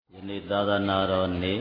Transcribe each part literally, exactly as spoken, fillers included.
Yinitadhanaroni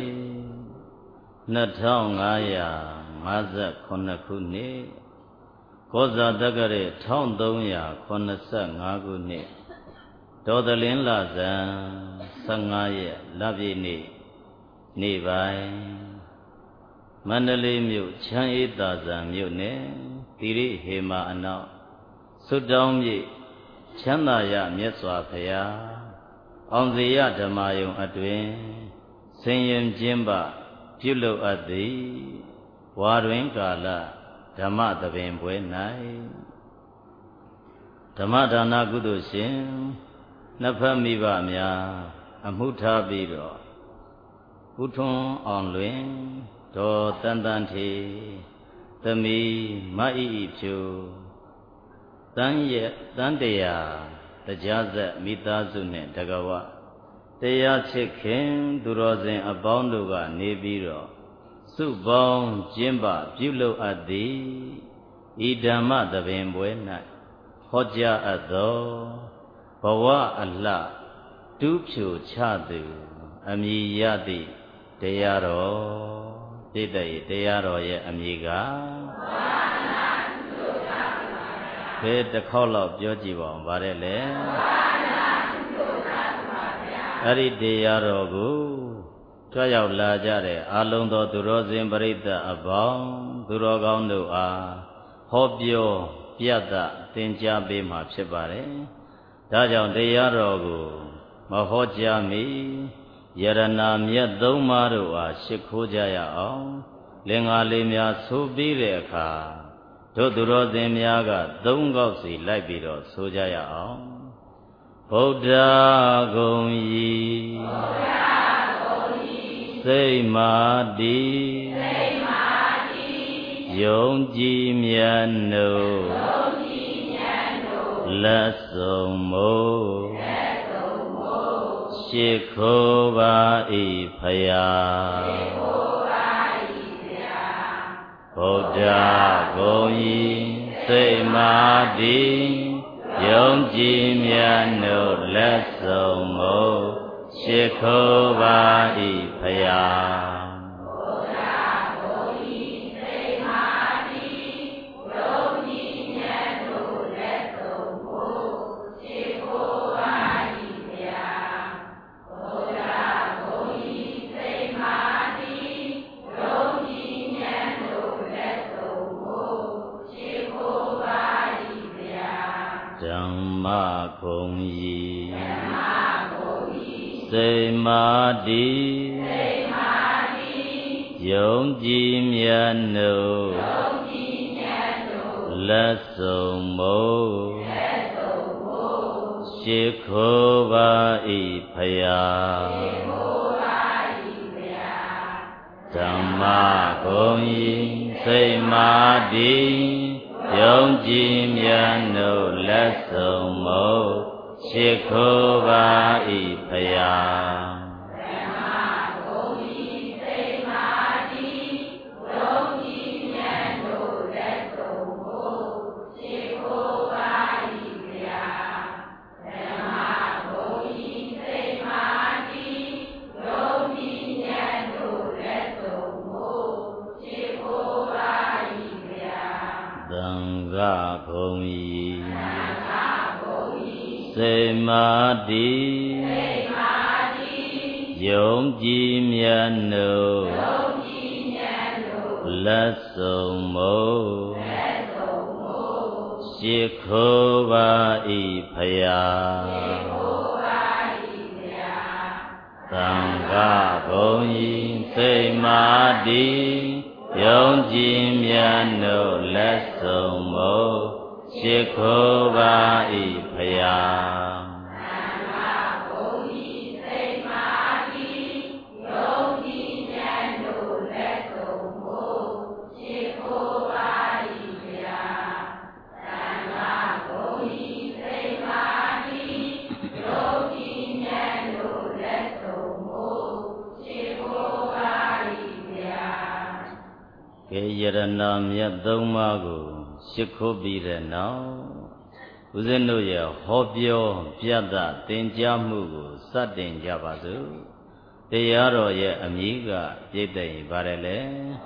Nathangaya Maza Konakuni Koza Dagare Town Donya Konasa Naguni Dodalin Lazan Sangaya Lavini Nibai Mandali Mu Chanitazan Mune Tiri Hema Ana Sudamyi Chandaya Myeswapaya Onziya Dhamayung Adwin Senyum Jimba Pulo Adi Warwin Kala Dhamma Tabin Buenai Dhamma Dana Gudushin Napamiva Mya Amhuta Biro Utun Onluin Do Tantanti Tami Mai Pyu Tanye Tandeya Tajaza Mitazune Dagawa Teya Chikin Durozin Abonduga Nebiro Subong Jimba Pulo Adi Idama Tabin Buenai Hoja Ado Bawa Allah Dupchu Chadu Ami Yadi Teyaro Tidai Teyaro Ye Amiga Ke the call of Jojiva Varele Ari Deyarogu Twayao Lajare Alondo Durozin Barita Abong Durogando A Hobyo Piata Tinja Bima Chibare Dajan Deyarogu Mahojami Yarana Miyadomaru A Shikujaya O Linga Limya Subireka Todurozin Miyaga Dungopsi Laibiro Sujaya O Buddha Gongyi Seimadi Yongji Myano Lasomo Shikhoba Ipaya Buddha Gongyi Seimadi Yongji Myano Lasomo Shikhoba Ipaya Gongyi Seimadi Yongji Myano Lasomo Shikhoba Ipaya Dhamma Gongyi Seimadi Yongji Myano Lasomo Shikhoba Ipaya Danga Gongyi Seimadi Yongji Myano Lasomo Shikhoba Ipaya Danga Gongyi Seimadi Yongji Myano Lasomo Shikhoba Ipaya Yarana Myadoma Shikhobi now Uzenoya Hobyo Piada Tenjamu Satin Javazu တရားတော်ရဲ့အမည်ကပြည့်တဲ့ရင်ပါတယ်လေ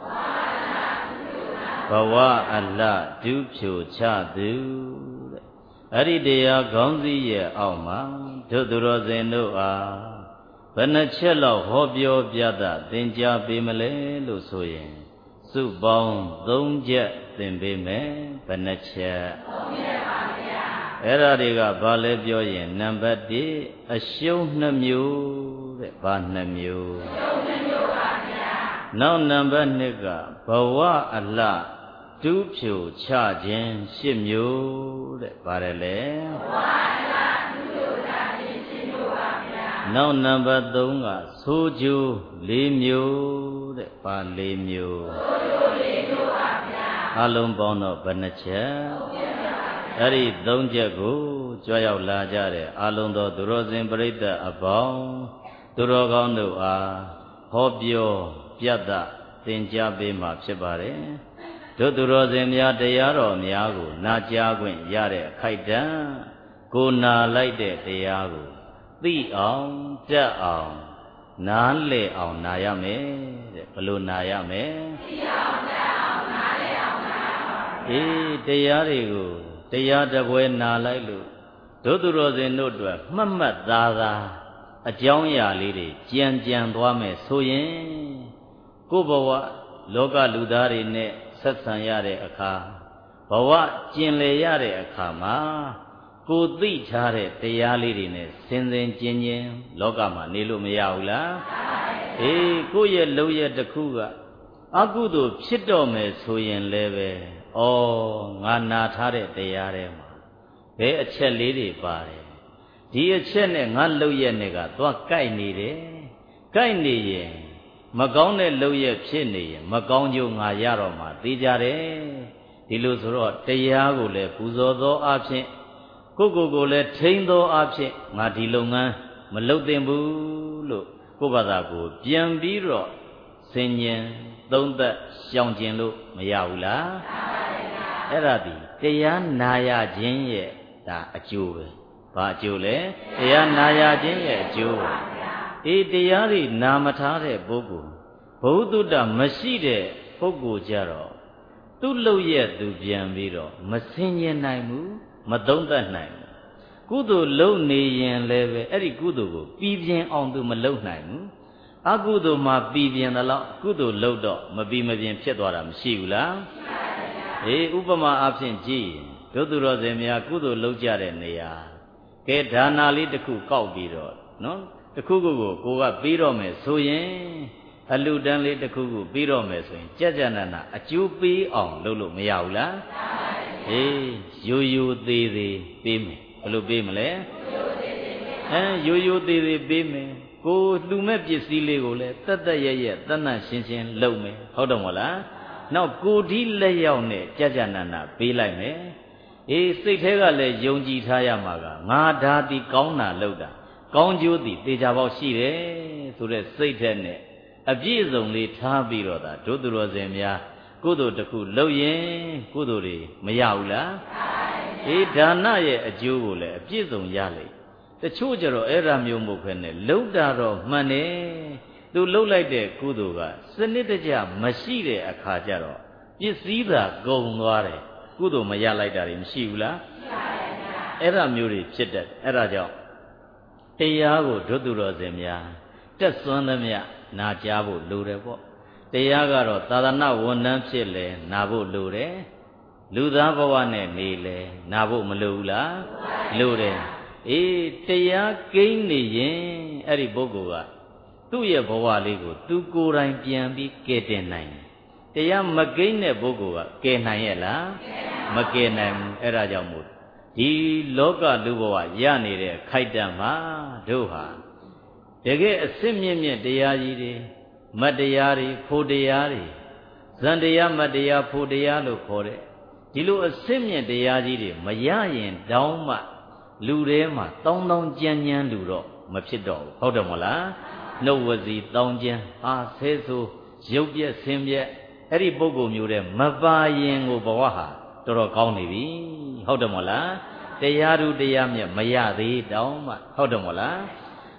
ဘဝအလှဒုဖြိုချသူတဲ့အဲ့ဒီတရားခေါင်းစည်းရဲ့အောက်မှာတို့သူတော်စင်တို့အားဘယ်နှချက်လောက်ဟောပြောပြတာသင်ကြားပေးမလဲလို့ဆိုရင်စုပေါင်းသုံးချက်သင်ပေးမယ်ဘယ်နှချက်သုံးချက်ပါဗျာအဲ့ဒါတွေကဘာလဲပြောရင်နံပါတ်တစ်အရှုံးနှစ်မျိုးတဲ့ဘာနှစ်မျိုးအရှုံးနှစ်မျိုးပါဗျာနောက်နံပါတ်နှစ်ကဘဝအလှဒုဖြိုချခြင်းရှစ်မျိုးတဲ့ပါတယ်လေဘဝအလှဒုဖြိုချခြင်းရှစ်မျိုးပါဗျာနောက်နံပါတ်သုံးကဆိုးကျိုးလေးမျိုးတဲ့ဘာလေးမျိုးဆိုးကျိုးလေးမျိုးပါဗျာအလုံးပေါင်းတော့ဘယ်နှချက်အဲ့ဒီသုံးချက်ကိုကြွရောက်လာကြတဲ့အာလုံးသောသူတော်စင်ပရိသတ်အပေါင်းသူတော်ကောင်းတို့အားဟောပြောပြတ်တာသင်ကြားပေးမှာဖြစ်ပါတယ်တို့သူတော်စင်များတရားတော်များကိုနာကြားခွင့်ရတဲ့အခိုက်အတန့်ကိုနာလိုက်တဲ့တရားကိုသိအောင်တက်အောင်နားလည်အောင်နာရမယ်တဲ့ဘယ်လိုနာရမလဲသိအောင်တက်အောင်နားလည်အောင်နာရပါအေးတရားတွေကိုတရားတပွဲနာလိုက်လို့တို့သူတော်စင်တို့အတွက်မှတ်မှတ်သားသားအကြောင်းအရာလေးတွေကြံကြံသွားမယ်ဆိုရင်ကိုယ်ဘဝလောကလူသားတွေနဲ့ဆက်ဆံရတဲ့အခါဘဝကျင်လည်ရတဲ့အခါမှာကိုသိထားတဲ့တရားလေးတွေနဲ့စင်စင်ကျင်ကျင်လောကမှာနေလို့မရဘူးလားအေးကိုယ့်ရဲ့လုပ်ရတစ်ခုကအကုသိုလ်ဖြစ်တော့မယ်ဆိုရင်လည်းပဲဩငါနာထားတဲ့တရားထဲမှာဘယ်အချက်လေးတွေပါတယ်ဒီအချက်နဲ့ငါလုပ်ရနဲ့ကသွားကိုက်နေတယ်ကိုက်နေရင်မကောင်းတဲ့လုပ်ရဖြစ်နေရင်မကောင်းကျိုးငါရတော့မှသိကြတယ်ဒီလိုဆိုတော့တရားကိုလည်းပူဇော်သောအဖြစ်ကိုကိုကိုလည်းထိန်းသောအဖြစ်ငါဒီလုပ်ငန်းမလုပ်သင့်ဘူးလို့ကိုယ့်ဘာသာကိုပြန်ပြီးတော့ဆင်ញင်သုံးသက်ရှောင်ကျင်လို့မရဘူးလားအဲ့ဒါဒီတရားနာရခြင်းရဲ့ဒါအကျိုးပဲဘာအကျိုးလဲတရားနာရခြင်းရဲ့အကျိုးပဲအေးတရားတွေနာမထားတဲ့ပုဂ္ဂိုလ်ဘုဒ္ဓတမရှိတဲ့ပုဂ္ဂိုလ်ကြတော့သူ့လုပ်ရဲ့သူပြန်ပြီးတော့မဆင်ញင်နိုင်ဘူးမသုံးသပ်နိုင်ဘူးကုသိုလ်လုပ်နေရင်လည်းပဲအဲ့ဒီကုသိုလ်ကိုပြီးပြင်းအောင်သူမလုပ်နိုင်ဘူးအကုသိုလ်မှာပြီးပြင်းသလောက်ကုသိုလ်လုပ်တော့မပြီးမပြင်းဖြစ်သွားတာမရှိဘူးလားအေးဥပမာအဖြစ်ကြည့်ဒုသူတော်စင်များကုသိုလ်လုပ်ကြတဲ့နေရာကဲဒါနာလေးတစ်ခုကောက်ပြီးတော့နော်တစ်ခုခုကိုကိုကပြီးတော့မယ်ဆိုရင်အလူတန်းလေးတစ်ခုခုပြီးတော့မယ်ဆိုရင်ကြက်ကြနနာအကျိုးပေးအောင်လုပ်လို့မရဘူးလားအေးရိုးရိုးသေးသေးပေးမယ်ဘယ်လိုပေးမလဲအဲရိုးရိုးသေးသေးပေးမယ်ကိုလှူမဲ့ပစ္စည်းလေးကိုလည်းတတ်တတ်ရရတတ်တတ်ရှင်းရှင်းလုပ်မယ်ဟုတ်တယ်မဟုတ်လားနောက်ကိုဒီလက်ရောက်နဲ့ကြကြနနာပေးလိုက်မယ်အေးစိတ်ထဲကလည်းယုံကြည်ထားရမှာကငါဓာတိကောင်းတာလုပ်တာကောင်းကျိုးသည်တေချာပေါက်ရှိတယ်ဆိုတဲ့စိတ်ထဲနဲ့အပြည့်စုံလေးထားပြီးတော့ဒါဒုသူတော်စင်များကုသိုလ်တစ်ခုလုပ်ရင်ကုသိုလ်တွေမရဘူးလားအေးဒါနရဲ့အကျိုးကိုလည်းအပြည့်စုံရလိမ့်တချို့ကြတော့အဲ့ဒါမျိုးမဟုတ်ခဲနဲ့လှုပ်တာတော့မှန်တယ်သူလှုပ်လိုက်တဲ့ကုသိုလ်ကစနစ်တကျမရှိတဲ့အခါကျတော့ပစ္စည်းသာကုန်သွားတယ်ကုသိုလ်မရလိုက်တာတွေမရှိဘူးလားရှိပါတယ်ဗျာအဲ့ဒါမျိုးတွေဖြစ်တတ်အဲ့ဒါကြောင့်တရားကိုဒုသူတော်စင်များတက်စွမ်းသမျှနာကြားဖို့လိုတယ်ပေါ့တရားကတော့သာသနာဝန်ထမ်းဖြစ်လဲနာဖို့လိုတယ်လူသားဘဝနဲ့နေလဲနာဖို့မလိုဘူးလားလိုတယ်အေးတရားကိန်းနေရင်အဲ့ဒီပုဂ္ဂိုလ်ကသူ့ရဲ့ဘဝလေးကိုသူကိုယ်တိုင်ပြန်ပြီးကယ်တင်နိုင်တယ်တရားမကိန်းတဲ့ပုဂ္ဂိုလ်ကကယ်နိုင်ရဲ့လားမကယ်နိုင်ဘူးအဲ့ဒါကြောင့်မို့ဒီလောကလူဘဝရနေတဲ့ခိုက်တံမှာတို့ဟာတကယ်အစစ်မြင့်မြင့်တရားကြီးတွေမတရားတွေဖို့တရားတွေဇန်တရားမတရားဖို့တရားလို့ခေါ်တဲ့ဒီလိုအစစ်မြင့်တရားကြီးတွေမရရင်တောင်းမှလူထဲမှာတောင်းတောင်းကြမ်းကြမ်းလူတော့မဖြစ်တော့ဘူးဟုတ်တယ်မလားနှုတ်ဝစီတောင်းကြမ်းအာဆဲဆိုရုပ်ပြက်ဆင်းပြက်အဲ့ဒီပုဂ္ဂိုလ်မျိုးတဲ့မပါရင်ကိုဘဝဟာတော်တော်ကောင်းနေပြီဟုတ်တယ်မလားတရားသူတရားမြတ်မရသေးတောင်းမှဟုတ်တယ်မလား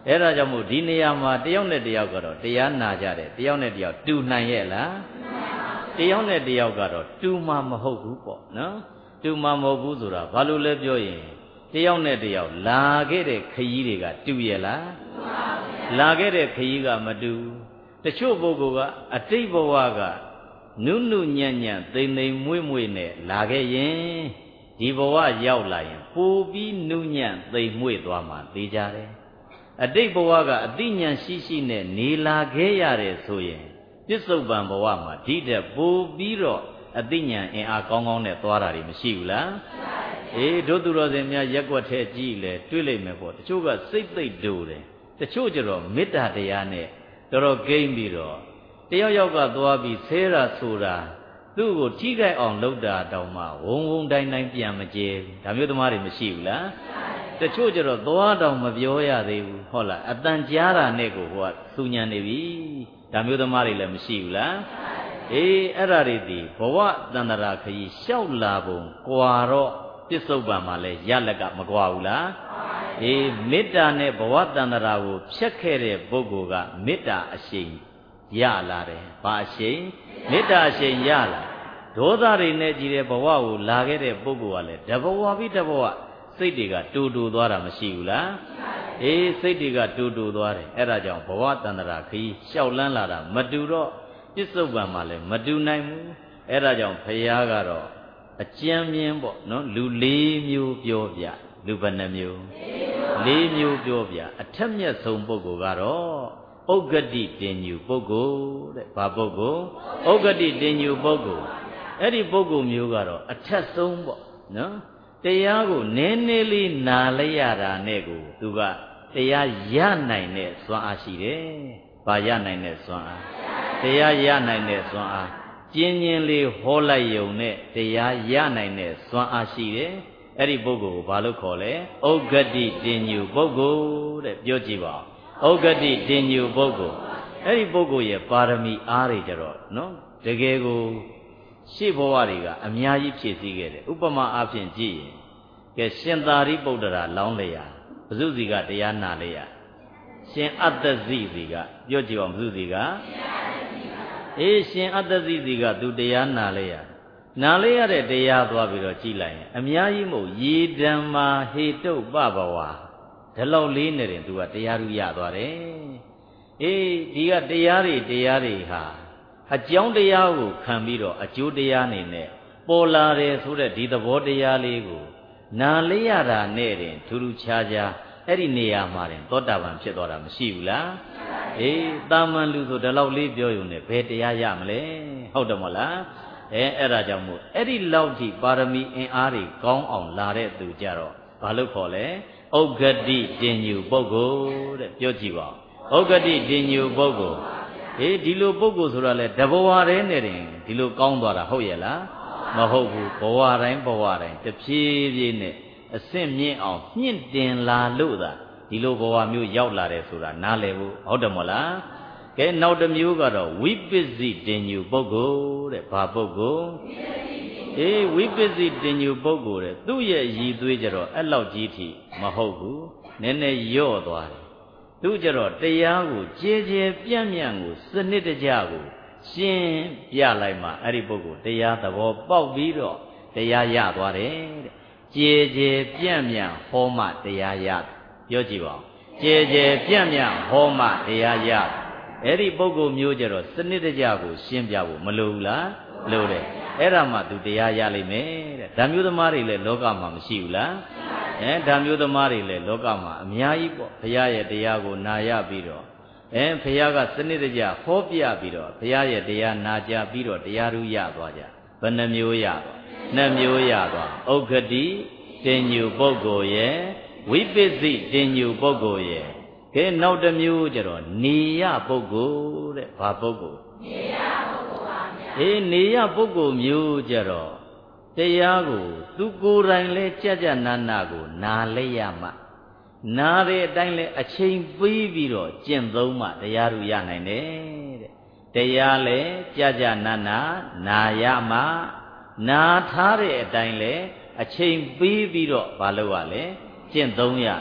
အဲ့ဒါကြောင့်မို့ဒီနေရာမှာတယောက်နဲ့တယောက်ကတော့တရားနာကြတယ်တယောက်နဲ့တယောက်တူနိုင်ရဲ့လားတယောက်နဲ့တယောက်ကတော့တူမှာမဟုတ်ဘူးပေါ့နော်တူမှာမဟုတ်ဘူးဆိုတာဘာလို့လဲပြောရင်တယောက်နဲ့တယောက်လာခဲ့တဲ့ခရီးတွေကတူရဲ့လားလာခဲ့တဲ့ခရီးကမတူတချို့ပုဂ္ဂိုလ်ကအတိတ်ဘဝကနုနုညံ့ညံ့သိမ့်သိမ့်မွေ့မွေ့နဲ့လာခဲ့ရင်ဒီဘဝရောက်လာရင်ပိုပြီးနုညံ့သိမ့်မွေ့သွားမှသိကြတယ်အတိတ်ဘဝကအတိညာရှိရှိနဲ့နေလာခဲ့ရတယ်ဆိုရင်ပစ္စုပန်ဘဝမှာဒီတဲ့ပိုပြီးတော့အတိညာအင်အားကောင်းကောင်းနဲ့သွားတာတွေမရှိဘူးလားအေးတို့သူတော်စင်များရက်ွက်ထဲကြည့်လေတွေ့လိမ့်မယ်ပေါ့တချို့ကစိတ်သိပ်တူတယ်တချို့ကျတော့မေတ္တာတရားနဲ့တော်တော်ကိမ့်ပြီးတော့တယောက်ယောက်ကသွားပြီးဆဲတာဆိုတာသူ့ကိုထိခိုက်အောင်လုပ်တာတောင်မှဝုံဝုံတိုင်းတိုင်းပြန်မကျဲဒါမျိုးသမားတွေမရှိဘူးလားတချို့ကျတော့သွားတောင်မပြောရသေးဘူးဟုတ်လားအတန်ကြားတာနဲ့ကိုဟိုကသူညံနေပြီဒါမျိုးသမားတွေလည်းမရှိဘူးလားအေးအဲ့ဒါတွေဒီဘဝတန္တရာခရီးလျှောက်လာပုံကွာတော့ပစ္စုပန်မှာလဲရလက်ကမကွာဘူးလားအေးမေတ္တာနဲ့ဘဝတန္တရာကိုဖြတ်ခဲ့တဲ့ပုဂ္ဂိုလ်ကမေတ္တာအရှိန်ရလာတယ်ဘာအရှိန်မေတ္တာအရှိန်ရလာဒေါသတွေနဲ့ကြည်တဲ့ဘဝကိုလာခဲ့တဲ့ပုဂ္ဂိုလ်ကလည်းတဘဝပြီးတဘဝစိတ်တွေကတူတူသွားတာမရှိဘူးလားအေးစိတ်တွေကတူတူသွားတယ်အဲ့ဒါကြောင့်ဘဝတန္တရာခရီးလျှောက်လန်းလာတာမတူတော့ပစ္စုပန်မှာလည်းမတူနိုင်ဘူးအဲ့ဒါကြောင့်ဘုရားကတော့အကျဉ်းမြင်ပေါ့နော်လူလေးမျိုးပြောပြလူဘယ်နှမျိုးလေးမျိုးပြောပြအထက်မြတ်ဆုံးပုဂ္ဂိုလ်ကတော့ဥက္ကဋိတင်ညူပုဂ္ဂိုလ်တဲ့ဘာပုဂ္ဂိုလ်ဥက္ကဋိတင်ညူပုဂ္ဂိုလ်အဲ့ဒီပုဂ္ဂိုလ်မျိုးကတော့အထက်ဆုံးပေါ့နော်တရားကိုနည်းနည်းလေးနာလိုက်ရတာနဲ့ကိုသူကတရားရနိုင်တဲ့စွမ်းအားရှိတယ်။ဘာရနိုင်တဲ့စွမ်းအားတရားရနိုင်တဲ့စွမ်းအားကျင်းချင်းလေးဟောလိုက်ယုံနဲ့တရားရနိုင်တဲ့စွမ်းအားရှိတယ်။အဲ့ဒီပုဂ္ဂိုလ်ကိုဘာလို့ခေါ်လဲ။ဥက္ကဋိတင်ညူပုဂ္ဂိုလ်တဲ့ပြောကြည့်ပါဦး။ဥက္ကဋိတင်ညူပုဂ္ဂိုလ်အဲ့ဒီပုဂ္ဂိုလ်ရဲ့ပါရမီအားတွေကြတော့နော်တကယ်ကိုရှေ့ဘဝတွေကအများကြီးဖြည့်ဆည်းခဲ့တယ်ဥပမာအားဖြင့်ကြည့်ရင်ကဲရှင်သာရိပုတ္တရာလောင်းလျာဘု து စီကတရားနာလျာရှင်အတ္တဇိစီကပြောကြည့်အောင်ဘု து စီကအေးရှင်အတ္တဇိစီကသူတရားနာလျာနာလျရတဲ့တရားသွားပြီးတော့ကြည့်လိုက်ရင်အများကြီးမဟုတ်ရေဓမ္မာဟေတုပဘဝဒီလောက်လေးနဲ့တင်သူကတရားရရသွားတယ်အေးဒီကတရားတွေတရားတွေဟာအကြောင်းတရားကိုခံပြီးတော့အကျိုးတရားနေနဲ့ပေါ်လာတယ်ဆိုတဲ့ဒီသဘောတရားလေးကိုနာလေးရတာနဲ့တင်ထူးထူးခြားခြားအဲ့ဒီနေရာမှာတင်သောတာပန်ဖြစ်သွားတာမရှိဘူးလားအေးတာမန်လူဆိုဒီလောက်လေးပြောရုံနဲ့ဘယ်တရားရမလဲဟုတ်တယ်မဟုတ်လားအဲအဲ့ဒါကြောင့်မို့အဲ့ဒီလောက်ထိပါရမီအင်အားတွေကောင်းအောင်လာတဲ့သူကြတော့ဘာလို့ခေါ်လဲဥက္ကဋိတင်ညူပုဂ္ဂိုလ်တဲ့ပြောကြည့်ပါဥက္ကဋိတင်ညူပုဂ္ဂိုလ်အေးဒီလိုပုဂ္ဂိုလ်ဆိုတာလေတဘဝတည်းနဲ့တင်ဒီလိုကောင်းသွားတာဟုတ်ရဲ့လားမဟုတ်ဘူးဘဝတိုင်းဘဝတိုင်းတဖြည်းဖြည်းနဲ့အဆင့်မြင့်အောင်မြင့်တင်လာလို့သာဒီလိုဘဝမျိုးရောက်လာတယ်ဆိုတာနားလည်ဖို့ဟုတ်တယ်မဟုတ်လားကဲနောက်တစ်မျိုးကတော့ဝိပစ္စည်းတင်ညူပုဂ္ဂိုလ်တဲ့ဘာပုဂ္ဂိုလ်အေးဝိပစ္စည်းတင်ညူပုဂ္ဂိုလ်တဲ့သူ့ရဲ့ရည်သွေးကြတော့အဲ့လောက်ကြီးထိမဟုတ်ဘူးနည်းနည်းညော့သွားတယ်သူကြတော့တရားကိုကြဲကြဲပြန့်ပြန့်ကိုစနစ်တကျကိုရှင်းပြလိုက်မှအဲ့ဒီပုဂ္ဂိုလ်တရားသဘောပေါက်ပြီးတော့တရားရသွားတယ်တဲ့ကြဲကြဲပြန့်ပြန့်ဟောမှတရားရပြောကြည့်ပါဦးကြဲကြဲပြန့်ပြန့်ဟောမှတရားရအဲ့ဒီပုဂ္ဂိုလ်မျိုးကြတော့စနစ်တကျကိုရှင်းပြဖို့မလိုဘူးလားလိုတယ်အဲ့ဒါမှသူတရားရလိမ့်မယ်တဲ့ဓာမျိုးသမားတွေလည်းလောကမှာမရှိဘူးလားအဲဓာမျိုးသမားတွေလည်းလောကမှာအများကြီးပေါ့ဘုရားရဲ့တရားကိုနာရပြီးတော့အဲဘုရားကစနစ်တကျဟောပြပြီးတော့ဘုရားရဲ့တရားနာကြပြီးတော့တရားရူရသွားကြဘယ်နှမျိုးရသွားနှစ်မျိုးရသွားဥက္ကဋိတင်ညူပုဂ္ဂိုလ်ရဲ့ဝိပစ္စည်းတင်ညူပုဂ္ဂိုလ်ရဲ့ကဲနောက်တစ်မျိုးကျတော့နေရပုဂ္ဂိုလ်တဲ့ဘာပုဂ္ဂိုလ်နေရပုဂ္ဂိုလ်ပါဗျာအေးနေရပုဂ္ဂိုလ်မျိုးကျတော့တရားကိုသူကိုယ်တိုင်လဲကြကြနာနာကိုနာလဲရမှနာတဲ့အတိုင်းလဲအချိန်ပေးပြီးတော့ကျင့်သုံးမှတရားရူရနိုင်တယ်တဲ့တရားလဲကြကြနာနာနာရမှနာထားတဲ့အတိုင်းလဲအချိန်ပေးပြီးတော့ဘာလို့ ရလဲကျင့်သုံးရ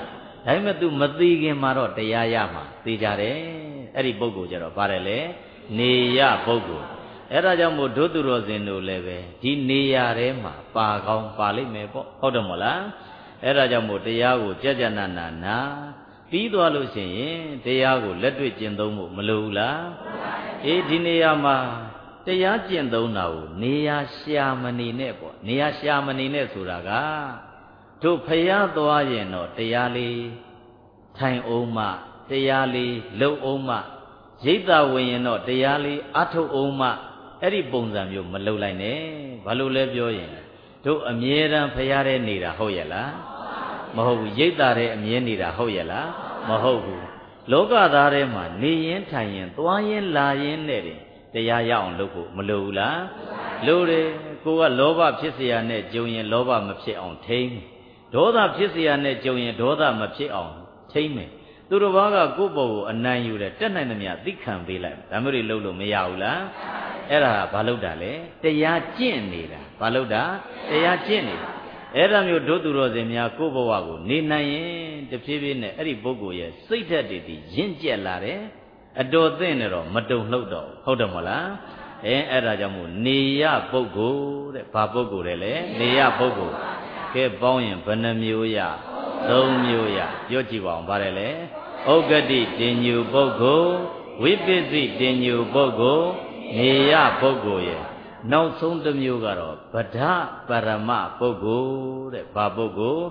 ဒါပေမဲ့ तू မသိခင်မှာတော့တရားရမှာသိကြတယ်အဲ့ဒီပုဂ္ဂိုလ်ကြတော့ပါတယ်လေနေရပုဂ္ဂိုလ်အဲ့ဒါကြောင့်မို့ဒုသူတော်စင်တို့လည်းပဲဒီနေရထဲမှာပါကောင်းပါလိမ့်မယ်ပေါ့ဟုတ်တယ်မို့လားအဲ့ဒါကြောင့်မို့တရားကိုကြကြနာနာနာပြီးသွားလို့ရှိရင်တရားကိုလက်တွေ့ကျင့်သုံးဖို့မလိုဘူးလားအေးဒီနေရာမှာတရားကျင့်သုံးတာကိုနေရာရှာမနေနဲ့ပေါ့နေရာရှာမနေနဲ့ဆိုတာကတို့ဖျားသွားရင်တော့တရားလေးထိုင်အောင်မှတရားလေးလှုပ်အောင်မှရိတ်တာဝင်ရင်တော့တရားလေးအထုတ်အောင်မှအဲ့ဒီပုံစံမျိုးမလှုပ်လိုက်နဲ့ဘာလို့လဲပြောရင်တို့အမြဲတမ်းဖျားတဲ့နေတာဟုတ်ရဲ့လားမဟုတ်ဘူးရိတ်တာတဲ့အမြဲနေတာဟုတ်ရဲ့လားမဟုတ်ဘူးလောကသားထဲမှာနေရင်ထိုင်ရင်သွားရင်လာရင်နဲ့တင်တရားရအောင်လုပ်ဖို့မလိုဘူးလားလိုတယ်ကိုကလောဘဖြစ်เสียနဲ့ကြုံရင်လောဘမဖြစ်အောင်ထိန်းဒေါသဖြစ်เสียနဲ့ကြုံရင်ဒေါသမဖြစ်အောင်ထိန်းမယ်သူတို့ဘာကကိုယ့်ဘုံကိုအနိုင်ယူတယ်တက်နိုင်သမျှသိခံပေးလိုက်ဒါမျိုးတွေလုပ်လို့မရဘူးလားအဲ့ဒါဘာလုပ်တာလဲတရားကျင့်နေတာဘာလုပ်တာတရားကျင့်နေတာအဲ့ဒါမျိုးဒုသူတော်စင်များကိုယ့်ဘဝကိုနေနိုင်ရင်တဖြည်းဖြည်းနဲ့အဲ့ဒီပုဂ္ဂိုလ်ရဲ့စိတ်ဓာတ်တွေဒီရင့်ကျက်လာတယ်အတော်သင့်နေတော့မတုံလှုပ်တော့ဟုတ်တယ်မဟုတ်လားအဲအဲ့ဒါကြောင့်မို့နေရပုဂ္ဂိုလ်တဲ့ဘာပုဂ္ဂိုလ်လဲလဲနေရပုဂ္ဂိုလ်ကဲပေါင်းရင်ဘယ်နှမျိုးရသုံးမျိုးရပြောကြည့်ပါအောင်ဗါတယ်လေဥက္ကတိတင်ညူပုဂ္ဂိုလ်ဝိပဿိတင်ညူပုဂ္ဂိုလ်နေရပုဂ္ဂိုလ်ရဲ့နောက်ဆုံးတစ်မျိုးကတော့ဗဒပရမပုဂ္ဂိုလ်တဲ့ဘာပုဂ္ဂိုလ်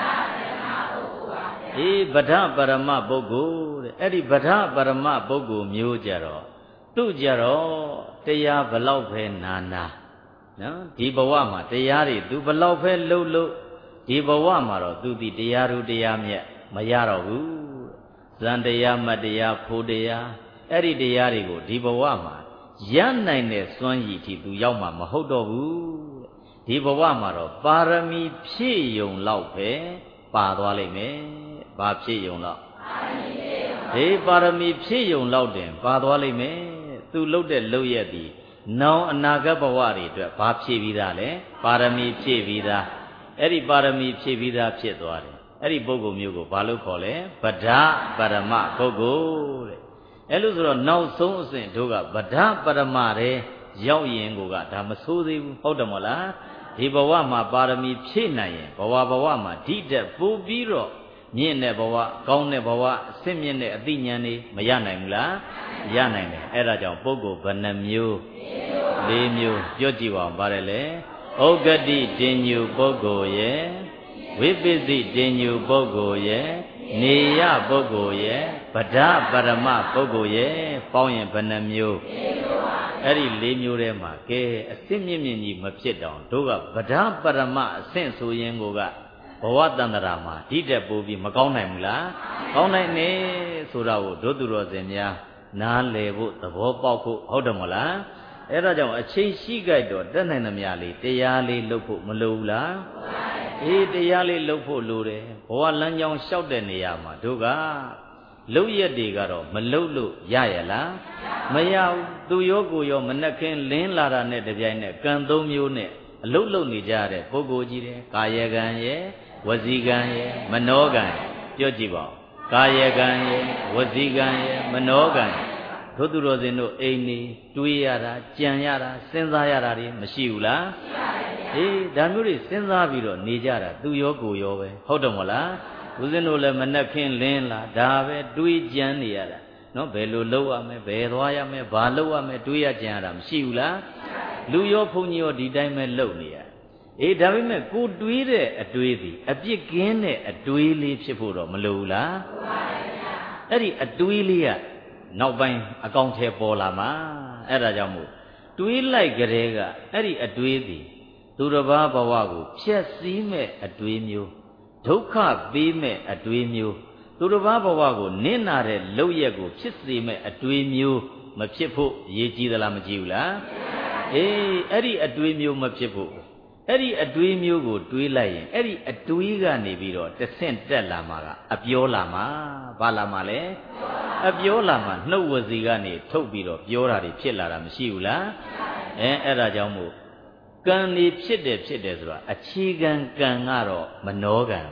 အေးဗဒပရမပုဂ္ဂိုလ်တဲ့အဲ့ဒီဗဒပရမပုဂ္ဂိုလ်မျိုးကြတော့သူ့ကြတော့တရားဘလောက်ပဲနာနာနော်ဒီဘဝမှာတရားတွေသူဘလောက်ပဲလှုပ်လှုပ်ဒီဘဝမှာတော့သူဒီတရားတို့တရားမြတ်မရတော့ဘူးဇန်တရားမတရားဖို့တရားအဲ့ဒီတရားတွေကိုဒီဘဝမှာရနိုင်တဲ့စွမ်းရည်ထိသူရောက်မှာမဟုတ်တော့ဘူးဒီဘဝမှာတော့ပါရမီဖြည့်ယုံလောက်ပဲပါသွားလိမ့်မယ်ဘာဖြည့်ယုံလောက်ဒီပါရမီဖြည့်ယုံလောက်တင်ပါသွားလိမ့်မယ်သူလှုပ်တဲ့လှုပ်ရက်ဒီနောင်အနာဂတ်ဘဝတွေအတွက်ဘာဖြည့်ပြီးသားလဲပါရမီဖြည့်ပြီးသားအဲ့ဒီပါရမီဖြည့်ပြီးသားဖြစ်သွားတယ်အဲ့ဒီပုဂ္ဂိုလ်မျိုးကိုဘာလို့ခေါ်လဲဗဒပရမပုဂ္ဂိုလ်တဲ့အဲ့လိုဆိုတော့နောက်ဆုံးအဆင့်တို့ကဗဒပရမတဲ့ရောက်ရင်ကိုကဒါမဆိုးသေးဘူးဟုတ်တယ်မဟုတ်လားဒီဘဝမှာပါရမီဖြည့်နိုင်ရင်ဘဝဘဝမှာဓိတက်ပို့ပြီးတော့မြင့်တဲ့ဘဝကောင်းတဲ့ဘဝအဆင့်မြင့်တဲ့အသိဉာဏ်တွေမရနိုင်ဘူးလားရနိုင်တယ်အဲ့ဒါကြောင့်ပုဂ္ဂိုလ်ဘယ်နှမျိုးလေးမျိုးပြောကြည့်ပါဦးပါတယ်လေဥက္ကတိတင်ညူပုဂ္ဂိုလ်ရဲ့ဝိပဿိတင်ညူပုဂ္ဂိုလ်ရဲ့နေရပုဂ္ဂိုလ်ရဲ့ဗဒပရမပုဂ္ဂိုလ်ရဲ့ပေါင်းရင်ဘယ်နှမျိုးအဲ့ဒီလေးမျိုးထဲမှာကဲအစစ်မြင့်မြင့်ကြီးမဖြစ်တော့တို့ကဗဒပရမအဆင့်ဆိုရင်ကိုကဘဝတန္တရာမှာဓိတက်ပိုးပြီးမကောင်းနိုင်ဘူးလားကောင်းနိုင်နေဆိုတာကိုတို့သူတော်စင်များနားလည်ဖို့သဘောပေါက်ဖို့ဟုတ်တယ်မဟုတ်လားအဲ့ဒါကြောင့်အချိန်ရှိကြိုက်တော့တက်နိုင်သမျှလေးတရားလေးလုပ်ဖို့မလိုဘူးလားအေးတရားလေးလုပ်ဖို့လိုတယ်ဘဝလမ်းကြောင်းလျှောက်တဲ့နေရာမှာတို့ကလုံရက်တွေကတော့မလုံလို့ရရလားမရဘူးသူရောကိုရောမနှက်ခင်းလင်းလာတာနဲ့တပြိုင်နက်ကံသုံးမျိုးနဲ့အလုတ်လုံနေကြတဲ့ပုဂ္ဂိုလ်ကြီးတယ်ကာယကံရဲ့ဝစီကံရဲ့မနောကံပြောကြည့်ပါဦးကာယကံရဲ့ဝစီကံရဲ့မနောကံတို့သူတော်စင်တို့အိမ်နေတွေးရတာကြံရတာစဉ်းစားရတာတွေမရှိဘူးလားရှိပါတယ်ဗျာအေးဒါမျိုးတွေစဉ်းစားပြီးတော့နေကြတာသူရောကိုရောပဲဟုတ်တယ်မဟုတ်လားဦးဇင်းတို့လည်းမနှက်ခင်းလင်းလာဒါပဲတွေးကြံနေရတာနော်ဘယ်လိုလုပ်ရမလဲဘယ်သွားရမလဲဘာလုပ်ရမလဲတွေးရကြံရတာမရှိဘူးလားလူရောဘုန်းကြီးရောဒီတိုင်းပဲလုပ်နေရအေးဒါပေမဲ့ကိုတွေးတဲ့အတွေးသည်အပြစ်ကင်းတဲ့အတွေးလေးဖြစ်ဖို့တော့မလိုဘူးလားဟုတ်ပါတယ်ဗျာအဲ့ဒီအတွေးလေးကနောက်ပိုင်းအကောင့်ထဲပေါ်လာမှာအဲ့ဒါကြောင့်မို့တွေးလိုက်ကြတဲ့ကအဲ့ဒီအတွေးသည်သူတစ်ပါးဘဝကိုဖျက်ဆီးမဲ့အတွေးမျိုးဒုက္ခပေးမဲ့အတွေးမျိုးသူတစ်ပါးဘဝကိုနင့်နာတဲ့လောက်ရက်ကိုဖြစ်စေမဲ့အတွေးမျိုးမဖြစ်ဖို့အရေးကြီးသလားမကြီးဘူးလားအေးအဲ့ဒီအတွေးမျိုးမဖြစ်ဖို့အဲ့ဒီအတွေးမျိုးကိုတွေးလိုက်ရင်အဲ့ဒီအတွေးကနေပြီးတော့တဆင့်တက်လာမှာကအပြောလာမှာဘာလာမှာလဲအပြောလာမှာနှုတ်ဝစီကနေထုတ်ပြီးတော့ပြောတာတွေဖြစ်လာတာမရှိဘူးလားအဲအဲ့ဒါကြောင့်မို့ကံနေဖြစ်တယ်ဖြစ်တယ်ဆိုတာအခြေခံကံကတော့မနောကံပဲဘာ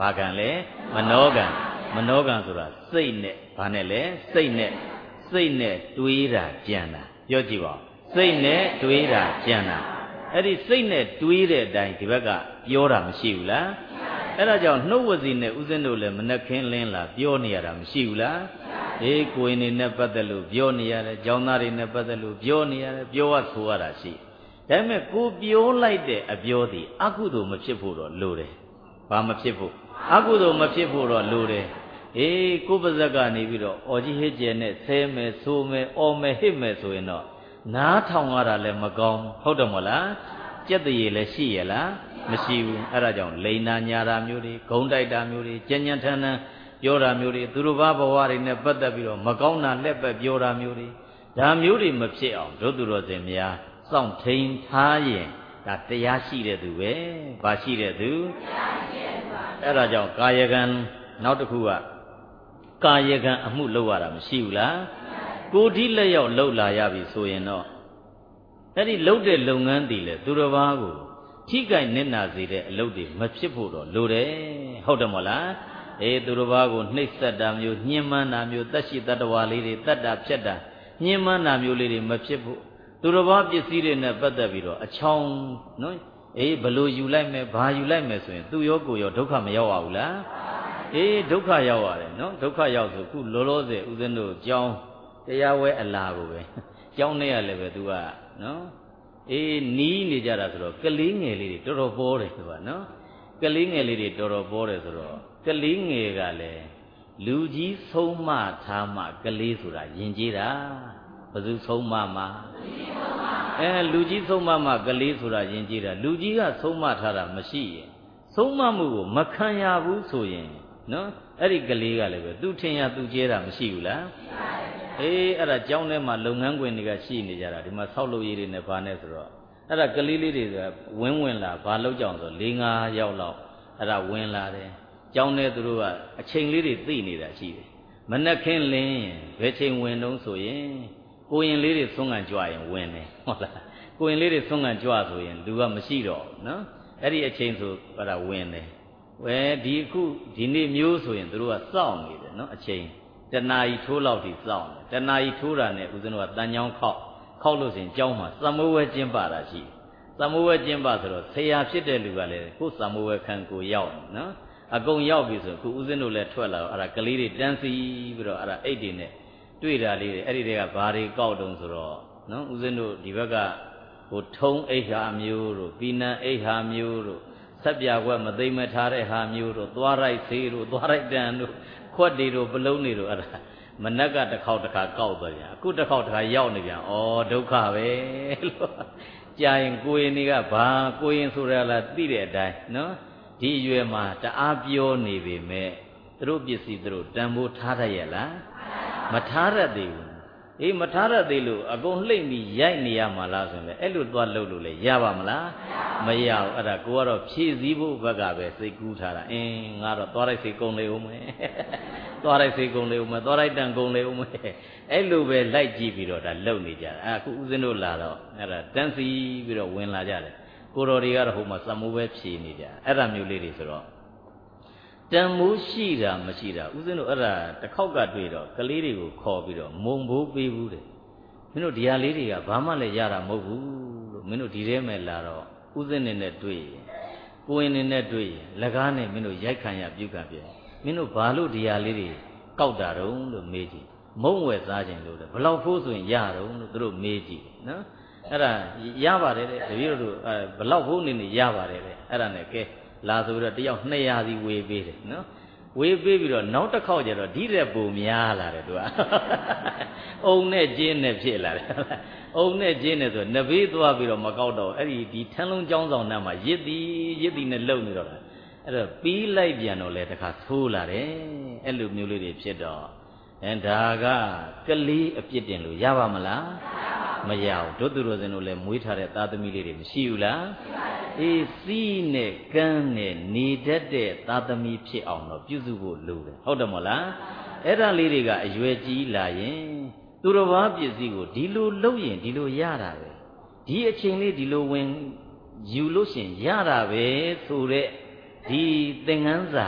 ဘာကံလဲမနောကံမနောကံဆိုတာစိတ်နဲ့ဘာနဲ့လဲစိတ်နဲ့စိတ်နဲ့တွေးတာကြံတာပြောကြည့်ပါစိတ်နဲ့တွေးတာကြံတာအဲ့ဒီစိတ်နဲ့တွေးတဲ့အတိုင်းဒီဘက်ကပြောတာမရှိဘူးလားအဲ့ဒါကြောင့်နှုတ်ဝစီနဲ့ဥစဉ်တို့လည်းမနှက်ခင်းလင်းလာပြောနေရတာမရှိဘူးလားအေးကိုယ်နေနဲ့ပတ်သက်လို့ပြောနေရတယ်ကျောင်းသားတွေနဲ့ပတ်သက်လို့ပြောနေရတယ်ပြောရဆိုရတာရှိဒါပေမဲ့ကိုပြောလိုက်တဲ့အပြောသည်အကုသိုလ်မဖြစ်ဖို့တော့လိုတယ်ဘာမဖြစ်ဖို့အကုသိုလ်မဖြစ်ဖို့တော့လိုတယ်အေးကိုပါဇက်ကနေပြီးတော့အော်ကြီးဟစ်ကျဲနဲ့ဆဲမယ်ဆိုမယ်အော်မယ်ဟစ်မယ်ဆိုရင်တော့နားထောင်ရတာလည်းမကောင်းဟုတ်တယ်မဟုတ်လားကြက်တရေလည်းရှိရလားမရှိဘူးအဲ့ဒါကြောင့်လိန်နာညာတာမျိုးတွေဂုံတိုက်တာမျိုးတွေကြဉ္ဉထန်ထန်ပြောတာမျိုးတွေသူတို့ဘာဘဝတွေနဲ့ပတ်သက်ပြီးတော့မကောင်းတာလက်ပဲပြောတာမျိုးတွေဒါမျိုးတွေမဖြစ်အောင်တို့သူတော်စင်များစောင့်ထိန်ထားရင်ဒါတရားရှိတဲ့သူပဲဘာရှိတဲ့သူတရားရှိတဲ့သူပါအဲ့ဒါကြောင့်ကာယကံနောက်တစ်ခုကကာယကံအမှုလုပ်ရတာမရှိဘူးလားကိုယ်ဒီလက်ရောက်လှုပ်လာရပြီဆိုရင်တော့အဲ့ဒီလှုပ်တဲ့လုပ်ငန်းတည်လေသူတစ်ပါးကိုထိကြိုက်နစ်နာစေတဲ့အလုပ်တွေမဖြစ်ဖို့တော့လိုတယ်ဟုတ်တယ်မဟုတ်လားအေးသူတစ်ပါးကိုနှိပ်စက်တာမျိုးညှဉ်းပန်းတာမျိုးတက်ရှိတတ္တဝါလေးတွေတတ်တာဖြတ်တာညှဉ်းပန်းတာမျိုးလေးတွေမဖြစ်ဖို့သူတစ်ပါးပစ္စည်းတွေနဲ့ပတ်သက်ပြီးတော့အချောင်းနော်အေးဘလို့ယူလိုက်မယ်ဘာယူလိုက်မယ်ဆိုရင်သူရောကိုယ်ရောဒုက္ခမရောက်ရဘူးလားအေးဒုက္ခရောက်ရတယ်နော်ဒုက္ခရောက်ဆိုခုလောလောဆယ်ဦးဇင်းတို့ကြောင်းတရားဝဲအလာကိုပဲကြောင်းနဲ့ရလည်းပဲသူကနော်အေးနီးနေကြတာဆိုတော့ကလေးငယ်လေးတွေတော်တော်ပေါ်တယ်သူကနော်ကလေးငယ်လေးတွေတော်တော်ပေါ်တယ်ဆိုတော့ကလေးငယ်ကလည်းလူကြီးဆုံးမထားမှကလေးဆိုတာယဉ်ကျေးတာဘယ်သူဆုံးမမှာအဲလူကြီးဆုံးမမှကလေးဆိုတာယဉ်ကျေးတာလူကြီးကဆုံးမထားတာမရှိရင်ဆုံးမမှုကိုမခံရဘူးဆိုရင်နော်အဲ့ဒီကလေးကလည်းပဲသူထင်ရသူကျဲတာမရှိဘူးလားအေးအဲ့ဒါကြောင်းထဲမှာလုပ်ငန်းခွင်တွေကရှိနေကြတာဒီမှာဆောက်လုပ်ရေးတွေနဲ့ဗာနဲ့ဆိုတော့အဲ့ဒါကလေးလေးတွေကဝင်းဝင်လာဘာလုပ်ကြအောင်ဆို၄၅ရောက်လောက်အဲ့ဒါဝင်လာတယ်ကြောင်းထဲသူတို့ကအချိန်လေးတွေသိနေတာရှိတယ်မနှက်ခင်းလင်းဘယ်ချိန်ဝင်တုံးဆိုရင်ကိုရင်လေးတွေဆွမ်းကန်ကြွရင်ဝင်တယ်ဟုတ်လားကိုရင်လေးတွေဆွမ်းကန်ကြွဆိုရင်လူကမရှိတော့နော်အဲ့ဒီအချိန်ဆိုအဲ့ဒါဝင်တယ်ဝဲဒီအခုဒီနေ့မျိုးဆိုရင်သူတို့ကစောင့်နေတယ်နော်အချိန်တဏှာကြီးထိုးလောက်ထိစောင့်တယ်တဏှာကြီးထိုးတာနဲ့ဦးဇင်းတို့ကတန်ချောင်းခောက်ခောက်လို့ဆိုရင်ကျောင်းမှာသမိုးဝဲကျင်းပတာရှိသမိုးဝဲကျင်းပဆိုတော့ဆရာဖြစ်တဲ့လူကလည်းကိုယ်သမိုးဝဲခံကိုရောက်နော်အကုန်ရောက်ပြီဆိုခုဦးဇင်းတို့လည်းထွက်လာတော့အဲ့ဒါကလေးတွေတန်းစီပြီးတော့အဲ့ဒါအိတ်တွေနဲ့တွေ့တာလေးတွေအဲ့ဒီတွေကဘာတွေကောက်တုံးဆိုတော့နော်ဦးဇင်းတို့ဒီဘက်ကဟိုထုံးအိတ်ဟာမျိုးတို့ပီနံအိတ်ဟာမျိုးတို့ဆက်ပြကွက်မသိမထားတဲ့ဟာမျိုးတို့သွားရိုက်သေးတို့သွားရိုက်တန်တို့ခွက်တွေတို့ပလုံးတွေတို့အဲ့ဒါမနက်ကတစ်ခေါက်တစ်ခါကောက်သွားပြန်အခုတစ်ခေါက်တစ်ခါရောက်နေပြန်ဩဒုက္ခပဲလို့ကြာရင်ကိုရင်တွေကဘာကိုရင်ဆိုရလားသိတဲ့အတိုင်းနော်ဒီအရွယ်မှာတအားပြောနေပေမဲ့သူတို့ပစ္စည်းသူတို့တန်ဖိုးထားတတ်ရဲ့လားမထားရသေးဘူးအေးမထားရသေးလို့အကုန်လှိမ့်ပြီးရိုက်နေရမှာလားဆိုရင်လည်းအဲ့လိုသွားလှုပ်လို့လေရပါမလားမရဘူးအဲ့ဒါကိုကတော့ဖြည့်စည်းဖို့ဘက်ကပဲစိတ်ကူးထားတာအင်းငါတော့သွားလိုက်စိတ်ကုန်လေဦးမယ်သွားလိုက်စိတ်ကုန်လေဦးမယ်သွားလိုက်တန်ကုန်လေဦးမယ်အဲ့လိုပဲလိုက်ကြည့်ပြီးတော့ဒါလှုပ်နေကြတာအခုဦးဇင်းတို့လာတော့အဲ့ဒါတန်းစီပြီးတော့ဝင်လာကြတယ်ကိုတော်တွေကတော့ဟိုမှာစမိုးပဲဖြည့်နေကြအဲ့ဒါမျိုးလေးတွေဆိုတော့တန်မိုးရှိတာမရှိတာဦးဇင်းတို့အဲ့ဒါတစ်ခေါက်ကတွေ့တော့ကလေးတွေကိုခေါ်ပြီးတော့မုံဘိုးပေးဘူးတဲ့မင်းတို့ဒီဟာလေးတွေကဘာမှလည်းရတာမဟုတ်ဘူးလို့မင်းတို့ဒီထဲမဲ့လာတော့ဦးဇင်းနေနဲ့တွေ့ရင်ကိုရင်နေနဲ့တွေ့ရင်လက်ကားနဲ့မင်းတို့ရိုက်ခံရပြုတ်ခံပြမင်းတို့ဘာလို့ဒီဟာလေးတွေကောက်တာတုံးလို့မေးကြည့်မုံဝယ်စားခြင်းလို့တဲ့ဘလောက်ဖိုးဆိုရင်ရတုံးလို့သူတို့မေးကြည့်နော်အဲ့ဒါရပါတယ်တဲ့တပည့်တို့အဲဘလောက်ဖိုးနေနေရပါတယ်တဲ့အဲ့ဒါနဲ့ကဲလာဆိုပြီးတော့တယောက်နှစ်ရာစီဝေပေးတယ်နော်ဝေပေးပြီးတော့နောက်တစ်ခေါက်ကျတော့ဒီတဲ့ပုံများလာတယ်သူကအုံနဲ့ကျင်းနဲ့ဖြစ်လာတယ်အုံနဲ့ကျင်းနဲ့ဆိုနဘေးသွားပြီးတော့မကောက်တော့အဲ့ဒီဒီထန်းလုံးကျောင်းဆောင်နှမ်းမှာရစ်သည်ရစ်သည်နဲ့လှုပ်နေတော့တာအဲ့တော့ပြီးလိုက်ပြန်တော့လေတခါသိုးလာတယ်အဲ့လိုမျိုးလေးတွေဖြစ်တော့အဲဒါကကလေးအပြစ်တင်လို့ရပါမလားမရဘူးတို့သူတို့စင်တို့လည်းမွေးထားတဲ့သားသမီးလေးတွေမရှိဘူးလားအေးစီးနဲ့ကန်းနဲ့နေတတ်တဲ့သားသမီးဖြစ်အောင်တော့ပြုစုဖို့လိုတယ်ဟုတ်တယ်မဟုတ်လားအဲ့ဒါလေးတွေကအရွယ်ကြီးလာရင်သူတော်ဘာပစ္စည်းကိုဒီလိုလုပ်ရင်ဒီလိုရတာပဲဒီအချိန်လေးဒီလိုဝင်ယူလို့ရှင်ရတာပဲဆိုတဲ့ဒီသင်္ကန်းစာ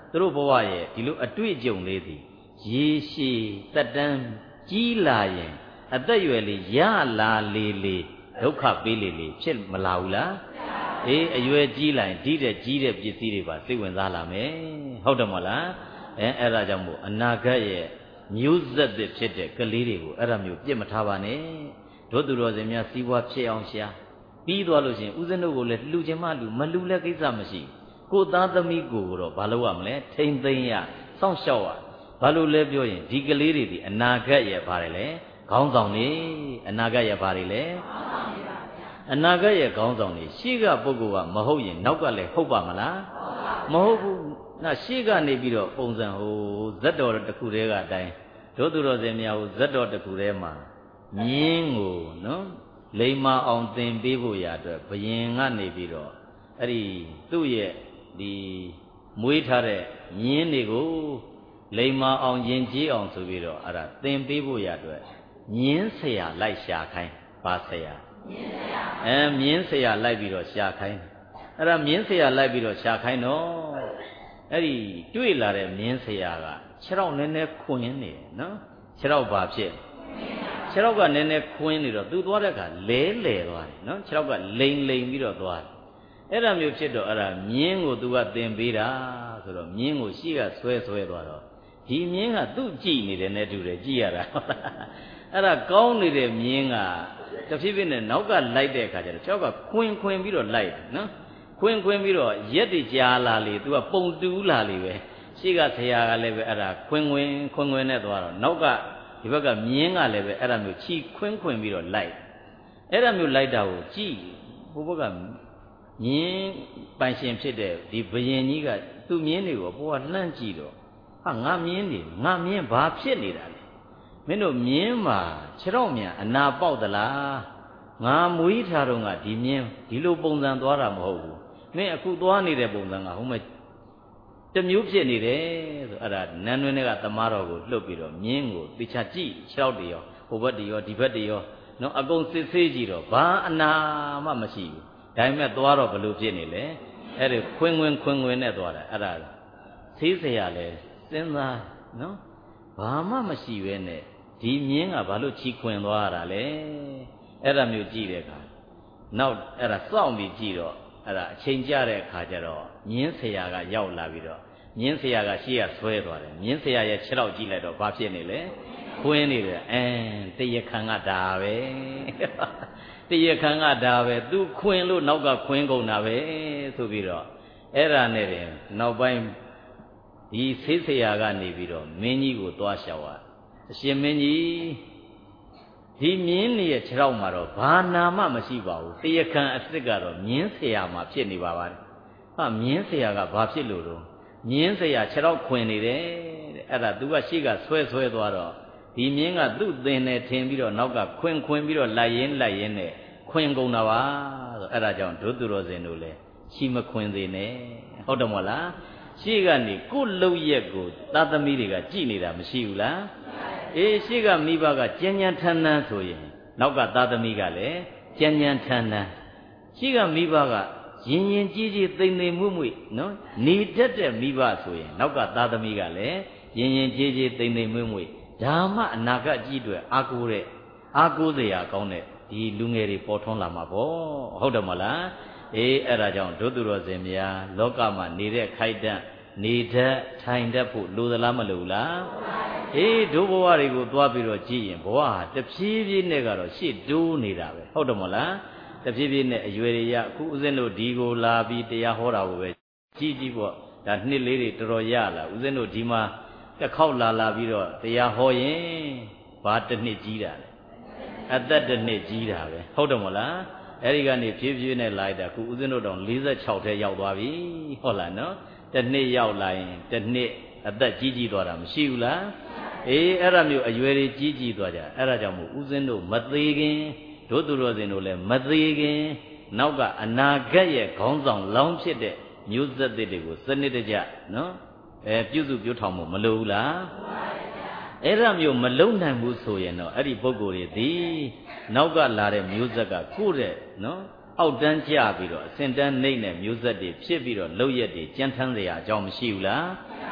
သူတို့ဘဝရဲ့ဒီလိုအတွေ့အကြုံလေးသည်ရေရှည်တက်တန်းကြီးလာရင်အသက်ရွယ်လေးရလာလေလေဒုက္ခပေးလေလေဖြစ်မလာဘူးလားအေးအရွယ်ကြီးလာရင်ဒီတဲ့ကြီးတဲ့ပစ္စည်းတွေပါစိတ်ဝင်စားလာမယ်ဟုတ်တယ်မဟုတ်လားအဲအဲ့ဒါကြောင့်မို့အနာဂတ်ရဲ့မျိုးဆက်သစ်ဖြစ်တဲ့ကလေးတွေကိုအဲ့ဒါမျိုးပြစ်မထားပါနဲ့တို့သူတော်စင်များစီးပွားဖြစ်အောင်ရှာပြီးသွားလို့ရှိရင်ဦးဇင်းတို့ကိုလည်းလှူခြင်းမလှူမလှူလည်းကိစ္စမရှိကိုသားသမီးကိုတော့ဘာလို့ရမလဲထိမ့်သိမ့်ရစောင့်ရှောက်ရဘာလို့လဲပြောရင်ဒီကလေးတွေဒီအနာဂတ်ရဲ့ဘာတွေလဲခေါင်းဆောင်နေအနာဂတ်ရဲ့ဘာတွေလဲအနာဂတ်ရဲ့ခေါင်းဆောင်နေရှေ့ကပုဂ္ဂိုလ်ကမဟုတ်ရင်နောက်ကလည်းဟုတ်ပါမလားမဟုတ်ဘူးနာရှေ့ကနေပြီးတော့ပုံစံဟိုဇက်တော်တစ်ခုတည်းကအတိုင်းတို့သူတော်စင်များဟိုဇက်တော်တစ်ခုတည်းမှာမြင်းကိုနော်လိမ္မာအောင်သင်ပေးဖို့ရအတွက်ဘယင်ကနေပြီးတော့အဲ့ဒီသူ့ရဲ့ဒီမွေးထားတဲ့မြင်းတွေကိုလိမ္မာအောင်ယဉ်ကျေးအောင်ဆိုပြီးတော့အဲ့ဒါသင်ပေးဖို့ရအတွက်မြင်းဆရာလိုက်ရှာခိုင်းပါဆရာမြင်းဆရာအဲမြင်းဆရာလိုက်ပြီးတော့ရှာခိုင်းအဲ့ဒါမြင်းဆရာလိုက်ပြီးတော့ရှာခိုင်းတော့အဲ့ဒီတွေ့လာတဲ့မြင်းဆရာကခြေထောက်နည်းနည်းခွင်းနေနော်ခြေထောက်ဘာဖြစ်ခြေထောက်ကနည်းနည်းခွင်းနေတော့သူသွားတဲ့အခါလဲလဲသွားတယ်နော်ခြေထောက်ကလိမ်လိမ်ပြီးတော့သွားတယ်အဲ့ဒါမျိုးဖြစ်တော့အဲ့ဒါမြင်းကိုသူကသင်ပေးတာဆိုတော့မြင်းကိုရှေ့ကဆွဲဆွဲသွားတော့ဒီမြင်းကသူ့ကြည့်နေတယ်နဲ့တူတယ်ကြည့်ရတာအဲ့ဒါကောင်းနေတဲ့မြင်းကတဖြည်းဖြည်းနဲ့နောက်ကလိုက်တဲ့အခါကျတော့ခြေထောက်ကခွင်းခွင်းပြီးတော့လိုက်တယ်နော်ခွင်းခွင်းပြီးတော့ရက်တကြာလာလေသူကပုံတူးလာလေပဲရှေ့ကဆရာကလည်းပဲအဲ့ဒါခွင်းခွင်းခွင်းခွင်းနဲ့သွားတော့နောက်ကဒီဘက်ကမြင်းကလည်းပဲအဲ့ဒါမျိုးချီခွင်းခွင်းပြီးတော့လိုက်အဲ့ဒါမျိုးလိုက်တာကိုကြည့်ဘိုးဘက်ကမြင်းပိုင်ရှင်ဖြစ်တဲ့ဒီဘယင်ကြီးကသူ့မြင်းတွေကိုဘိုးကလှမ်းကြည့်တော့ဟာငါမြင်းနေငါမြင်းဘာဖြစ်နေတာလဲမင်းတို့မြင်းမှာခြေတော့မြန်အနာပေါက်သလားငါမွေးထားတော့ကဒီမြင်းဒီလိုပုံစံသွားတာမဟုတ်ဘူးမင်းအခုသွားနေတဲ့ပုံစံကဟိုမဲ့တမျိုးဖြစ်နေတယ်ဆိုအဲ့ဒါနန်းတွင်းတွေကသမားတော်ကိုလှုပ်ပြီးတော့မြင်းကိုတေချာကြည့်ခြေတော့တရောဟိုဘက်တရောဒီဘက်တရောနော်အကုန်စစ်ဆေးကြည့်တော့ဘာအနာမှမရှိဘူးဒါပေမဲ့သွားတော့ဘလို့ဖြစ်နေလဲအဲ့ဒီခွင်းခွင်းခွင်းခွင်းနဲ့သွားတာအဲ့ဒါဆေးစရာလဲစဉ်းစားနော်ဘာမှမရှိပဲနဲ့ဒီမြင်းကဘာလို့ချီခွင်သွားရတာလဲအဲ့ဒါမျိုးကြည့်တဲ့အခါနောက်အဲ့ဒါစောင့်ပြီးကြည့်တော့အဲ့ဒါအချိန်ကျတဲ့အခါကျတော့မြင်းဆရာကရောက်လာပြီးတော့မြင်းဆရာကရှေ့ကဆွဲသွားတယ်မြင်းဆရာရဲ့ခြေထောက်ကြည့်လိုက်တော့ဘာဖြစ်နေလဲခွင်းနေတယ်အင်းတရခံကဒါပဲတရခံကဒါပဲသူခွင်းလို့နောက်ကခွင်းကုန်တာပဲဆိုပြီးတော့အဲ့ဒါနဲ့တင်နောက်ပိုင်းဒီဆေးဆရာကနေပြီးတော့မင်းကြီးကိုသွားလျှောက်ရအရှင်မင်းကြီးဒီမြင်းနေရဲ့ခြေထောက်မှာတော့ဘာနာမှမရှိပါဘူးတရခံအစ်စ်ကတော့မြင်းဆရာမှာဖြစ်နေပါပါတယ်ဟာမြင်းဆရာကဘာဖြစ်လို့တော့မြင်းဆရာခြေထောက်ခွင်နေတယ်တဲ့အဲ့ဒါသူကရှေ့ကဆွဲဆွဲသွားတော့ဒီမြင်းကသူ့သင်တယ်ထင်ပြီးတော့နောက်ကခွင်ခွင်ပြီးတော့လိုက်ရင်းလိုက်ရင်းနဲ့ခွင်ကုန်တာပါဆိုအဲ့ဒါကြောင့်ဒုသူတော်စင်တို့လည်းချီမခွင်သေးနဲ့ဟုတ်တယ်မဟုတ်လားရှေ့ကနေကိုယ်လုံရက်ကိုသာသမီတွေကကြည်နေတာမရှိဘူးလားအေးရှေ့ကမိဘကကြံကြံထန်းထန်းဆိုရင်နောက်ကသာသမီကလည်းကြံကြံထန်းထန်းရှေ့ကမိဘကရင်ရင်ကြီးကြီးသိမ့်သိမ့်မွေ့မွေ့နော်နေတတ်တဲ့မိဘဆိုရင်နောက်ကသာသမီကလည်းရင်ရင်ကြီးကြီးသိမ့်သိမ့်မွေ့မွေ့ဒါမှအနာဂတ်ကြီးတွေအာကိုတဲ့အာကိုစရာကောင်းတဲ့ဒီလူငယ်တွေပေါ်ထွန်းလာမှာပေါ့ဟုတ်တယ်မလားအေးအဲ့ဒါကြောင့်ဒုသူတော်စင်များလောကမှာနေတဲ့ခိုက်တန့်နေတတ်ထိုင်တတ်ဖို့လိုသလားမလိုလားအေးဒုဘဝတွေကိုသွားပြီးတော့ကြည့်ရင်ဘဝဟာတဖြည်းဖြည်းနဲ့ကတော့ရှေ့တိုးနေတာပဲဟုတ်တယ်မလားတဖြည်းဖြည်းနဲ့အရွယ်တွေရအခုဦးဇင်းတို့ဒီကိုလာပြီးတရားဟောတာကိုပဲကြည့်ကြည့်ပေါ့ဒါနှစ်လေးတွေတော်တော်ရလာဦးဇင်းတို့ဒီမှာတစ်ခေါက်လာလာပြီးတော့တရားဟောရင်ဘာတစ်နှစ်ကြီးတာလဲအသက်တစ်နှစ်ကြီးတာပဲဟုတ်တယ်မလားအဲ့ဒီကနေဖြည်းဖြည်းနဲ့လိုက်တာအခုဦးဇင်းတို့တောင်၄၆ထဲရောက်သွားပြီဟုတ်လားနော်တစ်နှစ်ရောက်လာရင်တစ်နှစ်အသက်ကြီးကြီးသွားတာမရှိဘူးလားအေးအဲ့ဒါမျိုးအရွယ်တွေကြီးကြီးသွားကြအဲ့ဒါကြောင့်မို့ဦးဇင်းတို့မသေးခင်တို့သူတော်စင်တို့လည်းမသေးခင်နောက် ကအနာဂတ်ရဲ့ခေါင်းဆောင်လောင်းဖြစ်တဲ့မျိုးဆက်တွေကိုစနစ်တကျနော်အဲပြုစုပြောထောင်မှုမလိုဘူးလားအဲ့ဒါမျိုးမလုံနိုင်ဘူးဆိုရင်တော့အဲ့ဒီပုဂ္ဂိုလ်တွေဒီနောက်ကလာတဲ့မျိုးဆက်ကကိုယ့်တဲ့နော်အောက်တန်းကျပြီးတော့အစင်တန်းနှိမ့်တဲ့မျိုးဆက်တွေဖြစ်ပြီးတော့လောက်ရက်တွေကြမ်းထမ်းစရာအကြောင်းမရှိဘူးလား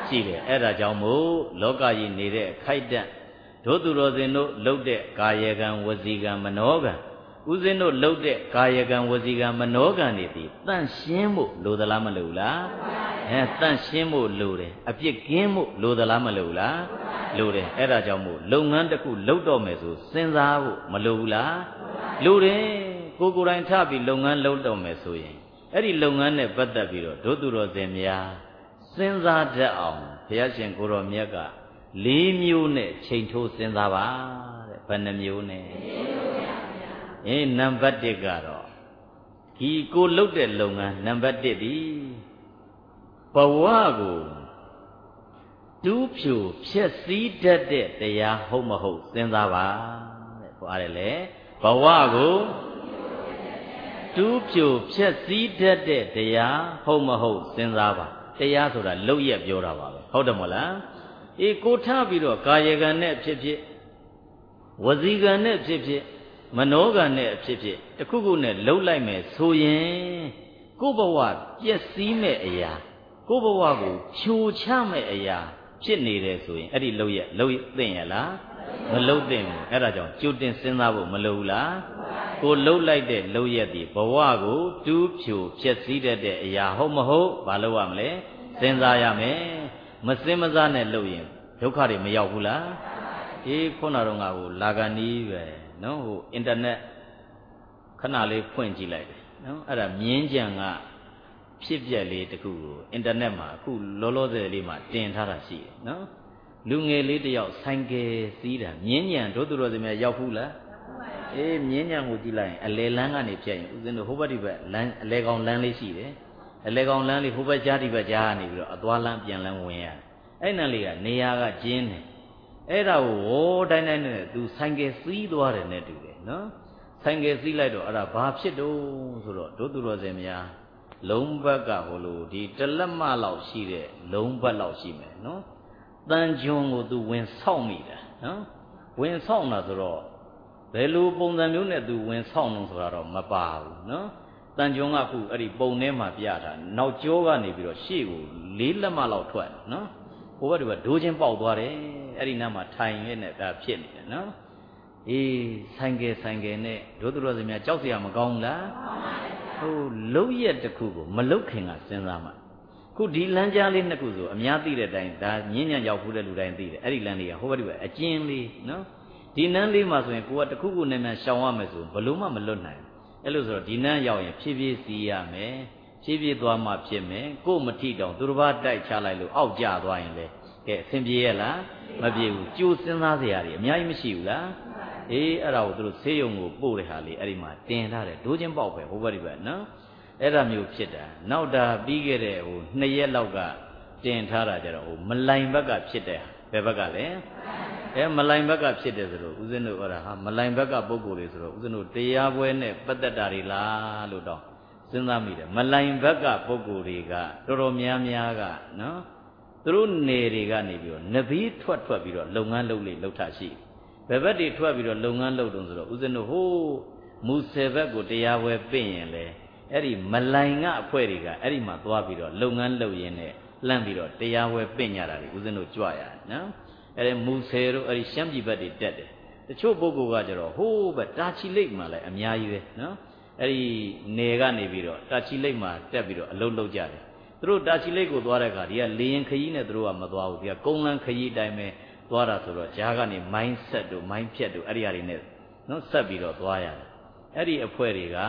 ရှိတယ်အဲ့ဒါကြောင့်မို့လောကကြီးနေတဲ့ခိုက်တန့်တို့သူတော်စင်တို့လှုပ်တဲ့ကာယကံဝစီကံမနောကံဥစဉ်တို့လှုပ်တဲ့ကာယကံဝစီကံမနောကံတွေဒီတန့်ရှင်းဖို့လိုသလားမလိုလားအဲတန့်ရှင်းဖို့လိုတယ်အပြစ်ကင်းဖို့လိုသလားမလိုလားလိုတယ်အဲ့ဒါကြောင့်မို့လုပ်ငန်းတစ်ခုလုပ်တော့မယ်ဆိုစဉ်းစားဖို့မလိုဘူးလားလိုတယ်ကိုကိုယ်တိုင်ထပြီးလုပ်ငန်းလုပ်တော့မယ်ဆိုရင်အဲ့ဒီလုပ်ငန်းနဲ့ပတ်သက်ပြီးတော့တို့သူတော်စင်များစဉ်းစားတတ်အောင်ဘုရားရှင်ကိုရောမြတ်ကလေးမျိုးနဲ့ချိန်ထိုးစဉ်းစားပါတဲ့ဘယ်နှမျိုးနဲ့အေးနံပါတ်တစ်ကတော့ဒီကိုလှုပ်တဲ့လုပ်ငန်းနံပါတ်တစ်ဒီဘဝကိုတူးဖြူဖြက်စီးတတ်တဲ့တရားဟုတ်မဟုတ်စဉ်းစားပါတဲ့ဟောရတယ်လေဘဝကိုတူးဖြူဖြက်စီးတတ်တဲ့တရားဟုတ်မဟုတ်စဉ်းစားပါတရားဆိုတာလှုပ်ရက်ပြောတာပါပဲဟုတ်တယ်မဟုတ်လားအေးကိုထပြီးတော့ကာယကံနဲ့ဖြစ်ဖြစ်ဝစီကံနဲ့ဖြစ်ဖြစ်မနောကံနဲ့ဖြစ်ဖြစ်တခုခုနဲ့လှုပ်လိုက်မယ်ဆိုရင်ကိုယ်ဘဝပျက်စီးမဲ့အရာကိုယ်ဘဝကိုဖြိုချမဲ့အရာဖြစ်နေတယ်ဆိုရင်အဲ့ဒီလှုပ်ရက်လှုပ်သိမ့်ရလားမလှုပ်သိမ့်ဘူးအဲ့ဒါကြောင့်ကြိုတင်စဉ်းစားဖို့မလိုဘူးလားကိုလှုပ်လိုက်တဲ့လှုပ်ရက်ဒီဘဝကိုတူးဖြိုဖျက်ဆီးတတ်တဲ့အရာဟုတ်မဟုတ်မလုပ်ရမလဲစဉ်းစားရမယ်မစင်မစားနဲ့လှုပ်ရင်ဒုက္ခတွေမရောက်ဘူးလားအေးခုနတော့ငါကိုလာကန်နီးပဲနော်ဟိုအင်တာနက်ခဏလေးဖွင့်ကြည့်လိုက်တယ်နော်အဲ့ဒါမြင်းကြံကဖြစ်ပျက်လေးတခုကိုအင်တာနက်မှာအခုလောလောဆယ်လေးမှာတင်ထားတာရှိတယ်နော်လူငယ်လေးတယောက်ဆိုင်ကယ်စီးတာမြင်းကြံတို့သူတော်စင်များရောက်ဘူးလားအေးမြင်းကြံကိုကြည့်လိုက်ရင်အလဲလန်းကနေဖြတ်ရင်ဦးဇင်းတို့ဟိုဘက်ဒီဘက်လမ်းအလဲကောင်လမ်းလေးရှိတယ်အလဲကောင်လမ်းလေးဟိုဘက်ကြားဒီဘက်ကြားကနေပြီးတော့အသွားလမ်းပြန်လမ်းဝင်ရတယ်အဲ့နံလေးကနေရာကကျင်းတယ်အဲ့ဒါကိုဝေါ်တိုင်းတိုင်းနဲ့သူဆိုင်ကယ်စီးသွားတယ်နဲ့တူတယ်နော်ဆိုင်ကယ်စီးလိုက်တော့အဲ့ဒါဘာဖြစ်တော့ဆိုတော့တို့သူတော်စင်များလုံးဘက်ကဟိုလိုဒီတလက်မလောက်ရှိတဲ့လုံးဘက်လောက်ရှိမယ်နော်တန်ကျွန်းကိုသူဝင်ဆောက်မိတာနော်ဝင်ဆောက်တာဆိုတော့ဘယ်လိုပုံစံမျိုးနဲ့သူဝင်ဆောက်လို့ဆိုတာတော့မပါဘူးနော်တန်ကျွန်းကခုအဲ့ဒီပုံထဲမှာပြတာနောက်ကျောကနေပြီးတော့ရှေ့ကိုလေးလက်မလောက်ထွက်နော်ဟိုဘက်ဒီဘက်ဒိုးချင်းပေါက်သွားတယ်အဲ့ဒီနားမှာထိုင်ရတဲ့ဒါဖြစ်နေတယ်နော်အေးဆိုင်ကယ်ဆိုင်ကယ်နဲ့တို့သူတော်စင်များကြောက်เสียမကောင်းလားဟိုလှုပ်ရက်တစ်ခုကိုမလှုပ်ခင်ကစဉ်းစားမှခုဒီလမ်းကြားလေးနှစ်ခုဆိုအများသိတဲ့အတိုင်းဒါညဉ့်ညံ့ရောက်ဘူးတဲ့လူတိုင်းသိတယ်အဲ့ဒီလမ်းလေးကဟိုဘက်ဒီဘက်အကျဉ်းလေးနော်ဒီနန်းလေးမှာဆိုရင်ကိုကတစ်ခုခုနဲ့မှရှောင်ရမယ်ဆိုဘလို့မှမလွတ်နိုင်အဲ့လိုဆိုတော့ဒီနန်းရောက်ရင်ဖြည်းဖြည်းစီးရမယ်ဖြည်းဖြည်းသွားမှဖြစ်မယ်ကို့မထိတောင်သူတစ်ပါးတိုက်ချလိုက်လို့အောက်ကျသွားရင်လေကဲအဆင်ပြေရလားမပြေဘူးကြိုးစဉ်းစားစရာတွေအများကြီးမရှိဘူးလားအေးအဲ့ဒါကိုသူတို့ဆေးရုံကိုပို့တဲ့ဟာလေးအဲ့ဒီမှာတင်ထားတယ်ဒိုးချင်းပေါက်ပဲဟိုဘက်ဒီဘက်နော်အဲ့ဒါမျိုးဖြစ်တာနောက်တာပြီးခဲ့တဲ့ဟိုနှစ်ရက်လောက်ကတင်ထားတာကြတော့ဟိုမလိုင်ဘက်ကဖြစ်တဲ့ဘယ်ဘက်ကလဲအဲမလိုင်ဘက်ကဖြစ်တယ်ဆိုတော့ဦးဇင်းတို့ဟောတာဟာမလိုင်ဘက်ကပုံကိုယ်တွေဆိုတော့ဦးဇင်းတို့တရားပွဲနဲ့ပတ်သက်တာတွေလားလို့တော့စဉ်းစားမိတယ်မလိုင်ဘက်ကပုံကိုယ်တွေကတော်တော်များများကနော်သူတို့နေတွေကနေပြီးတော့နဗီးထွက်ထွက်ပြီးတော့လုပ်ငန်းလုပ်လေလုပ်တာရှိဘယ်ဘက်တွေထွက်ပြီးတော့လုပ်ငန်းလုပ်တုံးဆိုတော့ဦးဇင်းတို့ဟိုးမူဆယ်ဘက်ကိုတရားပွဲပြင့်ရင်လေအဲ့ဒီမလိုင်ကအဖွဲတွေကအဲ့ဒီမှာသွားပြီးတော့လုပ်ငန်းလုပ်ရင်းနဲ့လှမ်းပြီးတော့တရားပွဲပြင့်ကြတာတွေဦးဇင်းတို့ကြွရတယ်နော်အဲ့ဒီမူဆယ်တို့အဲ့ဒီရှမ်းပြည်ဘက်တွေတက်တယ်တချို့ပုဂ္ဂိုလ်ကကျတော့ဟိုးဘက်တာချီလိတ်မှာလည်းအများကြီးပဲနော်အဲ့ဒီနေကနေပြီးတော့တာချီလိတ်မှာတက်ပြီးတော့အလုပ်လုပ်ကြတယ်သူတို့တာချီလိတ်ကိုသွားတဲ့အခါဒီကလေရင်ခရီးနဲ့သူတို့ကမသွားဘူးဒီကကုန်းလန်းခရီးအတိုင်းပဲသွားတာဆိုတော့ဂျားကနေမိုင်းဆက်တို့မိုင်းဖြက်တို့အဲ့ဒီဟာတွေနဲ့နော်ဆက်ပြီးတော့သွားရတယ်အဲ့ဒီအဖွဲတွေက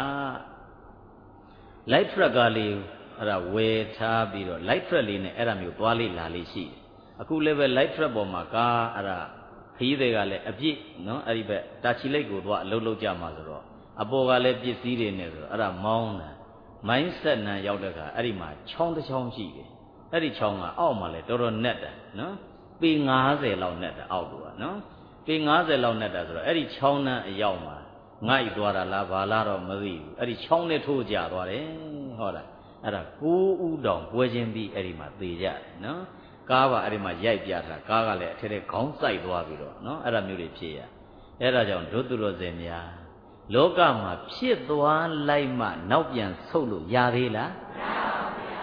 light truck ကလေးအဲ့ဒါဝယ်ထားပြီးတော့ light truck လေးနဲ့အဲ့ဒါမျိုးသွားလေးလာလေးရှိတယ်အခုလည်းပဲ light truck ပေါ်မှာကားအဲ့ဒါခရီးတွေကလည်းအပြည့်နော်အဲ့ဒီဘက်တာချီလိတ်ကိုသွားအလုပ်လုပ်ကြမှာဆိုတော့အပေါ်ကလည်းပစ္စည်းတွေနဲ့ဆိုတော့အဲ့ဒါမောင်းတာမိုင်းဆက်နံရောက်တဲ့ခါအဲ့ဒီမှာချောင်းတစ်ချောင်းရှိတယ်အဲ့ဒီချောင်းကအောက်မှာလည်းတော်တော်နက်တာနော်ပေ၅၀လောက်နက်တာအောက်တူကနော်ပေ၅၀လောက်နက်တာဆိုတော့အဲ့ဒီချောင်းနှံအရောက်မှာငိုက်သွားတာလားဘာလားတော့မသိဘူးအဲ့ဒီချောင်းနဲ့ထိုးကြသွားတယ်ဟောတာအဲ့ဒါကိုးဦးတောင်ပွဲချင်းပြီးအဲ့ဒီမှာသေကြတယ်နော်ကားပါအဲ့ဒီမှာရိုက်ပြတာကားကလည်းအထက်ထဲခေါင်းစိုက်သွားပြီးတော့နော်အဲ့ဒါမျိုးတွေဖြစ်ရအဲ့ဒါကြောင့်ဒုသူတော်စင်များလောကမှာဖြစ်သွားလိုက်မှနောက်ပြန်ဆုတ်လို့ရသေးလားမရပါဘူးဗျာ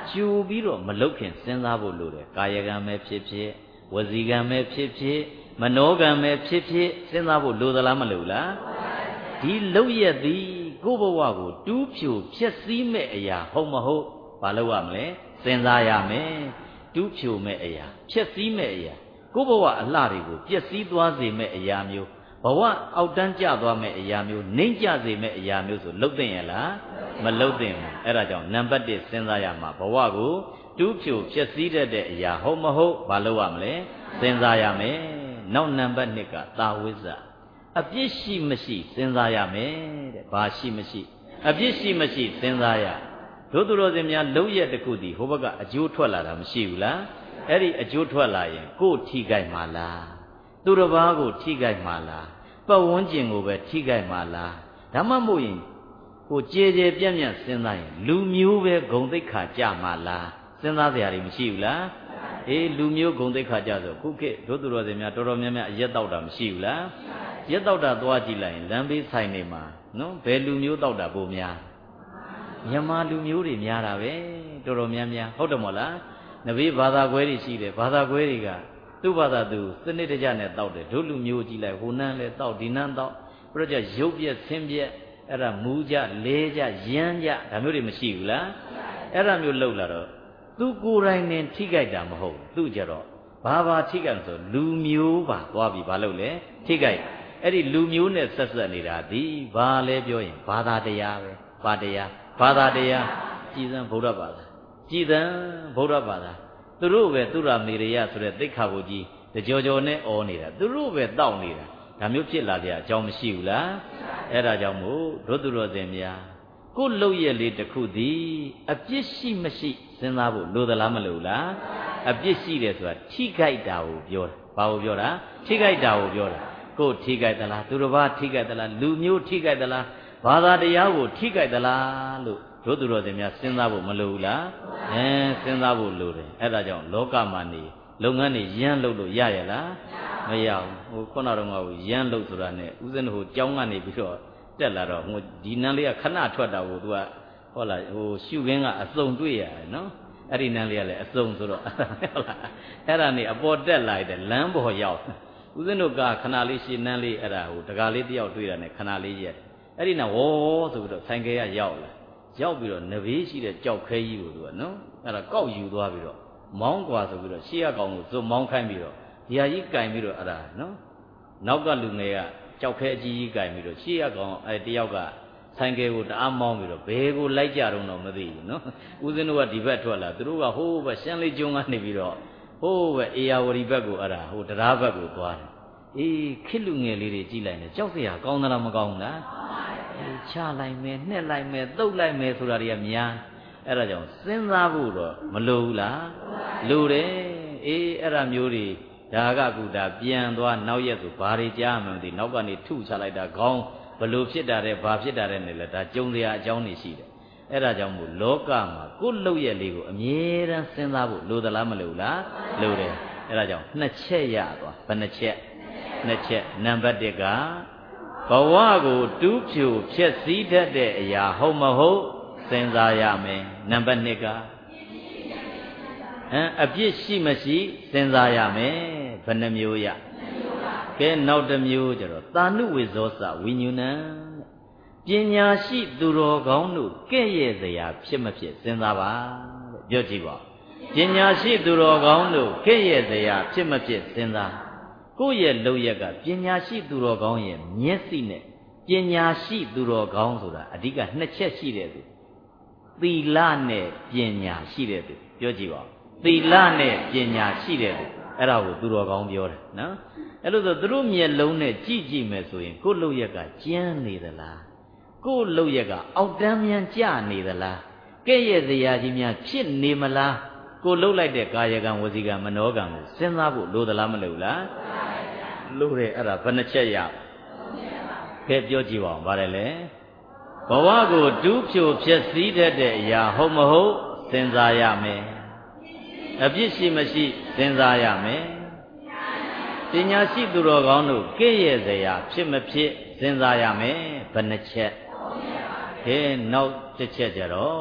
ကျူပြီးတော့မလုတ်ခင်စဉ်းစားဖို့လိုတယ်ကာယကံပဲဖြစ်ဖြစ်ဝစီကံပဲဖြစ်ဖြစ်မနောကံပဲဖြစ်ဖြစ်စဉ်းစားဖို့လိုသလားမလိုလားဒီလုတ်ရက်သည်ကိုယ့်ဘဝကိုတူးဖြိုဖျက်ဆီးမဲ့အရာဟုတ်မဟုတ်ဘာလို့ရမလဲစဉ်းစားရမယ်တူးဖြိုမဲ့အရာဖျက်ဆီးမဲ့အရာကိုယ့်ဘဝအလှတွေကိုပျက်စီးသွားစေမဲ့အရာမျိုးဘဝအောက်တန်းကျသွားမဲ့အရာမျိုးနှိမ့်ကျစေမဲ့အရာမျိုးဆိုလုတ်သိမ့်ရလားမလုတ်သိမ့်ဘူးအဲ့ဒါကြောင့်နံပါတ်တစ်စဉ်းစားရမှာဘဝကိုတူးဖြိုဖျက်ဆီးတတ်တဲ့အရာဟုတ်မဟုတ်ဘာလို့ရမလဲစဉ်းစားရမယ်နောက်နံပါတ်နှစ်ကသာဝိဇ္ဇအပြစ်ရှိမရှိစဉ်းစားရမယ်တဲ့ဘာရှိမရှိအပြစ်ရှိမရှိစဉ်းစားရတို့သူတော်စင်များလုံးရက်တစ်ခုတည်းဟိုဘက်ကအကျိုးထွက်လာတာမရှိဘူးလားအဲ့ဒီအကျိုးထွက်လာရင်ကိုယ်ထိခိုက်မှာလားသူတစ်ပါးကိုထိခိုက်မှာလားပတ်ဝန်းကျင်ကိုပဲထိခိုက်မှာလားဒါမှမဟုတ်ရင်ကိုကြည်ကြည်ပြန့်ပြန့်စဉ်းစားရင်လူမျိုးပဲဂုံသိက္ခာကြမှာလားစဉ်းစားစရာတွေမရှိဘူးလားအေးလူမျိုးဂုံသိက္ခာကြဆိုခုခေတ်တို့သူတော်စင်များတော်တော်များများအရက်တောက်တာမရှိဘူးလားရက်တောက်တာသွားကြည့်လိုက်ရင်လမ်းဘေးဆိုင်တွေမှာနော်ဘယ်လူမျိုးတောက်တာပိုများမြန်မာလူမျိုးတွေများတာပဲတော်တော်များများဟုတ်တယ်မို့လားနဘေးဘာသာကွဲတွေရှိတယ်ဘာသာကွဲတွေကသူ့ဘာသာသူစနစ်တကျနဲ့တောက်တယ်တို့လူမျိုးကြည့်လိုက်ဟိုနန်းလဲတောက်ဒီနန်းတောက်ပြတော့ကြရုပ်ပြက်ဆင်းပြက်အဲ့ဒါမူးကြလဲကြရမ်းကြဒါမျိုးတွေမရှိဘူးလားအဲ့ဒါမျိုးလှုပ်လာတော့သူကိုယ်တိုင်နဲ့ထိကြိုက်တာမဟုတ်သူကြတော့ဘာဘာထိကြိုက်ဆိုလူမျိုးပါသွားပြီဘာလို့လဲထိကြိုက်အဲ့ဒီလူမျိုးနဲ့ဆက်ဆက်နေတာဒီဘာလဲပြောရင်ဘာသာတရားပဲဘာတရားဘာသာတရားကြည်စံဗုဒ္ဓဘာသာကြည်စံဗုဒ္ဓဘာသာသူတို့ပဲသူရမေရယဆိုတဲ့သိက္ခာပုကြီးတကြောကြောနဲ့អောနေတာသူတို့ပဲတောက်နေတာဒါမျိုးဖြစ်လာကြအကြောင်းမရှိဘူးလားအဲ့ဒါကြောင့်မို့တို့သူတော်စင်များကိုလှုပ်ရက်လေးတစ်ခုသည်အပြစ်ရှိမရှိစဉ်းစားဖို့လိုသလားမလိုလားအပြစ်ရှိတယ်ဆိုတာထိခိုက်တာကိုပြောတာဘာကိုပြောတာထိခိုက်တာကိုပြောတာကိုထိခိုက်သလားသူတစ်ပါးထိခိုက်သလားလူမျိုးထိခိုက်သလားဘာသာတရားကိုထိခိုက်သလားလို့တို့သူတော်စင်များစဉ်းစားဖို့မလိုဘူးလားအဲစဉ်းစားဖို့လိုတယ်အဲ့ဒါကြောင့်လောကမှာနေလုပ်ငန်းတွေရမ်းလုပ်လို့ရရလားမရဘူးဟိုခုနတော့ကရမ်းလုပ်ဆိုတာ ਨੇ ဦးဇင်းတို့ဟိုကြောင်းကနေပြီးတော့တက်လာတော့ဟိုဒီနန်းလေးကခဏထွက်တာကို तू ကဟုတ်လားဟိုရှုခင်းကအစုံတွေ့ရတယ်နော်အဲ့ဒီနန်းလေးကလည်းအစုံဆိုတော့ဟုတ်လားအဲ့ဒါနေအပေါ်တက်လာတဲ့လမ်းပေါ်ရောက်ဦးဇင်းတို့ကခဏလေးရှင်းနန်းလေးအဲ့ဒါဟိုတကားလေးတယောက်တွေ့တာ ਨੇ ခဏလေးရက်အဲ့ဒီနာဝေါဆိုပြီးတော့ဆိုင်ကယ်ကရောက်လာရောက်ပြီးတော့နဘေးရှိတဲ့ကြောက်ခဲကြီးကို तू ကနော်အဲ့ဒါကောက်ယူသွားပြီးတော့မောင်းกว่าဆိုပြီးတော့ရှေ့ရကောင်ကိုဇွတ်မောင်းခိုင်းပြီးတော့ဒီဟာကြီးကင်ပြီးတော့အဲ့ဒါနော်နောက်ကလူငယ်ကကြောက်ခဲအကြီးကြီးကင်ပြီးတော့ရှေ့ရကောင်အဲ့တယောက်ကဆိုင်ကယ်ကိုတအားမောင်းပြီးတော့ဘယ်ကိုလိုက်ကြတော့တော့မသိဘူးနော်ဦးဇင်းတို့ကဒီဘက်ထွက်လာသူတို့ကဟိုးဘက်ရှမ်းလေးကျုံကနေပြီးတော့ဟိုးဘက်အေယာဝတီဘက်ကိုအဲ့ဒါဟိုတရားဘက်ကိုသွားတယ်အေးခစ်လူငယ်လေးတွေကြည့်လိုက်နေကြောက်စရာကောင်းသလားမကောင်းဘူးလားအေးချလိုက်မယ်နှက်လိုက်မယ်တုတ်လိုက်မယ်ဆိုတာတွေကများအဲ့ဒါကြောင့်စဉ်းစားဖို့တော့မလိုဘူးလားလိုတယ်အေးအဲ့ဒါမျိုးတွေဒါကကူတာပြန်သွားနောက်ရက်ဆိုဘာတွေကြားမှမသိနောက်ကနေထုချလိုက်တာခေါင်းဘလို့ဖြစ်တာတဲ့ဘာဖြစ်တာတဲ့နဲ့လဲဒါကြုံစရာအကြောင်းတွေရှိတယ်အဲ့ဒါကြောင့်မို့လောကမှာကိုယ်လှုပ်ရက်လေးကိုအမြဲတမ်းစဉ်းစားဖို့လိုသလားမလိုလားလိုတယ်အဲ့ဒါကြောင့်နှစ်ချက်ရသွားဘယ်နှချက်နှစ်ချက်နံပါတ်တစ်ကဘဝကိုတူးဖြိုဖျက်ဆီးတတ်တဲ့အရာဟုတ်မဟုတ်စဉ်းစားရမယ်နံပါတ်နှစ်ကဟမ်အပြစ်ရှိမရှိစဉ်းစားရမယ်ဘယ်နှမျိုးရကဲနောက်တစ်မျိုးကျတော့သာနုဝိဇောစဝိညုဏံပညာရှိသူတော်ကောင်းတို့ကဲ့ရဲ့စရာဖြစ်မဖြစ်စဉ်းစားပါတဲ့ပြောကြည့်ပါပညာရှိသူတော်ကောင်းတို့ကဲ့ရဲ့စရာဖြစ်မဖြစ်စဉ်းစားကိုယ့်ရဲ့လုပ်ရက်ကပညာရှိသူတော်ကောင်းရဲ့မျက်စိနဲ့ပညာရှိသူတော်ကောင်းဆိုတာအဓိကနှစ်ချက်ရှိတဲ့သူသီလနဲ့ပညာရှိတဲ့သူပြောကြည့်ပါသီလနဲ့ပညာရှိတဲ့သူအဲ့ဒါကိုသူတော်ကောင်းပြောတယ်နော်အဲ့လိုဆိုသူတို့မျက်လုံးနဲ့ကြည့်ကြည့်မယ်ဆိုရင်ကိုယ့်လုပ်ရက်ကကျမ်းနေသလားကိုယ့်လုပ်ရက်ကအောက်တန်းမြန်ကြနေသလားကဲ့ရဲ့စရာကြီးများဖြစ်နေမလားကိုယ်လှုပ်လိုက်တဲ့ကာယကံဝစီကံမနောကံကိုစဉ်းစားဖို့လိုသလားမလိုလားလိုတယ်အဲ့ဒါဘယ်နှချက်ရကဲပြောကြည့်ပါဦးဗါတယ်လေဘဝကိုတူးဖြိုဖျက်ဆီးတတ်တဲ့အရာဟုတ်မဟုတ်စဉ်းစားရမယ်အပြစ်ရှိမရှိစဉ်းစားရမယ်ပညာရှိသူတော်ကောင်းတို့ကဲ့ရဲ့စရာဖြစ်မဖြစ်စဉ်းစားရမယ်ဘယ်နှချက်ဟဲ့နောက်တစ်ချက်ကြတော့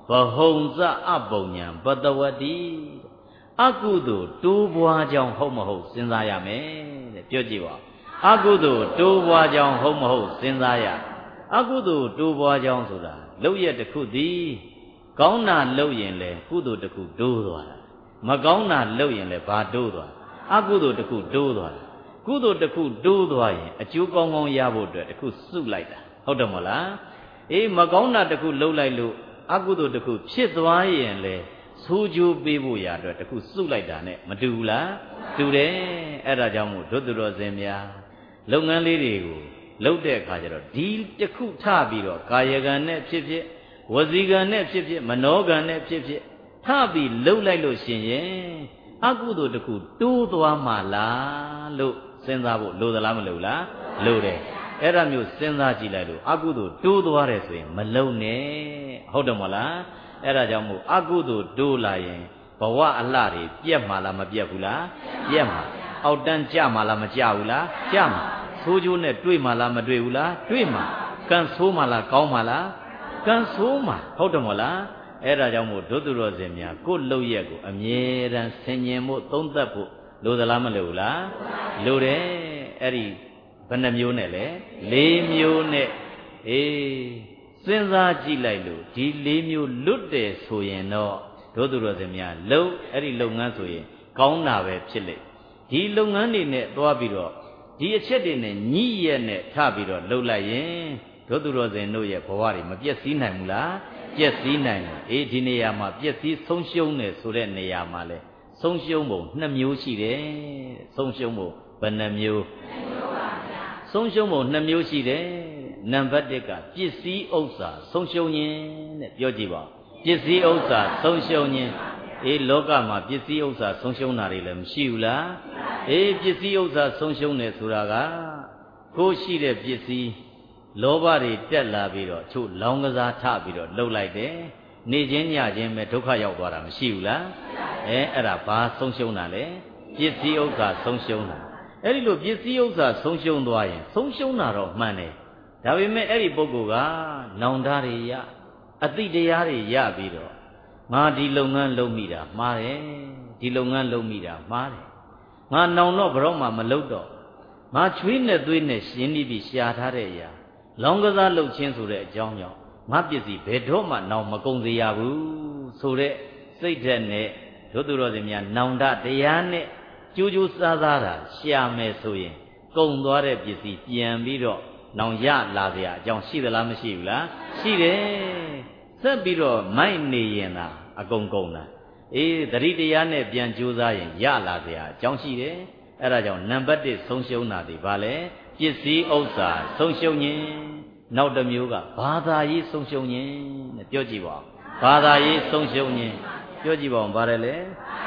bahonza abonyan badawati အကုသိုလ်တိုးပွားကြောင်းဟုတ်မဟုတ်စဉ်းစားရမယ်တဲ့ပြောကြည့်ပါအကုသိုလ်တိုးပွားကြောင်းဟုတ်မဟုတ်စဉ်းစားရအကုသိုလ်တိုးပွားကြောင်းဆိုတာလုပ်ရတစ်ခုသည်ကောင်းတာလုပ်ရင်လေကုသိုလ်တစ်ခုတိုးသွားတာမကောင်းတာလုပ်ရင်လေဘာတိုးသွားအကုသိုလ်တစ်ခုတိုးသွားတာကုသိုလ်တစ်ခုတိုးသွားရင်အကျိုးကောင်းကောင်းရဖို့အတွက်တစ်ခုစုလိုက်တာဟုတ်တယ်မဟုတ်လားအေးမကောင်းတာတစ်ခုလုပ်လိုက်လို့အကုသိုလ်တစ်ခုဖြစ်သွားရင်လေဆိုးကျိုးပေးဖို့ရအတွက်တခုစုလိုက်တာ ਨੇ မတူဘူးလားတူတယ်အဲ့ဒါကြောင့်မို့ဒုသူတော်စင်များလုပ်ငန်းလေးတွေကိုလုပ်တဲ့အခါကျတော့ဒီတခုထပြီးတော့ကာယကံနဲ့ဖြစ်ဖြစ်ဝစီကံနဲ့ဖြစ်ဖြစ်မနောကံနဲ့ဖြစ်ဖြစ်ထပြီးလှုပ်လိုက်လို့ရှင်ရင်အကုသိုလ်တခုတိုးသွားမှလားလို့စဉ်းစားဖို့လိုသလားမလိုလားလိုတယ်အဲ့ဒါမျိုးစဉ်းစားကြည့်လိုက်လို့အကုသိုလ်တိုးသွားတယ်ဆိုရင်မလုံနဲ့ဟုတ်တယ်မလားအဲ့ဒါကြောင့်မို့အကုသိုလ်တိုးလာရင်ဘဝအလှတွေပြက်မှာလားမပြက်ဘူးလားပြက်မှာအောက်တန်းကြမှာလားမကြဘူးလားကြမှာဆိုးကျိုးနဲ့တွေ့မှာလားမတွေ့ဘူးလားတွေ့မှာကံဆိုးမှာလားကောင်းမှာလားကံဆိုးမှာဟုတ်တယ်မဟုတ်လားအဲ့ဒါကြောင့်မို့ဒုသူတော်စင်များကိုယ်လှုပ်ရက်ကိုအမြဲတမ်းဆင်ញင်ဖို့သုံးသပ်ဖို့လိုသလားမလိုဘူးလားလိုတယ်အဲ့ဒီဘယ်နှမျိုးနဲ့လဲလေးမျိုးနဲ့အေးစဉ်းစားကြည့်လိုက်လို့ဒီလေးမျိုးလွတ်တယ်ဆိုရင်တော့ဒုသူတော်စင်များလှုပ်အဲ့ဒီလုပ်ငန်းဆိုရင်ကောင်းတာပဲဖြစ်လိမ့်ဒီလုပ်ငန်းတွေနဲ့သွားပြီးတော့ဒီအချက်တွေနဲ့ညှိရက်နဲ့ထပြီးတော့လှုပ်လိုက်ရင်ဒုသူတော်စင်တို့ရဲ့ဘဝတွေမပြည့်စည်နိုင်ဘူးလားပြည့်စည်နိုင်တယ်အေးဒီနေရာမှာပြည့်စည်ဆုံးရှုံးတယ်ဆိုတဲ့နေရာမှာလဲဆုံးရှုံးပုံနှစ်မျိုးရှိတယ်ဆုံးရှုံးပုံဘယ်နှမျိုးဆုံးရှုံးပုံနှစ်မျိုးရှိတယ်နံပါတ်တစ်ကပစ္စည်းဥစ္စာဆုံးရှုံးခြင်းတဲ့ပြောကြည့်ပါပစ္စည်းဥစ္စာဆုံးရှုံးခြင်းအေးလောကမှာပစ္စည်းဥစ္စာဆုံးရှုံးတာတွေလည်းမရှိဘူးလားအေးပစ္စည်းဥစ္စာဆုံးရှုံးတယ်ဆိုတာကကိုယ်ရှိတဲ့ပစ္စည်းလောဘတွေတက်လာပြီးတော့ချို့လောင်းကစားထပြီးတော့လှုပ်လိုက်တယ်နေချင်းညချင်းပဲဒုက္ခရောက်သွားတာမရှိဘူးလားအဲအဲ့ဒါဘာဆုံးရှုံးတာလဲပစ္စည်းဥစ္စာဆုံးရှုံးတာအဲ့ဒီလိုပစ္စည်းဥစ္စာဆုံးရှုံးသွားရင်ဆုံးရှုံးတာတော့မှန်တယ်ဒါပေမဲ့အဲ့ဒီပုဂ္ဂိုလ်ကနောင်တတွေရအတိတရားတွေရပြီးတော့ငါဒီလုပ်ငန်းလုပ်မိတာမှားတယ်ဒီလုပ်ငန်းလုပ်မိတာမှားတယ်ငါနောင်တော့ဘယ်တော့မှမလုပ်တော့ငါချွေးနဲ့သွေးနဲ့ရှင်းပြီးရှာထားတဲ့အရာလောင်းကစားလုပ်ခြင်းဆိုတဲ့အကြောင်းကြောင့်ငါပစ္စည်းဘယ်တော့မှနောင်မကုန်စေရဘူးဆိုတဲ့စိတ်ဓာတ်နဲ့ဒုသူတော်စင်များနောင်တတရားနဲ့ကြိုးကြိုးစားစားတာရှာမယ်ဆိုရင်ကုန်သွားတဲ့ပစ္စည်းပြန်ပြီးတော့နောင်ရလာเสียအကြောင်းရှိသလားမရှိဘူးလားရှိတယ်ဆက်ပြီးတော့မိုက်နေရင်သာအကုန်ကုန်တာအေးသတိတရားနဲ့ပြန်ကြိုးစားရင်ရလာเสียအကြောင်းရှိတယ်အဲ့ဒါကြောင့်နံပါတ်တစ်ဆုံးရှုံးတာဒီဘာလဲပစ္စည်းဥစ္စာဆုံးရှုံးခြင်းနောက်တစ်မျိုးကဘာသာရေးဆုံးရှုံးခြင်းတဲ့ပြောကြည့်ပါဦးဘာသာရေးဆုံးရှုံးခြင်းပြောကြည့်ပါဦးဘာလဲလဲ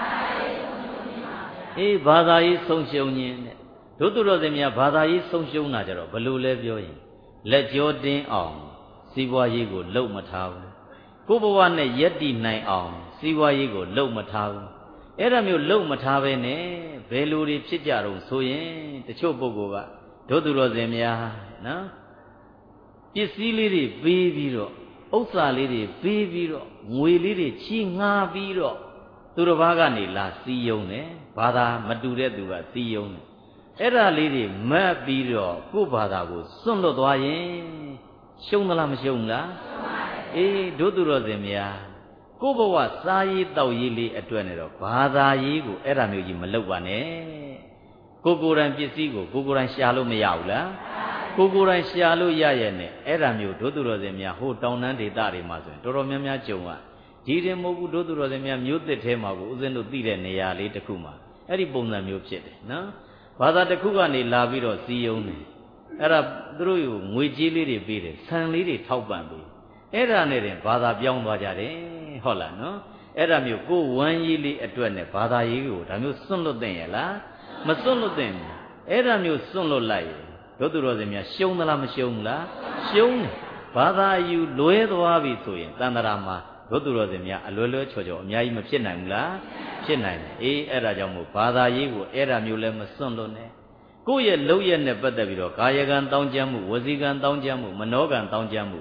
အေးဘာသာရေးဆုံးရှုံးခြင်းတဲ့ဒုသူတော်စင်များဘာသာရေးဆုံးရှုံးတာကြတော့ဘယ်လိုလဲပြောရင်လက်ကြောတင်းအောင်စီးပွားရေးကိုလှုပ်မထားဘူးကိုယ်ဘဝနဲ့ယက်တည်နိုင်အောင်စီးပွားရေးကိုလှုပ်မထားဘူးအဲ့ဒါမျိုးလှုပ်မထားပဲနဲ့ဘယ်လိုတွေဖြစ်ကြတော့ဆိုရင်တချို့ပုဂ္ဂိုလ်ကဒုသူတော်စင်များနော်ပစ္စည်းလေးတွေပေးပြီးတော့ဥစ္စာလေးတွေပေးပြီးတော့ငွေလေးတွေချီးငှားပြီးတော့သူတစ်ပါးကနေလာစီးယုံတယ်ဘာသာမတူတဲ့သူကစီးယုံတယ်အဲ့ဒါလေးတွေမတ်ပြီးတော့ကိုယ့်ဘာသာကိုစွန့်လွတ်သွားရင်ရှုံးသလားမရှုံးလားအေးဒုသူတော်စင်များကိုယ့်ဘဝစားရေးတောက်ရေးလေးအတွက်နဲ့တော့ဘာသာရေးကိုအဲ့ဒါမျိုးကြီးမလုပ်ပါနဲ့ကိုကိုယ်တိုင်ပစ္စည်းကိုကိုကိုယ်တိုင်ရှာလို့မရဘူးလားကိုကိုယ်တိုင်ရှာလို့ရရဲ့နဲ့အဲ့ဒါမျိုးဒုသူတော်စင်များဟိုတောင်တန်းဒေသတွေမှာဆိုရင်တော်တော်များများကြုံอ่ะဒီတင်မဟုတ်ဘူးဒုသူတော်စင်များမျိုးသစ်ထဲမှာကိုဦးဇင်းတို့သိတဲ့နေရာလေးတစ်ခုမှာအဲ့ဒီပုံစံမျိုးဖြစ်တယ်နော်ဘာသာတစ်ခုကနေလာပြီးတော့စီယုံတယ်အဲ့ဒါသူတို့ကိုငွေကြေးလေးတွေပေးတယ်ဆန်လေးတွေထောက်ပံ့ပေးအဲ့ဒါနဲ့တင်ဘာသာပြောင်းသွားကြတယ်ဟုတ်လားနော်အဲ့ဒါမျိုးကိုဝမ်းရေးလေးအတွက်နဲ့ဘာသာရေးကိုဒါမျိုးစွန့်လွတ်တဲ့ရလားမစွန့်လွတ်တဲ့ဘူးအဲ့ဒါမျိုးစွန့်လွတ်လိုက်ရင်ဒုသူတော်စင်များရှုံးသလားမရှုံးဘူးလားရှုံးတယ်ဘာသာယူလွဲသွားပြီဆိုရင်တန်တရာမှာဒုသူတော်စင်များအလွယ်လွယ်ချော်ချော်အများကြီးမဖြစ်နိုင်ဘူးလားဖြစ်နိုင်တယ်အေးအဲ့ဒါကြောင့်မို့ဘာသာရေးကိုအဲ့ဒါမျိုးလည်းမစွန့်လွတ်နဲ့ကိုယ့်ရဲ့လုပ်ရက်နဲ့ပတ်သက်ပြီးတော့ကာယကံတောင်းကြမ်းမှုဝစီကံတောင်းကြမ်းမှုမနောကံတောင်းကြမ်းမှု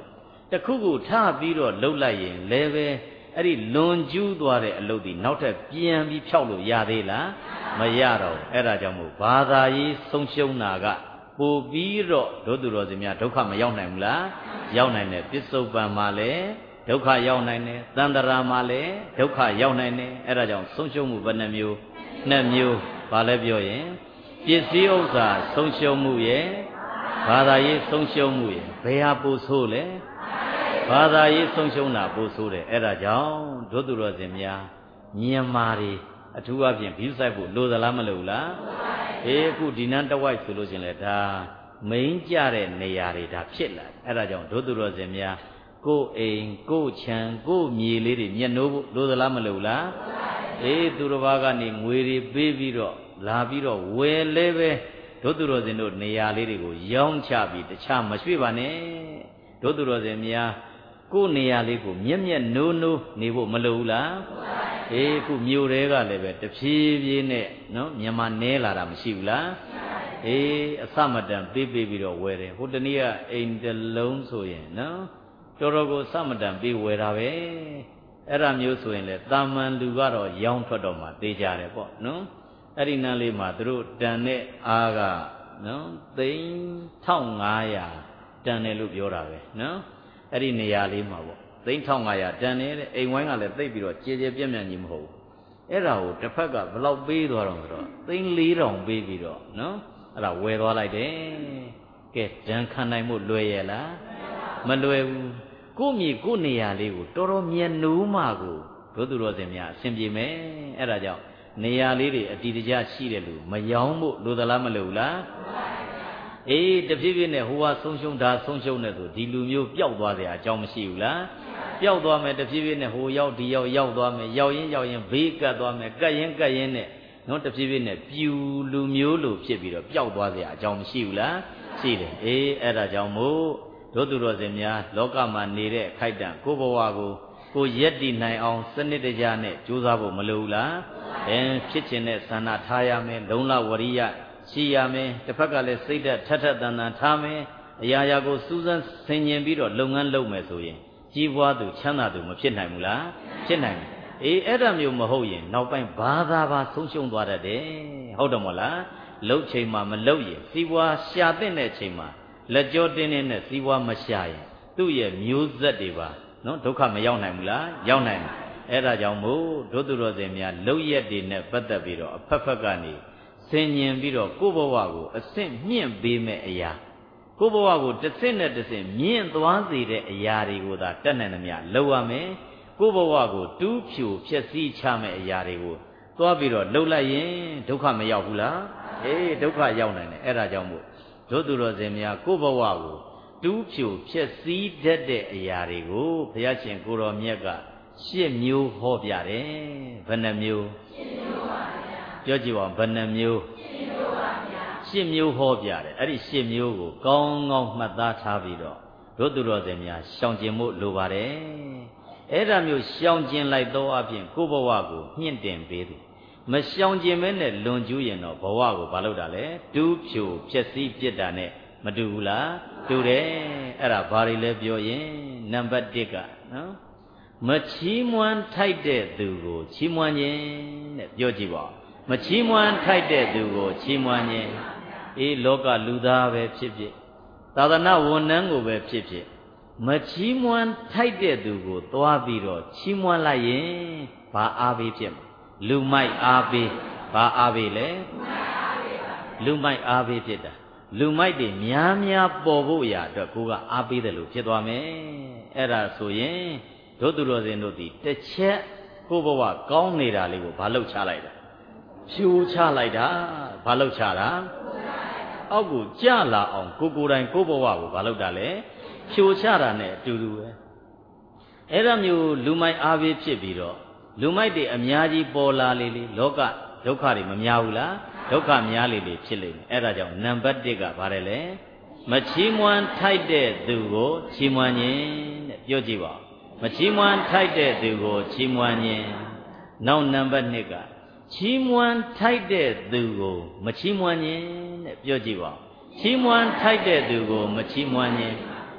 တခုခုထပြီးတော့လှုပ်လိုက်ရင်လည်းပဲအဲ့ဒီလွန်ကျူးသွားတဲ့အလုပ်ဒီနောက်ထပ်ပြန်ပြီးဖြောက်လို့ရသေးလားမရတော့အဲ့ဒါကြောင့်မို့ဘာသာရေးဆုံးရှုံးတာကပို့ပြီးတော့ဒုသူတော်စင်များဒုက္ခမရောက်နိုင်ဘူးလားရောက်နိုင်တယ်ပစ္စုပန်မှာလည်းဒုက္ခရောက်နိုင်တယ်သန္တရာမှာလည်းဒုက္ခရောက်နိုင်တယ်အဲ့ဒါကြောင့်ဆုံးရှုံးမှုဘယ်နှမျိုးနှစ်မျိုးဘာလဲပြောရင်ပစ္စည်းဥစ္စာဆုံးရှုံးမှုရဲ့ဘာသာရေးဆုံးရှုံးမှုရဲ့ဘယ်ဟာပိုဆိုးလဲဘာသာရေးဆုံးရှုံးတာပိုဆိုးတယ်အဲ့ဒါကြောင့်ဒုသူတော်စင်များမြန်မာတွေအထူးအဖြင့်ဘီးဆိုင်ဖို့လိုသလားမလိုဘူးလားအေးအခုဒီနန်းတဝိုက်ဆိုလို့ရှင်လေဒါမိန်ကြတဲ့နေရာတွေဒါဖြစ်လာအဲ့ဒါကြောင့်ဒုသူတော်စင်များကိုယ်အိမ်ကိုယ်ခြံကိုယ်မြေလေးတွေမျက်နှိုးဖို့လိုသလားမလိုဘူးလားအေးသူတစ်ပါးကနေငွေတွေပေးပြီးတော့လာပြီးတော့ဝယ်လဲပဲဒုသူတော်စင်တို့နေရာလေးတွေကိုရောင်းချပြီးတခြားမရွှေ့ပါနဲ့ဒုသူတော်စင်များကိုယ်နေရာလေးကိုမျက်မျက်နိုးနိုးနေဖို့မလိုဘူးလားအေးခုမြို့တွေကလည်းပဲတဖြည်းဖြည်းနဲ့နော်မြန်မာနဲလာတာမရှိဘူးလားအေးအစမတန်ပေးပေးပြီးတော့ဝယ်တယ်ဟိုတနေ့ကအိမ်တစ်လုံးဆိုရင်နော်တော်တော်ကိုအစမတန်ပေးဝယ်တာပဲအဲ့ဒါမျိုးဆိုရင်လေတာမန်လူကတော့ရောင်းထွက်တော့မှသေးကြတယ်ပေါ့နော်အဲ့ဒီနန်းလေးမှာသူတို့တန်တဲ့အားကနော်သိန်းတစ်ငါးရာတန်တယ်လို့ပြောတာပဲနော်အဲ့ဒီနေရာလေးမှာပေါ့သိန်းတစ်ငါးရာတန်နေတဲ့အိမ်ဝိုင်းကလည်းသိပ်ပြီးတော့ကြေကြေပြန့်ပြန့်ကြီးမဟုတ်ဘူးအဲ့ဒါကိုတစ်ဖက်ကဘယ်လောက်ပေးသွားတော့ဆိုတော့သိန်းလေးထောင်ပေးပြီးတော့နော်အဲ့ဒါဝယ်သွားလိုက်တယ်ကဲဒဏ်ခံနိုင်မှုလွယ်ရဲ့လားမလွယ်ဘူးကိုမြေကိုနေရာလေးကိုတော်တော်မြတ်နိုးမှကိုဒုသူတော်စင်များအဆင်ပြေမယ်အဲ့ဒါကြောင့်နေရာလေးတွေအတီတကျရှိတယ်လို့မယောင်းဖို့လိုသလားမလိုဘူးလားအေးတဖြည်းဖြည်းနဲ့ဟိုဟာဆုံးရှုံးတာဆုံးရှုံးတယ်ဆိုဒီလူမျိုးပျောက်သွားစရာအကြောင်းမရှိဘူးလားပျောက်သွားမယ်တဖြည်းဖြည်းနဲ့ဟိုရောက်ဒီရောက်ရောက်သွားမယ်ရောက်ရင်ရောက်ရင်ဘေးကတ်သွားမယ်ကတ်ရင်ကတ်ရင်နဲ့နော်တဖြည်းဖြည်းနဲ့ပြူလူမျိုးလိုဖြစ်ပြီးတော့ပျောက်သွားစရာအကြောင်းမရှိဘူးလားရှိတယ်အေးအဲ့ဒါကြောင့်မို့ဒုသူတော်စင်များလောကမှာနေတဲ့အခိုက်အတန့်ကိုဘဝကိုကိုရက်တည်နိုင်အောင်စနစ်တကျနဲ့ကြိုးစားဖို့မလိုဘူးလားအဲဖြစ်ခြင်းနဲ့ဆန္ဒထားရမယ်လုံလဝရိယရှိရမယ်တစ်ဖက်ကလည်းစိတ်ဓာတ်ထက်ထက်တန်တန်ထားမယ်အရာရာကိုစူးစမ်းဆင်ခြင်ပြီးတော့လုပ်ငန်းလုပ်မယ်ဆိုရင်ကြီးပွားသူချမ်းသာသူမဖြစ်နိုင်ဘူးလားဖြစ်နိုင်တယ်အေးအဲ့ဒါမျိုးမဟုတ်ရင်နောက်ပိုင်းဘာသာပါဆုံးရှုံးသွားတတ်တယ်ဟုတ်တယ်မို့လားလှုပ်ချိန်မှာမလှုပ်ရင်စီးပွားရှာတဲ့တဲ့ချိန်မှာလက်ကြောတင်းနေတဲ့စီးပွားမရှာရင်သူ့ရဲ့မျိုးဆက်တွေပါနော်ဒုက္ခမရောက်နိုင်ဘူးလားရောက်နိုင်တယ်အဲ့ဒါကြောင့်မို့ဒုသူတော်စင်များလှုပ်ရက်တွေနဲ့ပတ်သက်ပြီးတော့အဖက်ဖက်ကနေဆင်ញင်ပြီးတော့ကိုယ့်ဘဝကိုအဆင့်မြင့်ပေးမဲ့အရာကိုယ့်ဘဝကိုတစ်ဆင့်နဲ့တစ်ဆင့်မြင့်သွားစေတဲ့အရာတွေကိုသာတတ်နိုင်သမျှလုပ်ရမယ်ကိုယ့်ဘဝကိုတူးဖြူဖြည့်ဆည်းချမဲ့အရာတွေကိုသွားပြီးတော့လှုပ်လိုက်ရင်ဒုက္ခမရောက်ဘူးလားအေးဒုက္ခရောက်နိုင်တယ်အဲ့ဒါကြောင့်မို့ဒုသူတော်စင်များကိုယ့်ဘဝကိုတူးဖြူဖြည့်ဆည်းတတ်တဲ့အရာတွေကိုဘုရားရှင်ကိုတော်မြတ်ကရှစ်မျိုးဟောပြတယ်ဘယ်နှမျိုးရှစ်မျိုးပါဗျာပြောကြည့်ပါဦးဘယ်နှမျိုးရှစ်မျိုးပါဗျာရှစ်မျိုးဟောပြတယ်အဲ့ဒီရှစ်မျိုးကိုကောင်းကောင်းမှတ်သားထားပြီးတော့ဒုသူတော်စင်များရှောင်ကျင်ဖို့လိုပါတယ်အဲ့ဒါမျိုးရှောင်ကျင်လိုက်သောအပြင်ကိုယ့်ဘဝကိုမြင့်တင်ပေးသူမရှောင်ကျင်မဲနဲ့လွန်ကျူးရင်တော့ဘဝကိုဘာလုပ်တာလဲတူးဖြူဖြည့်ဆည်းပြစ်တာနဲ့မတူဘူးလားတူတယ်အဲ့ဒါဘာတွေလဲပြောရင်နံပါတ်တစ်ကနော်မချီးမွမ်းထိုက်တဲ့သူကိုချီးမွမ်းခြင်းတဲ့ပြောကြည့်ပါမချီးမွမ်းထိုက်တဲ့သူကိုချီးမွမ်းခြင်းအေးလောကလူသားပဲဖြစ်ဖြစ်သာသနာဝန်ထမ်းကိုပဲဖြစ်ဖြစ်မချီးမွမ်းထိုက်တဲ့သူကိုသွားပြီးတော့ချီးမွမ်းလိုက်ရင်ဘာအားပေးဖြစ်မှာလူမိုက်အားပေးဘာအားပေးလဲလူမိုက်အားပေးဖြစ်တာလူမိုက်တွေများများပေါ်ဖို့ရာအတွက်ကိုကအားပေးတယ်လို့ဖြစ်သွားမယ်အဲ့ဒါဆိုရင်ဒုသူတော်စင်တို့ဒီတစ်ချက်ကိုဘဝကောင်းနေတာလေးကိုဘာလို့ချလိုက်တာဖြိုချလိုက်တာဘာလို့ချတာအောက်ကိုကြလာအောင်ကိုကိုယ်တိုင်ကိုဘဝကိုဘာလို့တာလဲဖြိုချတာနဲ့အတူတူပဲအဲ့ဒါမျိုးလူမိုက်အားပေးဖြစ်ပြီးတော့လူမိုက်တွေအများကြီးပေါ်လာလေလေလောကဒုက္ခတွေမများဘူးလားဒုက္ခများလေလေဖြစ်လိမ့်မယ်အဲ့ဒါကြောင့်နံပါတ်တစ်ကဘာလဲလဲမချီးမွမ်းထိုက်တဲ့သူကိုချီးမွမ်းခြင်းတဲ့ပြောကြည့်ပါမချီးမွမ်းထိုက်တဲ့သူကိုချီးမွမ်းခြင်းနောက်နံပါတ်နှစ်ကချီးမွမ်းထိုက်တဲ့သူကိုမချီးမွမ်းခြင်းတဲ့ပြောကြည့်ပါချီးမွမ်းထိုက်တဲ့သူကိုမချီးမွမ်းခြင်း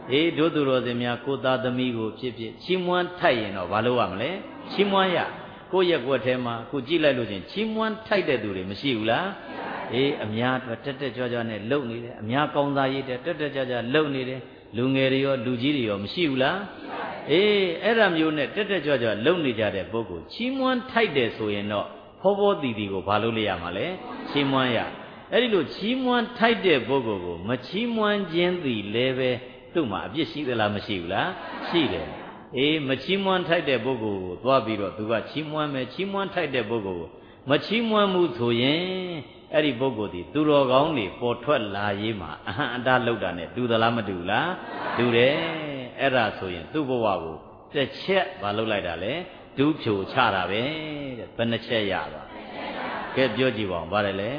အေးတို့သူတော်စင်များကိုသားသမီးကိုဖြစ်ဖြစ်ချီးမွမ်းထိုက်ရင်တော့ဘာလို့ရမလဲချီးမွမ်းရကိုယ့်ရဲ့ကွက်ထဲမှာကိုကြည့်လိုက်လို့ချင်းချီးမွမ်းထိုက်တဲ့သူတွေမရှိဘူးလားအေးအများတက်တက်ကြွကြွနဲ့လုံနေတယ်အများကောင်းစားရေးတဲ့တက်တက်ကြွကြွလုံနေတယ်လူငယ်တွေရောလူကြီးတွေရောမရှိဘူးလားအေးအဲ့ဒါမျိုးနဲ့တက်တက်ကြွကြွလုံနေကြတဲ့ပုဂ္ဂိုလ်ချီးမွမ်းထိုက်တယ်ဆိုရင်တော့ဖောဖောတီတီကိုဘာလို့လေရမှာလဲချီးမွမ်းရအဲ့ဒီလိုချီးမွမ်းထိုက်တဲ့ပုဂ္ဂိုလ်ကိုမချီးမွမ်းခြင်းသည်လည်းပဲသူ့မှာအပြစ်ရှိသလားမရှိဘူးလားရှိတယ်အေးမချီးမွမ်းထိုက်တဲ့ပုဂ္ဂိုလ်ကိုသွားပြီးတော့သူကချီးမွမ်းမယ်ချီးမွမ်းထိုက်တဲ့ပုဂ္ဂိုလ်ကိုမချီးမွမ်းမှုဆိုရင်အဲ့ဒီပုဂ္ဂိုလ်ဒီသူတော်ကောင်းတွေပေါ်ထွက်လာရေးမှာအဟံအတားလောက်တာနဲ့တူသလားမတူလားတူတယ်အဲ့ဒါဆိုရင်သူ့ဘဝကိုတစ်ချက်မလုပ်လိုက်တာလေဒုဖြိုချတာပဲတဲ့ဘယ်နှချက်ရပါကဲပြောကြည့်ပါဦးဗါတယ်လေ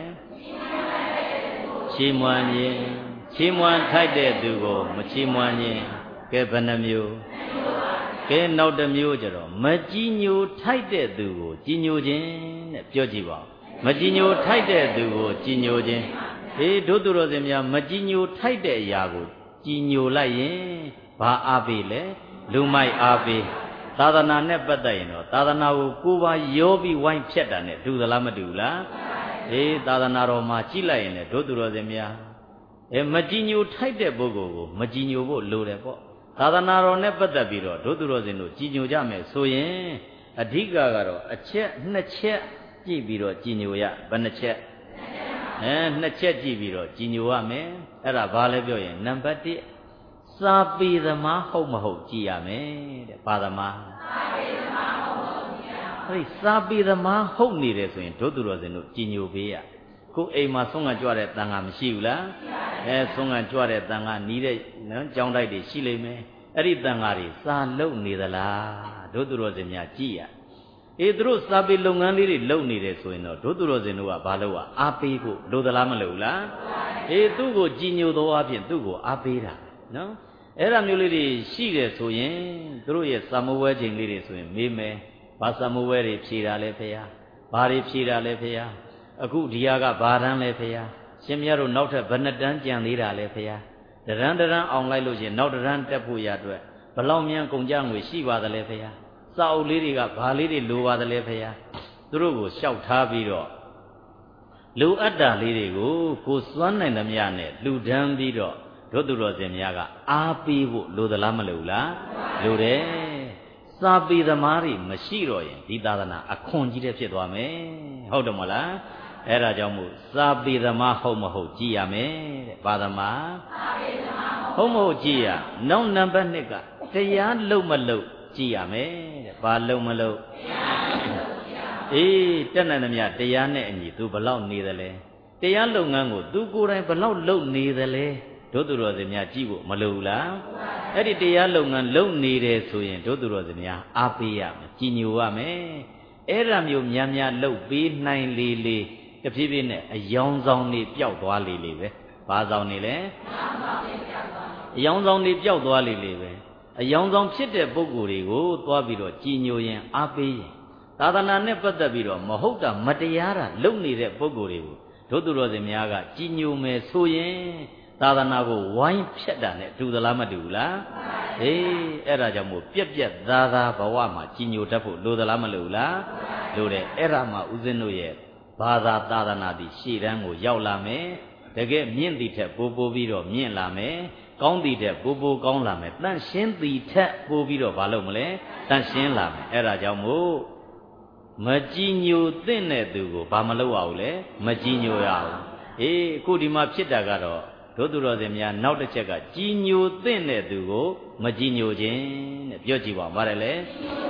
ချီးမွမ်းခြင်းချီးမွမ်းထိုက်တဲ့သူကိုမချီးမွမ်းခြင်းကဲဘယ်နှမျိုးကဲနောက်တစ်မျိုးကြတော့မကြည်ညိုထိုက်တဲ့သူကိုကြည်ညိုခြင်းတဲ့ပြောကြည့်ပါဦးမကြည်ညိုထိုက်တဲ့သူကိုကြည်ညိုခြင်းဟေးတို့သူတော်စင်များမကြည်ညိုထိုက်တဲ့အရာကိုကြည်ညိုလိုက်ရင်ဘာအားပေးလဲလူမိုက်အားပေးသာသနာနဲ့ပတ်သက်ရင်တော့သာသနာကိုကိုယ်ပါရောပြီးဝိုင်းဖြတ်တာနဲ့တူသလားမတူလားအေးသာသနာတော်မှာကြည့်လိုက်ရင်လည်းတို့သူတော်စင်များအဲမကြည်ညိုထိုက်တဲ့ပုဂ္ဂိုလ်ကိုမကြည်ညိုဖို့လိုတယ်ပေါ့သာသနာတော်နဲ့ပတ်သက်ပြီးတော့တို့သူတော်စင်တို့ကြည်ညိုကြမယ်ဆိုရင်အဓိကကတော့အချက်နှစ်ချက်ကြည့်ပြီးတော့ကြည်ညိုရဘယ်နှချက်အဲနှစ်ချက်ကြည့်ပြီးတော့ကြည်ညိုရမယ်အဲ့ဒါဘာလဲပြောရင်နံပါတ်တစ်စာပေသမားဟုတ်မဟုတ်ကြည်ရမယ်တဲ့ဘာသမားစာပေသမားဟုတ်မဟုတ်ကြည်ရမယ်အဲ့ဒီစာပေသမားဟုတ်နေတယ်ဆိုရင်တို့သူတော်စင်တို့ကြည်ညိုပေးရကိုအိမ်မှာဆုံးကကြွတဲ့တန်ခါမရှိဘူးလားအဲဆုံးကကြွတဲ့တန်ခါနီးတဲ့နော်ကြောင်းတိုက်တွေရှိလိမ့်မယ်အဲ့ဒီတန်ခါတွေစာလုံနေသလားတို့သူတော်စင်များကြည်ရအေးသူတို့စာပေလုပ်ငန်းလေးတွေလုပ်နေတယ်ဆိုရင်တော့တို့သူတော်စင်တို့ကဘာလုပ်ရအားပေးဖို့လိုသလားမလိုဘူးလားအေးသူ့ကိုကြည်ညိုသောအဖြစ်သူ့ကိုအားပေးတာနော်အဲ့ဒါမျိုးလေးတွေရှိတယ်ဆိုရင်သူတို့ရဲ့စာမဝဲချိန်လေးတွေဆိုရင်မေးမယ်ဘာစာမဝဲတွေဖြေတာလဲဖေဟာဘာတွေဖြေတာလဲဖေဟာအခုဒီဟာကဘာတန်းလဲဖေဟာရှင်မရတို့နောက်ထပ်ဘယ်နှတန်းကြံသေးတာလဲဖေဟာတရန်တရန်အောင်လိုက်လို့ရှိရင်နောက်တရန်တက်ဖို့ရအတွက်ဘလောက်မြန်ကုန်ကြငွေရှိပါသလဲဖေဟာစာအုပ်လေးတွေကဘာလေးတွေလိုပါသလဲဖေဟာသူတို့ကိုလျှောက်ထားပြီးတော့လိုအပ်တာလေးတွေကိုကိုစွမ်းနိုင်သမျှနဲ့လူဒန်းပြီးတော့တို့သူတော်စင်များကအားပေးဖို့လိုသလားမလိုလားလိုတယ်စာပေသမားတွေမရှိတော့ရင်ဒီသာသနာအခွန်ကြီးတဲ့ဖြစ်သွားမယ်ဟုတ်တယ်မဟုတ်လားအဲ့ဒါကြောင့်မို့စာပေသမားဟုတ်မဟုတ်ကြည်ရမယ်တဲ့ဘာသမားစာပေသမားဟုတ်မဟုတ်ကြည်ရနောက်နံပါတ်နှစ်ကတရားလုံမလုံကြည်ရမယ်တဲ့ဘာလုံမလုံအေးတက်နိုင်သမျှတရားနဲ့အညီသူဘလောက်နေသလဲတရားလုပ်ငန်းကိုသူကိုယ်တိုင်ဘလောက်လုပ်နေသလဲတို့သူတော်စင်များကြည့်ဖို့မလိုဘူးလားအဲ့ဒီတရားလုပ်ငန်းလုပ်နေတယ်ဆိုရင်တို့သူတော်စင်များအားပေးရမယ်ကြည်ညိုရမယ်အဲ့ဒါမျိုးများများလုပ်ပေးနိုင်လေလေတဖြည်းဖြည်းနဲ့အယောင်ဆောင်နေပျောက်သွားလေလေပဲဘာဆောင်နေလဲအယောင်ဆောင်နေပျောက်သွားလေလေပဲအယောင်ဆောင်ဖြစ်တဲ့ပုဂ္ဂိုလ်တွေကိုသွားပြီးတော့ကြည်ညိုရင်အားပေးရင်သာသနာနဲ့ပတ်သက်ပြီးတော့မဟုတ်တာမတရားတာလုပ်နေတဲ့ပုဂ္ဂိုလ်တွေကိုတို့သူတော်စင်များကကြည်ညိုမယ်ဆိုရင်သာသနာကိုဝိုင်းဖြတ်တာနဲ့တူသလားမတူဘူးလားအေးအဲ့ဒါကြောင့်မို့ပြက်ပြက်သားသားဘဝမှာကြည်ညိုတတ်ဖို့လိုသလားမလိုဘူးလားလိုတယ်အဲ့ဒါမှဦးဇင်းတို့ရဲ့ဘာသာသာသနာတည်ရှေ့တန်းကိုရောက်လာမယ်တကယ်မြင့်သည်ထက်ပိုပိုပြီးတော့မြင့်လာမယ်ကောင်းသည်ထက်ပိုပိုကောင်းလာမယ်တန့်ရှင်းသည်ထက်ပိုပြီးတော့မလုပ်မလဲတန့်ရှင်းလာမယ်အဲ့ဒါကြောင့်မို့မကြည်ညိုသင့်တဲ့သူကိုဘာမလုပ်ရဘူးလဲမကြည်ညိုရဘူးအေးအခုဒီမှာဖြစ်တာကတော့တို့သူတော်စင်များနောက်တစ်ချက်ကကြည်ညိုသင့်တဲ့သူကိုမကြည်ညိုခြင်းတဲ့ပြောကြည့်ပါဦးပါတယ်လေ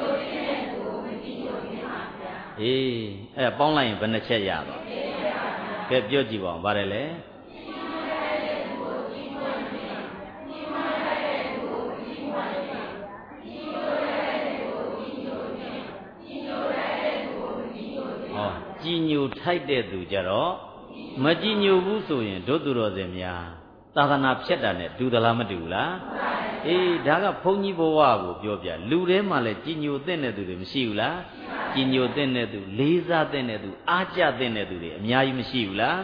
အေးအဲ့ပေါင်းလိုက်ရင်ဘယ်နှချက်ရပါကဲပြောကြည့်ပါဦးပါတယ်လေကြည်ညိုထိုက်တဲ့သူကြတော့မကြည်ညိုဘူးဆိုရင်တို့သူတော်စင်များသာသနာဖြတ်တာနဲ့တူသလားမတူဘူးလားအေးဒါကဘုန်းကြီးဘဝကိုပြောပြလူထဲမှာလည်းကြည်ညိုတဲ့တဲ့သူတွေမရှိဘူးလားကြည်ညိုတဲ့တဲ့သူလေးစားတဲ့တဲ့သူအားကြတဲ့တဲ့သူတွေအများကြီးမရှိဘူးလား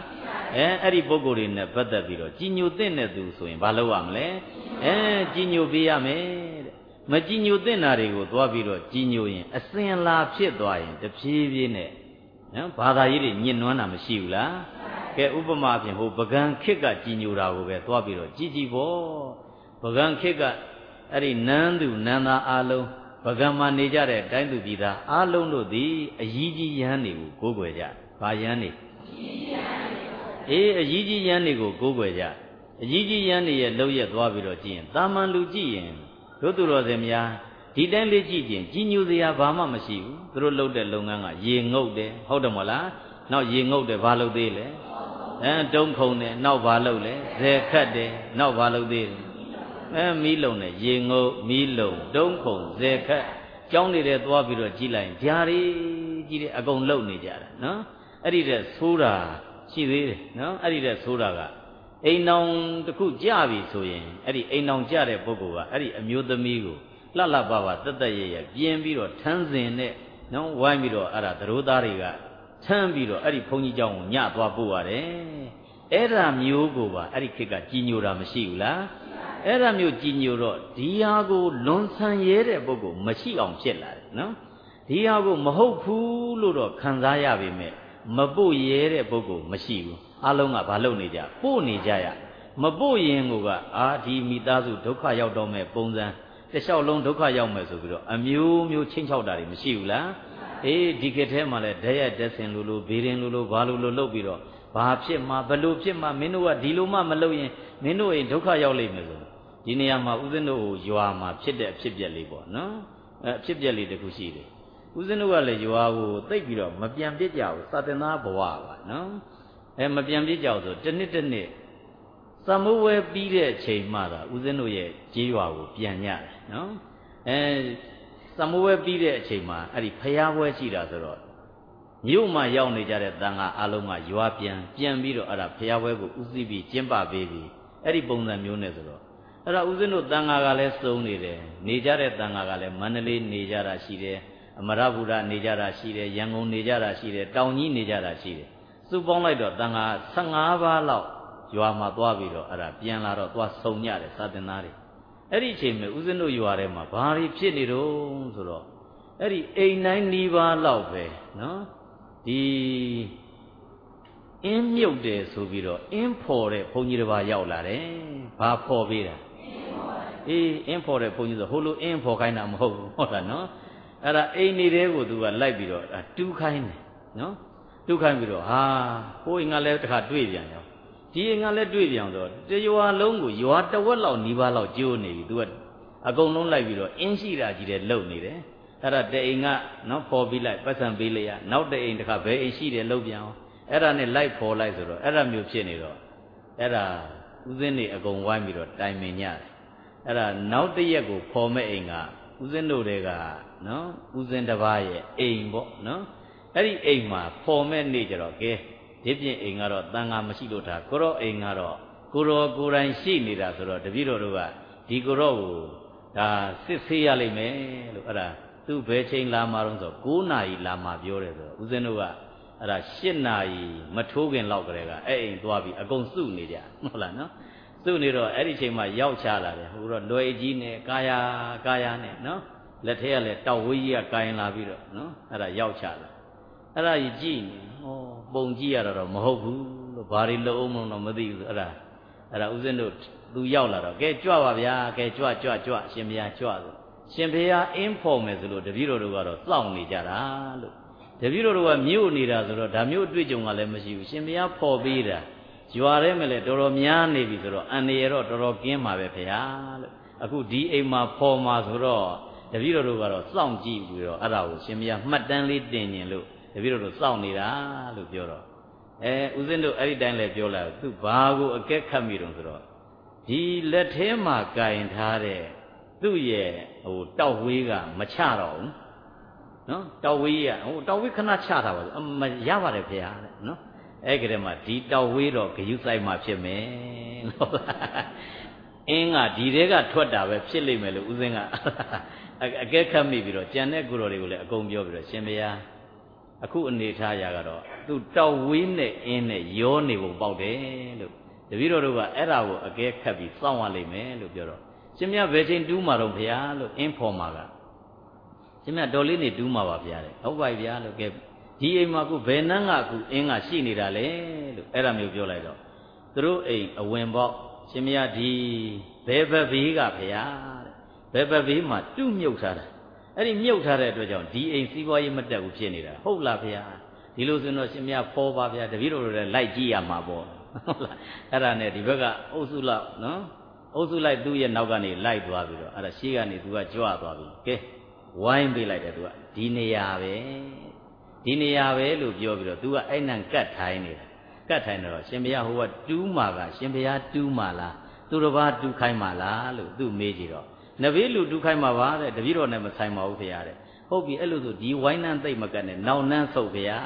အဲအဲ့ဒီပုဂ္ဂိုလ်တွေနဲ့ပတ်သက်ပြီးတော့ကြည်ညိုသင့်တဲ့သူဆိုရင်ဘာလုပ်ရမလဲအဲကြည်ညိုပေးရမယ်တဲ့မကြည်ညိုသင့်တာတွေကိုသွားပြီးတော့ကြည်ညိုရင်အစဉ်လာဖြစ်သွားရင်တဖြည်းဖြည်းနဲ့နော်ဘာသာရေးတွေညှဉ်းနှွမ်းတာမရှိဘူးလားကဲဥပမာဖြင့်ဟိုပကံခစ်ကကြည်ညိုတာကိုပဲသွားပြီးတော့ကြည်ကြည်ပေါ့ပကံခစ်ကအဲ့ဒီနန်းသူနန်းသားအလုံးပကံမှာနေကြတဲ့တိုင်းသူပြည်သားအလုံးတို့သည်အကြီးကြီးယဟန်တွေကိုကိုးကွယ်ကြဘာယဟန်တွေအေးအကြီးကြီးယဟန်တွေကိုကိုးကွယ်ကြအကြီးကြီးယဟန်တွေရဲ့လောက်ရက်သွားပြီးတော့ကြည့်ရင်တာမန်လူကြည့်ရင်တို့သူတော်စင်များဒီတိုင်းလေးကြည့်ရင်ကြီးညိုစရာဘာမှမရှိဘူးသူတို့လုပ်တဲ့လုပ်ငန်းကရေငုတ်တယ်ဟုတ်တယ်မဟုတ်လားနောက်ရေငုတ်တယ်ဘာလုပ်သေးလဲအဲတုံးခုံတယ်နောက်ဘာလုပ်လဲဇယ်ခတ်တယ်နောက်ဘာလုပ်သေးလဲအဲမီးလုံနဲ့ရေငုတ်မီးလုံတုံးခုံဇယ်ခတ်ကြောင်းနေတဲ့သွားပြီးတော့ကြည့်လိုက်ဂျာရီကြည့်တဲ့အကုန်လုံနေကြတာနော်အဲ့ဒီတဲ့ဆိုးတာရှိသေးတယ်နော်အဲ့ဒီတဲ့ဆိုးတာကအိမ်နောင်တစ်ခုကြပြီဆိုရင်အဲ့ဒီအိမ်နောင်ကြတဲ့ပုဂ္ဂိုလ်ကအဲ့ဒီအမျိုးသမီးကိုလှလှပပတက်တက်ရရပြင်းပြီးတော့ထမ်းစင်နဲ့နော်ဝိုင်းပြီးတော့အဲ့ဒါသရိုးသားတွေကထမ်းပြီးတော့အဲ့ဒီဘုန်းကြီးเจ้าကိုညသွားပို့ရတယ်အဲ့ဒါမျိုးကိုပါအဲ့ဒီခေတ်ကကြည်ညိုတာမရှိဘူးလားအဲ့ဒါမျိုးကြည်ညိုတော့ဒီဟာကိုလွန်ဆန်ရဲတဲ့ပုဂ္ဂိုလ်မရှိအောင်ဖြစ်လာတယ်နော်ဒီဟာကိုမဟုတ်ဘူးလို့တော့ခံစားရပေမဲ့မပို့ရဲတဲ့ပုဂ္ဂိုလ်မရှိဘူးအလုံးကဘာလုပ်နေကြပို့နေကြရမပို့ရင်ကိုကအာဒီမိသားစုဒုက္ခရောက်တော့မဲ့ပုံစံတစ်လျှောက်လုံးဒုက္ခရောက်မယ်ဆိုပြီးတော့အမျိုးမျိုးချင်းချောက်တာတွေမရှိဘူးလားအေးဒီခေတ်ထဲမှာလဲဓာတ်ရတက်စင်လိုလိုဘေးရင်လိုလိုဘာလိုလိုလုပ်ပြီးတော့ဘာဖြစ်မှာဘလို့ဖြစ်မှာမင်းတို့ကဒီလိုမှမလုပ်ရင်မင်းတို့အိမ်ဒုက္ခရောက်လိမ့်မယ်ဆိုဒီနေရာမှာဦးဇင်းတို့ရွာမှာဖြစ်တဲ့အဖြစ်ပြက်လေးပေါ့နော်အဲအဖြစ်ပြက်လေးတစ်ခုရှိတယ်ဦးဇင်းတို့ကလည်းရွာကိုသိပ်ပြီးတော့မပြန်ပြစ်ကြဘူးစာတင်သားဘဝပါနော်အဲမပြန်ပြစ်ကြဘူးဆိုတစ်နှစ်တစ်နှစ်သံမိုးဝဲပြီးတဲ့အချိန်မှသာဦးဇင်းတို့ရဲ့ကြေးရွာကိုပြန်ရတယ်နော်အဲသံမိုးဝဲပြီးတဲ့အချိန်မှာအဲ့ဒီဖျားပွဲရှိတာဆိုတော့မြို့မှာရောက်နေကြတဲ့တန်ခါအလုံးကရွာပြန်ပြန်ပြီးတော့အဲ့ဒါဖျားပွဲကိုဦးစီးပြီးကျင်းပပေးပြီးအဲ့ဒီပုံစံမျိုးနဲ့ဆိုတော့အဲ့ဒါဦးဇင်းတို့တန်ခါကလည်းစုံနေတယ်နေကြတဲ့တန်ခါကလည်းမန္တလေးနေကြတာရှိတယ်အမရပူရနေကြတာရှိတယ်ရန်ကုန်နေကြတာရှိတယ်တောင်ကြီးနေကြတာရှိတယ်စုပေါင်းလိုက်တော့တန်ခါဆယ့်ငါးပါးလောက်ရွာမှာသွားပြီးတော့အဲ့ဒါပြန်လာတော့သွားစုံကြတယ်စာသင်သားတွေအဲ့ဒီအချိန်မှာဦးဇင်းတို့ရွာထဲမှာဘာတွေဖြစ်နေတော့ဆိုတော့အဲ့ဒီအိမ်တိုင်းနီးပါးလောက်ပဲနော်ဒီအင်းမြုပ်တယ်ဆိုပြီးတော့အင်းဖော်တဲ့ဘုန်းကြီးတစ်ပါးရောက်လာတယ်ဘာဖော်ပေးတာအေးအင်းဖော်တဲ့ဘုန်းကြီးဆိုဟိုလိုအင်းဖော်ခိုင်းတာမဟုတ်ဘူးဟုတ်လားနော်အဲ့ဒါအိမ်နေတဲ့ကိုသူကလိုက်ပြီးတော့တူးခိုင်းတယ်နော်တူးခိုင်းပြီးတော့ဟာဟိုအိမ်ကလည်းတစ်ခါတွေ့ပြန်ရောဒီအိမ်ကလည်းတွေ့ပြန်တော့တရွာလုံးကိုရွာတဝက်လောက်နီးပါးလောက်ကျိုးနေပြီသူကအကုန်လုံးလိုက်ပြီးတော့အင်းရှိတာကြီးတဲ့လုံနေတယ်အဲ့ဒါတအိမ်ကနော်ဖော်ပြီးလိုက်ပတ်စံပေးလိုက်ရနောက်တအိမ်တစ်ခါဘယ်အိမ်ရှိတယ်လုံပြန်အောင်အဲ့ဒါနဲ့လိုက်ဖော်လိုက်ဆိုတော့အဲ့ဒါမျိုးဖြစ်နေတော့အဲ့ဒါဦးဇင်းတွေအကုန်ဝိုင်းပြီးတော့တိုင်ပင်ကြတယ်အဲ့ဒါနောက်တရက်ကိုဖော်မဲ့အိမ်ကဦးဇင်းတို့တွေကနော်ဦးဇင်းတစ်ပါးရဲ့အိမ်ပေါ့နော်အဲ့ဒီအိမ်မှာဖော်မဲ့နေ့ကြတော့ကဲဒီပြင်အိမ်ကတော့တန်ခါမရှိလို့ထားကိုရောအိမ်ကတော့ကိုရောကိုယ်တိုင်ရှိနေတာဆိုတော့တပည့်တော်တို့ကဒီကိုရောကိုဒါစစ်ဆေးရလိမ့်မယ်လို့အဲ့ဒါသူ့ဘယ်ချိန်လာမှာတော့ဆိုကိုးနာရီလာမှာပြောတယ်ဆိုတော့ဦးဇင်းတို့ကအဲ့ဒါရှစ်နာရီမထိုးခင်လောက်ကလေးကအဲ့အိမ်သွားပြီးအကုန်စုနေကြဟုတ်လားနော်စုနေတော့အဲ့ဒီချိန်မှာရောက်ချလာတယ်ဟိုတော့လွယ်ကြီးနဲ့ကာယာကာယာနဲ့နော်လက်ထဲကလည်းတောက်ဝေးကြီးကကိုင်လာပြီးတော့နော်အဲ့ဒါရောက်ချလာအဲ့ဒါကြီးကြည့်နေဟောပုံကြည့်ရတော့မဟုတ်ဘူးလို့ဘာတွေလုံးအောင်တော့မသိဘူးအဲ့ဒါအဲ့ဒါဦးဇင်းတို့သူရောက်လာတော့ကဲကြွပါဗျာကဲကြွကြွကြွရှင်ဘုရားကြွဆိုရှင်ဘုရားအင်းဖော်မယ်ဆိုလို့တပည့်တော်တို့ကတော့စောင့်နေကြတာလို့တပည့်တော်တို့ကမြို့နေတာဆိုတော့ဒါမျိုးအတွေ့အကြုံကလည်းမရှိဘူးရှင်ဘုရားဖော်ပေးတာရွာထဲမှာလည်းတော်တော်များနေပြီဆိုတော့အန်နေရတော့တော်တော်ကင်းပါပဲဘုရားလို့အခုဒီအိမ်မှာဖော်မှာဆိုတော့တပည့်တော်တို့ကတော့စောင့်ကြည့်ပြီးတော့အဲ့ဒါကိုရှင်ဘုရားမှတ်တမ်းလေးတင်ញင်လို့တပည့်တော်တို့စောင့်နေတာလို့ပြောတော့အဲဦးဇင်းတို့အဲ့ဒီတိုင်းလည်းပြောလာသူဘာကိုအကဲခတ်မိတုံဆိုတော့ဒီလက်ထဲမှာကင်ထားတဲ့သူ့ရဲ့ဟိုတောက်ဝေးကမချတော့ဘူးနော်တောက်ဝေးကဟိုတောက်ဝေးခဏချတာပါမရပါတယ်ဖေဟာတဲ့နော်အဲ့ကတည်းကဒီတောက်ဝေးတော့ဂယုစိုက်မှဖြစ်မယ်လို့အင်းကဒီတဲကထွက်တာပဲဖြစ်လိမ့်မယ်လို့ဦးဇင်းကအကဲခတ်မိပြီးတော့ကြံတဲ့ကိုတော်တွေကိုလည်းအကုန်ပြောပြီးတော့ရှင်ဘုရားအခုအနေထားရကတော့သူတောက်ဝေးနဲ့အင်းနဲ့ရောနေဖို့ပေါက်တယ်လို့တပည့်တော်တို့ကအဲ့ဒါကိုအကဲခတ်ပြီးစောင့်ရလိမ့်မယ်လို့ပြောတော့ရှင်မြတ်ဘယ်ချိန်တူးမှာတော့ဘုရားလို့အင်းဖော်မှာကရှင်မြတ်တော်လေးနေတူးမှာပါဗျာတဲ့ဟုတ်ပါဗျာလို့ကဲဒီအိမ်မှာအခုဘယ်နှန်းကအခုအင်းကရှိနေတာလဲလို့အဲ့ဒါမျိုးပြောလိုက်တော့သူတို့အိမ်အဝင်ပေါက်ရှင်မြတ်ဒီဘယ်ဘက်ဘေးကဘုရားတဲ့ဘယ်ဘက်ဘေးမှာတူးမြုပ်ထားတာအဲ့ဒီမြုပ်ထားတဲ့အတွက်ကြောင့်ဒီအိမ်စီးပွားရေးမတက်ဘူးဖြစ်နေတာဟုတ်လားဗျာဒီလိုဆိုတော့ရှင်မြတ်ဖော်ပါဗျာတပည့်တော်တို့လည်းလိုက်ကြည့်ရမှာပေါ့ဟုတ်လားအဲ့ဒါနဲ့ဒီဘက်ကအုပ်စုလောက်နော်အုပ်စုလိုက်သူ့ရဲ့နောက်ကနေလိုက်သွားပြီးတော့အဲ့ဒါရှေ့ကနေသူကကြွသွားပြီကဲဝိုင်းပေးလိုက်တယ်သူကဒီနေရာပဲဒီနေရာပဲလို့ပြောပြီးတော့သူကအဲ့နံကတ်ထိုင်းနေတာကတ်ထိုင်းတော့ရှင်ဘုရားဟိုကတူးမှာကရှင်ဘုရားတူးမှာလားသူတစ်ပါးတူးခိုင်းမှာလားလို့သူမေးကြည့်တော့နဘေးလူတူးခိုင်းမှာပါတဲ့တပည့်တော်နဲ့မဆိုင်ပါဘူးဖေရတဲ့ဟုတ်ပြီအဲ့လိုဆိုဒီဝိုင်းနှန်းသိမ့်မကတ်နဲ့နောင်နှန်းဆုပ်ဖေရ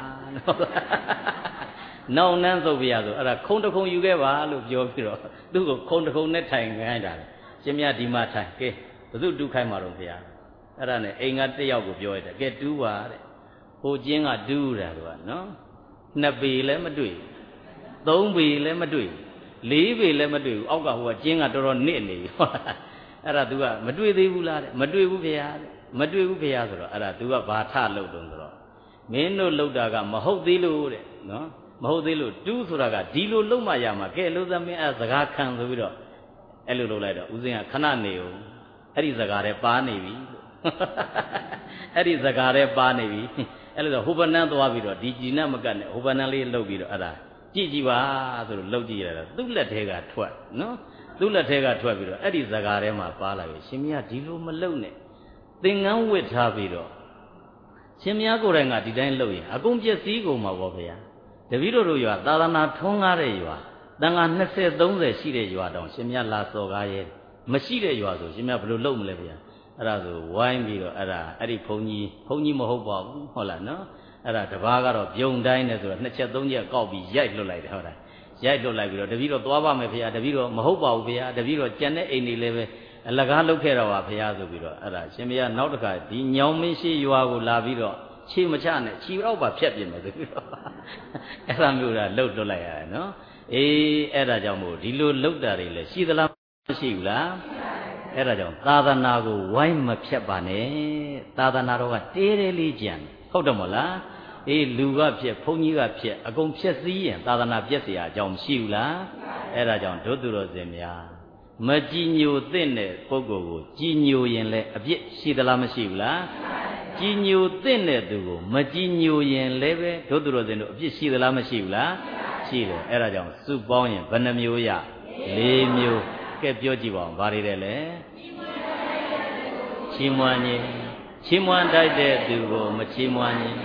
နောင်နှန်းဆုပ်ဖေရဆိုအဲ့ဒါခုံတခုံယူခဲ့ပါလို့ပြောပြီးတော့သူ့ကိုခုံတခုံနဲ့ထိုင်ခိုင်းတာရှင်မြတ်ဒီမှာထိုင်ကဲဘသူတူးခိုင်းမှာတော့ဖေရအဲ့ဒါနဲ့အိမ်ကတစ်ယောက်ကိုပြောရတယ်ကဲတူးပါတဲ့ဟိုကျင်းကတူးတာသူကနော်နှစ်ပေလည်းမတွေ့သုံးပေလည်းမတွေ့လေးပေလည်းမတွေ့ဘူးအောက်ကဟိုကကျင်းကတော်တော်နစ်နေပြီဟုတ်လားအဲ့ဒါ तू ကမတွေ့သေးဘူးလားတဲ့မတွေ့ဘူးဖေရတဲ့မတွေ့ဘူးဖေရဆိုတော့အဲ့ဒါ तू ကဘာထလုပ်တုံးဆိုတော့မင်းတို့လှုပ်တာကမဟုတ်သေးလို့တဲ့နော်မဟုတ်သေးလို့တူးဆိုတာကဒီလိုလှုပ်မှရမှာကဲလို့သမင်းအဲ့စကားခံဆိုပြီးတော့အဲ့လိုလုပ်လိုက်တော့ဦးဇင်းကခဏနေဦးအဲ့ဒီစကားတွေပါနေပြီအဲ့ဒီစကားတွေပါနေပြီအဲ့လိုဆိုဟိုဘနန်းသွားပြီးတော့ဒီကြည်နတ်မကတ်နဲ့ဟိုဘနန်းလေးလှုပ်ပြီးတော့အဲ့ဒါကြည့်ကြည့်ပါဆိုလို့လှုပ်ကြည့်ရတာသူ့လက်ထဲကထွက်နော်သူ့လက်ထဲကထွက်ပြီးတော့အဲ့ဒီဇကာထဲမှာပါလာပြီရှင်မရဒီလိုမလုပ်နဲ့သင်္ကန်းဝစ်ထားပြီးတော့ရှင်မရကိုယ်တိုင်ကဒီတိုင်းလုပ်ရင်အကုန်ပျက်စီးကုန်မှာပေါ့ဗျာတပည့်တော်တို့ရွာသာသနာထွန်းကားတဲ့ရွာတန်ခါနှစ်ဆယ်သုံးဆယ်ရှိတဲ့ရွာတောင်ရှင်မရလာစော်ကားရဲမရှိတဲ့ရွာဆိုရှင်မရဘယ်လိုလုပ်မလဲဗျာအဲ့ဒါဆိုဝိုင်းပြီးတော့အဲ့ဒါအဲ့ဒီဘုန်းကြီးဘုန်းကြီးမဟုတ်ပါဘူးဟုတ်လားနော်အဲ့ဒါတပားကတော့ပြုံတိုင်းနဲ့ဆိုတော့နှစ်ချက်သုံးချက်ကောက်ပြီးရိုက်လွတ်လိုက်တယ်ဟုတ်လားရိုက်လွတ်လိုက်ပြီးတော့တပည့်တော်သွားပါမယ်ဖေဟာတပည့်တော်မဟုတ်ပါဘူးဖေဟာတပည့်တော်ကြံတဲ့အိမ်တွေလည်းပဲအလကားလုပ်ခဲ့တော့ပါဖေဟာဆိုပြီးတော့အဲ့ဒါရှင်မရနောက်တစ်ခါဒီညောင်မင်းရှိရွာကိုလာပြီးတော့ခြေမချနဲ့ခြေတော့ပါဖြတ်ပြင်မယ်ဆိုပြီးတော့အဲ့ဒါမျိုးကလှုပ်လွတ်လိုက်ရတယ်နော်အေးအဲ့ဒါကြောင့်မို့ဒီလိုလှုပ်တာတွေလည်းရှိသလားမရှိဘူးလားအဲ့ဒါကြောင့်သာသနာကိုဝိုင်းမဖြတ်ပါနဲ့သာသနာတော်ကတေးသေးလေးကြံဟုတ်တယ်မဟုတ်လားအေးလူကဖြစ်ဘုန်းကြီးကဖြစ်အကုန်ဖြစ်စည်းရင်သာသနာပြည့်စရာအကြောင်းမရှိဘူးလားအဲ့ဒါကြောင့်ဒုသူတော်စင်များမကြည်ညိုသင့်တဲ့ပုဂ္ဂိုလ်ကိုကြည်ညိုရင်လည်းအပြစ်ရှိသလားမရှိဘူးလားကြည်ညိုသင့်တဲ့သူကိုမကြည်ညိုရင်လည်းပဲဒုသူတော်စင်တို့အပြစ်ရှိသလားမရှိဘူးလားရှိတယ်အဲ့ဒါကြောင့်စုပေါင်းရင်ဘယ်နှမျိုးရလေးမျိုးကဲပြောကြည့်ပါဦးဘာတွေလဲလဲချီးမွမ်းခြင်းချီးမွမ်းတတ်တဲ့သူကိုမချီးမွမ်းခြင်း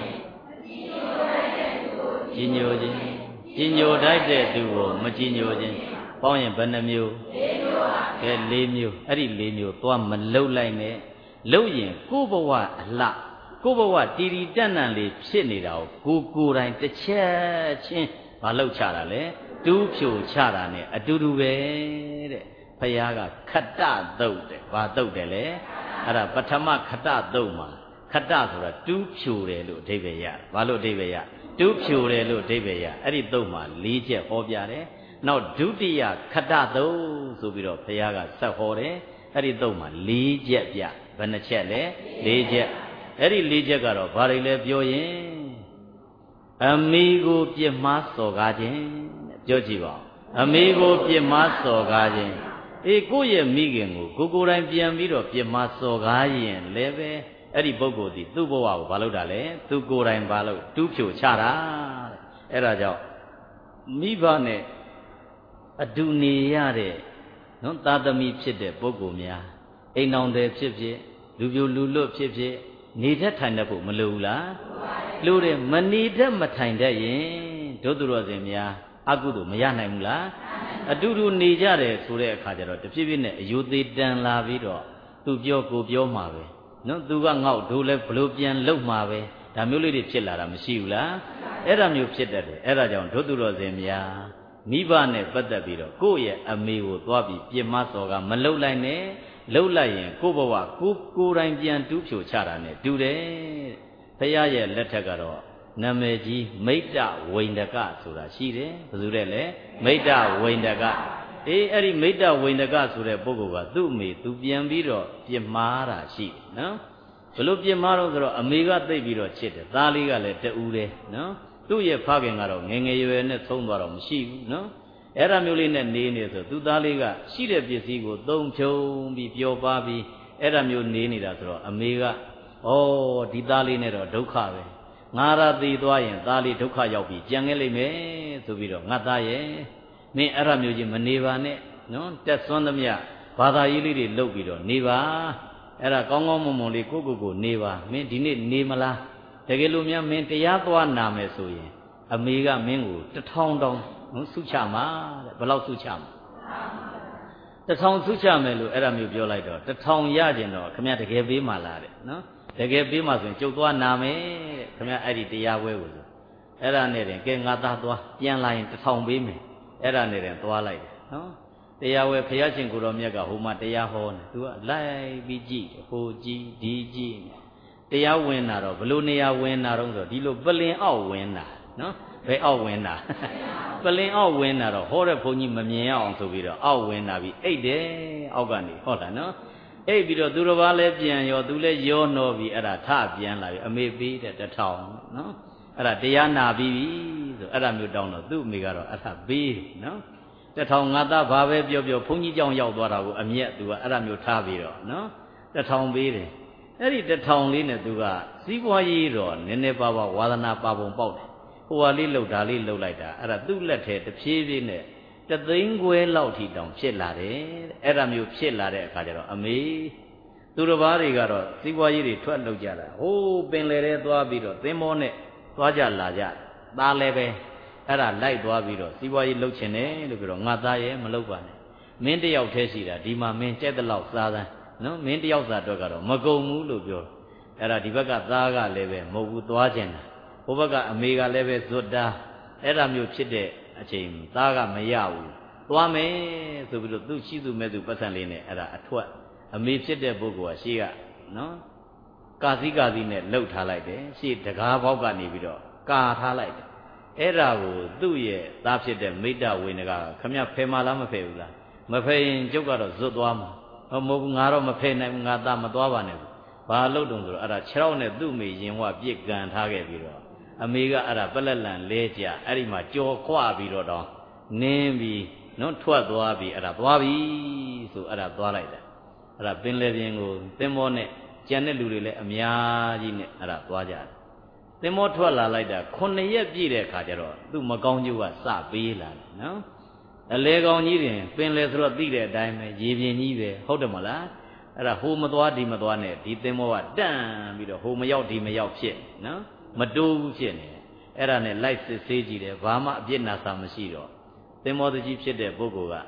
ကြည်ညိုခြင်းကြည်ညိုတတ်တဲ့သူကိုမကြည်ညိုခြင်းပေါင်းရင်ဘယ်နှမျိုးလေးမျိုးပါကဲလေးမျိုးအဲ့ဒီလေးမျိုးသွားမလှုပ်လိုက်နဲ့လှုပ်ရင်ကိုယ်ဘဝအလှကိုယ်ဘဝတီတီတန့်တန့်လေးဖြစ်နေတာကိုကိုယ်ကိုယ်တိုင်တစ်ချက်ချင်းမလှုပ်ချတာလေတူးဖြိုချတာနဲ့အတူတူပဲတဲ့ဖယားကခတ္တသုတ်တဲ့ဘာသုတ်တယ်လဲအဲ့ဒါပထမခတ္တသုတ်မှာခတ္တဆိုတာတူးဖြိုတယ်လို့အဓိပ္ပာယ်ရဘာလို့အဓိပ္ပာယ်ရတူးဖြိုတယ်လို့အဓိပ္ပာယ်ရအဲ့ဒီသုတ်မှာ၄ချက်ဟောပြတယ်နောက်ဒုတိယခတ္တသုတ်ဆိုပြီးတော့ဘုရားကဆက်ဟောတယ်အဲ့ဒီသုတ်မှာ၄ချက်ပြဘယ်နှချက်လဲ၄ချက်အဲ့ဒီ၄ချက်ကတော့ဘာတွေလဲပြောရင်အမိကိုပြစ်မှားစော်ကားခြင်းပြောကြည့်ပါဦးအမိကိုပြစ်မှားစော်ကားခြင်းအေးကိုယ့်ရဲ့မိခင်ကိုကိုကိုယ်တိုင်ပြန်ပြီးတော့ပြစ်မှားစော်ကားရင်လည်းပဲအဲ့ဒီပုဂ္ဂိုလ်ဒီသူ့ဘဝကိုဘာလုပ်တာလဲသူကိုယ်တိုင်ဘာလုပ်တူးဖြိုချတာအဲ့ဒါကြောင့်မိဘနဲ့အတူနေရတဲ့နော်သာသမီဖြစ်တဲ့ပုဂ္ဂိုလ်များအိမ်တော်တယ်ဖြစ်ဖြစ်လူပြိုလူလွတ်ဖြစ်ဖြစ်နေတတ်ထိုင်တတ်ဖို့မလိုဘူးလားလိုတယ်မနေတတ်မထိုင်တတ်ရင်ဒုသူတော်စင်များအကုသို့မရနိုင်ဘူးလားအတူတူနေကြတယ်ဆိုတဲ့အခါကျတော့တဖြည်းဖြည်းနဲ့အယုသေးတန်လာပြီးတော့သူပြောကိုပြောမှာပဲနော်သူကငေါ့ဒိုးလဲဘလို့ပြန်လှုပ်မှာပဲဒါမျိုးလေးတွေဖြစ်လာတာမရှိဘူးလားအဲ့ဒါမျိုးဖြစ်တတ်တယ်အဲ့ဒါကြောင့်ဒုသူတော်စင်များမိဘနဲ့ပတ်သက်ပြီးတော့ကိုယ့်ရဲ့အမေကိုသွားပြီးပြစ်မှားစော်ကမလှုပ်လိုက်နဲ့လှုပ်လိုက်ရင်ကိုယ့်ဘဝကိုကိုယ်တိုင်ပြန်တူးဖြိုချတာနဲ့တူတယ်ဘုရားရဲ့လက်ထက်ကတော့နာမည်ကြီးမိတ္တဝိန္ဒကဆိုတာရှိတယ်ဘယ်သူတဲ့လဲမိတ္တဝိန္ဒကအေးအဲ့ဒီမိတ္တဝိန္ဒကဆိုတဲ့ပုဂ္ဂိုလ်ကသူ့အမေသူပြန်ပြီးတော့ပြစ်မှားတာရှိတယ်နော်ဘလို့ပြစ်မှားတော့ဆိုတော့အမေကသိပ်ပြီးတော့ချစ်တယ်သားလေးကလည်းတူးတယ်နော်သူ့ရဲ့ဖခင်ကတော့ငယ်ငယ်ရွယ်ရွယ်နဲ့သုံးသွားတော့မရှိဘူးနော်အဲ့ဒါမျိုးလေးနဲ့နေနေဆိုသူသားလေးကရှိတဲ့ပစ္စည်းကိုသုံးဖြုံပြီးပျော်ပါပြီးအဲ့ဒါမျိုးနေနေတာဆိုတော့အမေကဩဒီသားလေးနဲ့တော့ဒုက္ခပဲငါရသေးသွားရင်သားလေးဒုက္ခရောက်ပြီးကြံခဲ့လိမ့်မယ်ဆိုပြီးတော့ငါသားရဲ့မင်းအဲ့ဒါမျိုးကြီးမနေပါနဲ့နော်တက်စွန်းသမျှဘာသာရေးလေးတွေလုပ်ပြီးတော့နေပါအဲ့ဒါကောင်းကောင်းမွန်မွန်လေးကိုကိုကိုနေပါမင်းဒီနေ့နေမလားတကယ်လို့များမင်းတရားသွားနာမယ်ဆိုရင်အမေကမင်းကိုတထောင်တောင်ဆုချမှာတဲ့ဘယ်လောက်ဆုချမှာတထောင်ဆုချမယ်လို့အဲ့ဒါမျိုးပြောလိုက်တော့တထောင်ရကျင်တော့ခမရတကယ်ပေးမှလားတဲ့နော်တကယ်ပေးမှဆိုရင်ကျုပ်သွားနာမယ်တဲ့ခမရအဲ့ဒီတရားဝဲကိုဆိုအဲ့ဒါနဲ့တင်ကဲငါသားသွားပြန်လာရင်တထောင်ပေးမယ်အဲ့ဒါနဲ့တင်သွားလိုက်တယ်နော်တရားဝဲဘုရားရှင်ကိုတော်မြတ်ကဟိုမှာတရားဟောနေသူကလိုက်ပြီးကြည့်ဟိုကြည့်ဒီကြည့်တရားဝင်တာတော့ဘလို့နေရာဝင်တာတော့ဆိုဒီလိုပလင်အောက်ဝင်တာနော်ဘယ်အောက်ဝင်တာပလင်အောက်ဝင်တာတော့ဟောတဲ့ဘုန်းကြီးမမြင်အောင်ဆိုပြီးတော့အောက်ဝင်တာပြီးအိတ်တယ်အောက်ကနေဟောတာနော်အိတ်ပြီးတော့သူတော်ဘာလဲပြန်ရောသူလဲရောနှောပြီးအဲ့ဒါထပြန်လာပြီအမေပေးတဲ့တထောင်နော်အဲ့ဒါတရားနာပြီးပြီဆိုအဲ့ဒါမျိုးတောင်းတော့သူ့အမေကတော့အဲ့ဒါပေးတယ်နော်တထောင်ငါသားဘာပဲပြောပြောဘုန်းကြီးကြောင့်ရောက်သွားတာကိုအမျက်သူကအဲ့ဒါမျိုးထားပြီးတော့နော်တထောင်ပေးတယ်အဲ့ဒီတထောင်လေးနဲ့သူကစီးပွားရေးတော့နည်းနည်းပါးပါးဝါသနာပါပုံပေါက်တယ်ဟိုဟာလေးလှုပ်ဒါလေးလှုပ်လိုက်တာအဲ့ဒါသူ့လက်ထဲတဖြည်းဖြည်းနဲ့တသိန်းခွဲလောက်ထိတောင်ဖြစ်လာတယ်အဲ့ဒါမျိုးဖြစ်လာတဲ့အခါကျတော့အမေသူတစ်ပါးတွေကတော့စီးပွားရေးတွေထွက်လှုပ်ကြတာဟိုးပင်လယ်ထဲသွားပြီးတော့သင်္ဘောနဲ့သွားကြလာကြသားလည်းပဲအဲ့ဒါလိုက်သွားပြီးတော့စီးပွားရေးလှုပ်ချင်တယ်လို့ပြောတော့ငါသားရဲ့မလှုပ်ပါနဲ့မင်းတယောက်တည်းရှိတာဒီမှာမင်းကြက်တဲ့လောက်စားသမ်းနော်မင်းတယောက်စားအတွက်ကတော့မကုန်ဘူးလို့ပြောအဲ့ဒါဒီဘက်ကသားကလည်းပဲမဟုတ်ဘူးသွားကျင်တာဟိုဘက်ကအမေကလည်းပဲဇွတ်တာအဲ့ဒါမျိုးဖြစ်တဲ့အချိန်သားကမရဘူးသွားမယ်ဆိုပြီးတော့သူ့ရှိသူမဲ့သူပတ်စံလေးနဲ့အဲ့ဒါအထွက်အမေဖြစ်တဲ့ပုဂ္ဂိုလ်ကရှေ့ကနော်ကာစီကာစီနဲ့လှုပ်ထားလိုက်တယ်ရှေ့တကားဘောက်ကနေပြီးတော့ကာထားလိုက်တယ်အဲ့ဒါကိုသူ့ရဲ့သားဖြစ်တဲ့မိတ္တဝိနကခမရဖယ်မလားမဖယ်ဘူးလားမဖယ်ရင်ကျုပ်ကတော့ဇွတ်သွားမှာမဟုတ်ဘူးငါတော့မဖယ်နိုင်ဘူးငါသားမသွားပါနဲ့ဘူးဘာလို့တုံးဆိုတော့အဲ့ဒါခြေထောက်နဲ့သူ့မိရင်ဝပြစ်ကန်ထားခဲ့ပြီးတော့အမေကအဲ့ဒါပလက်လန်လဲကြအဲ့ဒီမှာကြော်ခွပြီးတော့တောင်းနင်းပြီးနော်ထွက်သွားပြီးအဲ့ဒါသွားပြီဆိုအဲ့ဒါသွားလိုက်တာအဲ့ဒါပင်လယ်ပြင်ကိုသင်္ဘောနဲ့ကြံတဲ့လူတွေလည်းအများကြီးနဲ့အဲ့ဒါသွားကြတယ်သင်္ဘောထွက်လာလိုက်တာခုနှစ်ရက်ပြည့်တဲ့အခါကျတော့သူ့မကောင်းကျိုးကစပေးလာတယ်နော်အလေကောင်ကြီးတွင်ပင်လယ်ဆိုတော့သိတဲ့အတိုင်းပဲရေပြင်ကြီးပဲဟုတ်တယ်မလားအဲ့ဒါဟိုမသွားဒီမသွားနဲ့ဒီသင်္ဘောကတန့်ပြီးတော့ဟိုမရောက်ဒီမရောက်ဖြစ်နော်မတိုးဘူးဖြစ်နေအဲ့ဒါနဲ့လိုက်စစ်ဆေးကြည့်တယ်ဘာမှအပြစ်နာစာမရှိတော့သင်္ဘောတကြီးဖြစ်တဲ့ပုဂ္ဂိုလ်ကဩ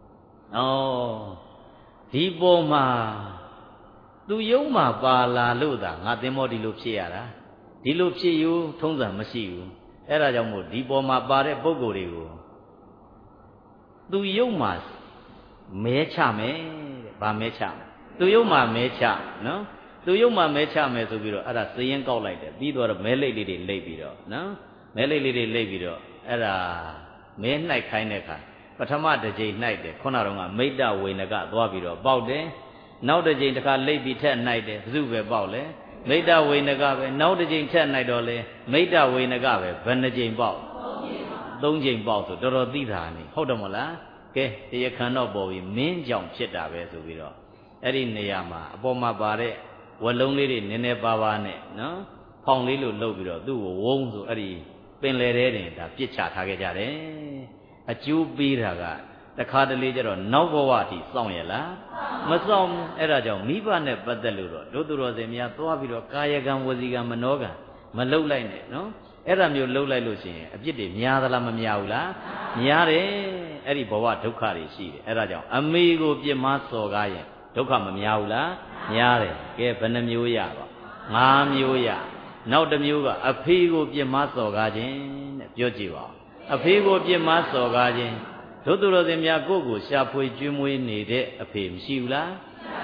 ဒီပေါ်မှာသူယုံမှာပါလာလို့သာငါသင်္ဘောဒီလိုဖြစ်ရတာဒီလိုဖြစ်ယူထုံးစံမရှိဘူးအဲ့ဒါကြောင့်မို့ဒီပေါ်မှာပါတဲ့ပုဂ္ဂိုလ်တွေကိုသူယုံမှာမဲချမယ်တဲ့ဗာမဲချမယ်သူယုံမှာမဲချနော်သူယုံမှာမဲချမယ်ဆိုပြီးတော့အဲ့ဒါစည်ရင်ကောက်လိုက်တယ်ပြီးတော့မဲလိတ်လေးတွေလိတ်ပြီးတော့နော်မဲလိတ်လေးတွေလိတ်ပြီးတော့အဲ့ဒါမဲနှိုက်ခိုင်းတဲ့အခါပထမတစ်ကြိမ်နှိုက်တယ်ခုနကတော့မိတ္တဝေနကသွားပြီးတော့ပေါက်တယ်နောက်တစ်ကြိမ်တစ်ခါလိတ်ပြီးထက်နှိုက်တယ်ဘယ်သူပဲပေါက်လဲမိတ္တဝေနကပဲနောက်တစ်ကြိမ်ထက်နှိုက်တော့လေမိတ္တဝေနကပဲဘယ်နှကြိမ်ပေါက်သုံးကြိမ်ပေါက်ဆိုတော်တော်သိတာနေဟုတ်တယ်မလားကဲတရားခံတော့ပေါ်ပြီးမင်းကြောင့်ဖြစ်တာပဲဆိုပြီးတော့အဲ့ဒီနေရာမှာအပေါ်မှာပါတဲ့ဝလုံးလေးတွေနည်းနည်းပါးပါးနဲ့နော်ဖောင်လေးလို့လှုပ်ပြီးတော့သူ့ကိုဝုန်းဆိုအဲ့ဒီပင်လယ်ထဲတင်ဒါပြစ်ချထားခဲ့ကြတယ်အကျိုးပေးတာကတခါတလေကျတော့နောက်ဘဝအထိစောင့်ရလားမစောင့်အဲ့ဒါကြောင့်မိဘနဲ့ပတ်သက်လို့တော့ဒုသူတော်စင်များသွားပြီးတော့ကာယကံဝစီကံမနောကံမလှုပ်လိုက်နဲ့နော်အဲ့ဒါမျိုးလှုပ်လိုက်လို့ရှိရင်အပြစ်တွေများသလားမများဘူးလားများတယ်အဲ့ဒီဘဝဒုက္ခတွေရှိတယ်အဲ့ဒါကြောင့်အမေကိုပြစ်မှားစော်ကားရင်ဒုက္ခမများဘူးလားများတယ်ကဲဘယ်နှမျိုးရပါငါးမျိုးရနောက်တစ်မျိုးကအဖေကိုပြစ်မှားစော်ကားခြင်းတဲ့ပြောကြည့်ပါအဖေကိုပြစ်မှားစော်ကားခြင်းဒုသူတော်စင်များကိုယ့်ကိုရှာဖွေကျွေးမွေးနေတဲ့အဖေမရှိဘူးလား